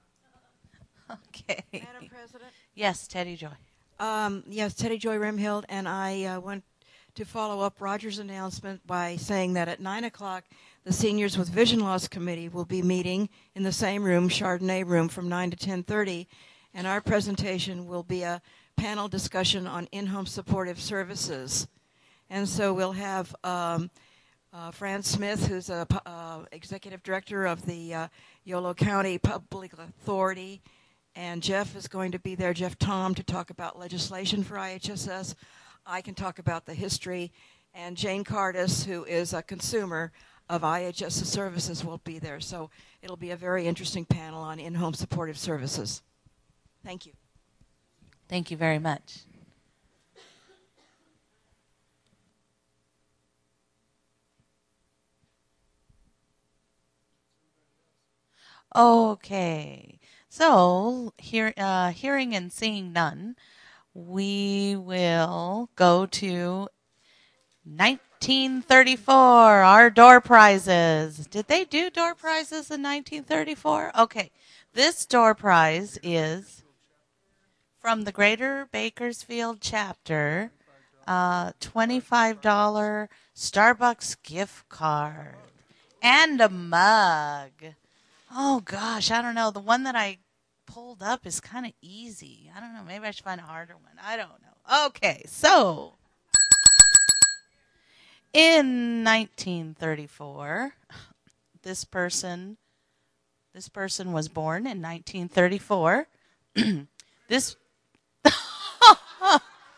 Okay. Madam President? Yes, Teddy Joy. Um, yes, Teddy Joy Remhild, and I uh, want to follow up Roger's announcement by saying that at nine o'clock, the Seniors with Vision Loss Committee will be meeting in the same room, Chardonnay room, from nine to ten thirty, and our presentation will be a panel discussion on in-home supportive services. And so we'll have um, uh, Fran Smith, who's a uh, executive director of the uh, Yolo County Public Authority, and Jeff is going to be there, Jeff Tom, to talk about legislation for I H S S. I can talk about the history, and Jane Cardis, who is a consumer of I H S S services, will be there. So it'll be a very interesting panel on in-home supportive services. Thank you. Thank you very much. Okay. So, hear, uh, hearing and seeing none, we will go to nineteen thirty-four, our door prizes. Did they do door prizes in nineteen thirty-four? Okay. This door prize is from the Greater Bakersfield chapter, uh, twenty-five dollars Starbucks gift card and a mug. Oh, gosh, I don't know. The one that I pulled up is kind of easy. I don't know. Maybe I should find a harder one. I don't know. Okay, so in nineteen thirty-four, this person, this person was born in nineteen thirty-four. This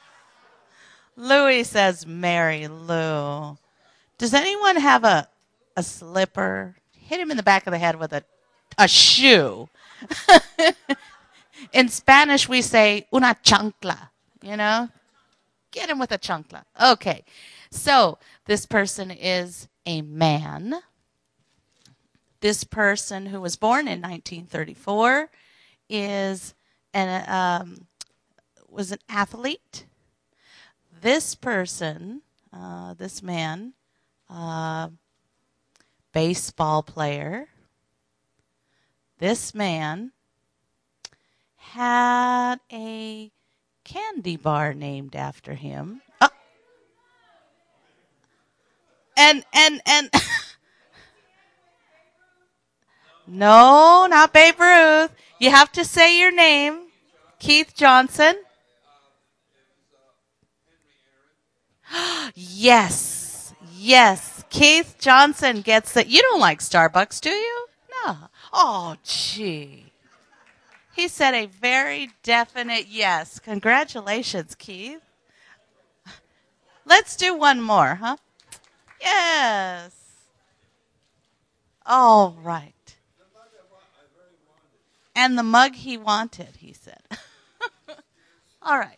Louis says, Mary Lou. Does anyone have a a slipper, hit him in the back of the head with a, a shoe. In Spanish, we say una chancla, you know? Get him with a chancla. Okay. So this person is a man. This person who was born in nineteen thirty-four is an, um, was an athlete. This person, uh, this man, uh, baseball player. This man had a candy bar named after him. Oh. And, and, and, no, not Babe Ruth. You have to say your name. Keith Johnson. Yes, yes. Keith Johnson gets the, you don't like Starbucks, do you? No. Oh, gee. He said a very definite yes. Congratulations, Keith. Let's do one more, huh? Yes. All right. And the mug he wanted, he said. All right.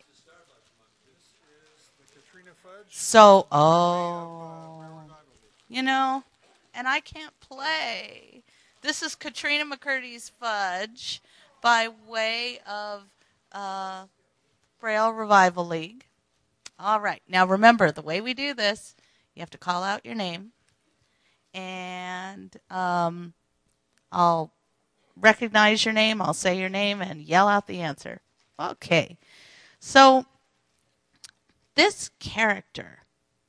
So, oh, you know, and I can't play. This is Katrina McCurdy's Fudge by way of uh, Braille Revival League. All right. Now, remember, the way we do this, you have to call out your name, and um, I'll recognize your name, I'll say your name, and yell out the answer. Okay. So, this character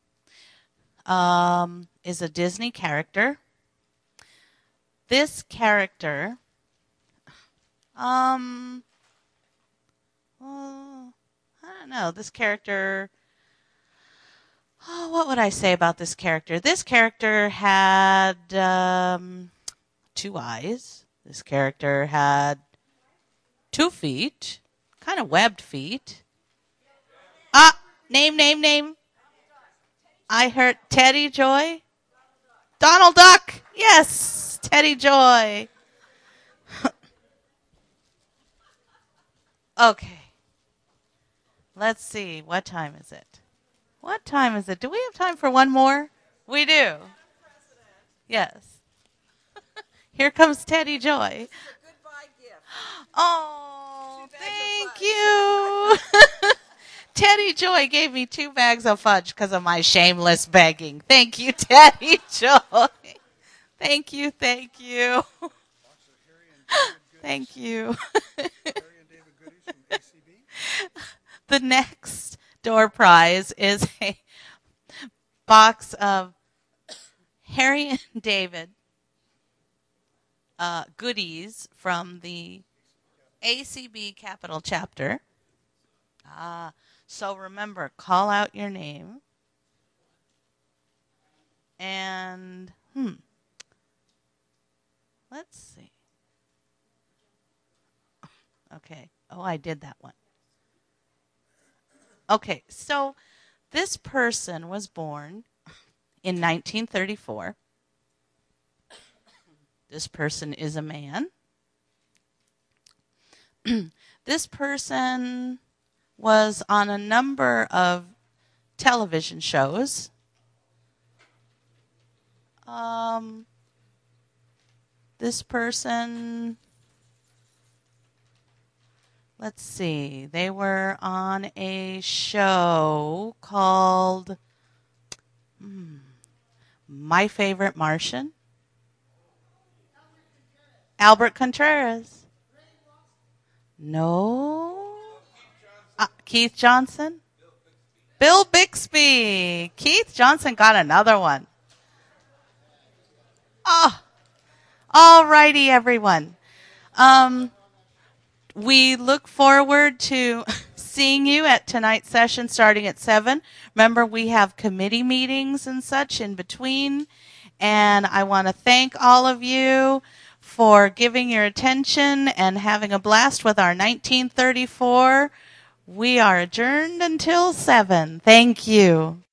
um, is a Disney character. This character, um, well, I don't know. This character, oh, what would I say about this character? This character had um, two eyes. This character had two feet, kind of webbed feet. Ah, name, name, name. I heard Teddy Joy. Donald Duck. Yes, Teddy Joy. Okay. Let's see. What time is it? What time is it? Do we have time for one more? We do. Yes. Here comes Teddy Joy. Oh, thank you. Teddy Joy gave me two bags of fudge because of my shameless begging. Thank you, Teddy Joy. Thank you, thank you. Thank you. The next door prize is a box of Harry and David uh, goodies from the A C B Capital Chapter. Ah. So remember, call out your name. And, hmm. Let's see. Okay. Oh, I did that one. Okay, so this person was born in nineteen thirty-four. This person is a man. This person was on a number of television shows. Um, this person, let's see, they were on a show called hmm, My Favorite Martian. Albert Contreras. No. Uh, Keith Johnson? Bill Bixby. Keith Johnson got another one. Oh, all righty, everyone. Um, we look forward to seeing you at tonight's session starting at seven. Remember, we have committee meetings and such in between. And I want to thank all of you for giving your attention and having a blast with our nineteen thirty-four. We are adjourned until seven. Thank you.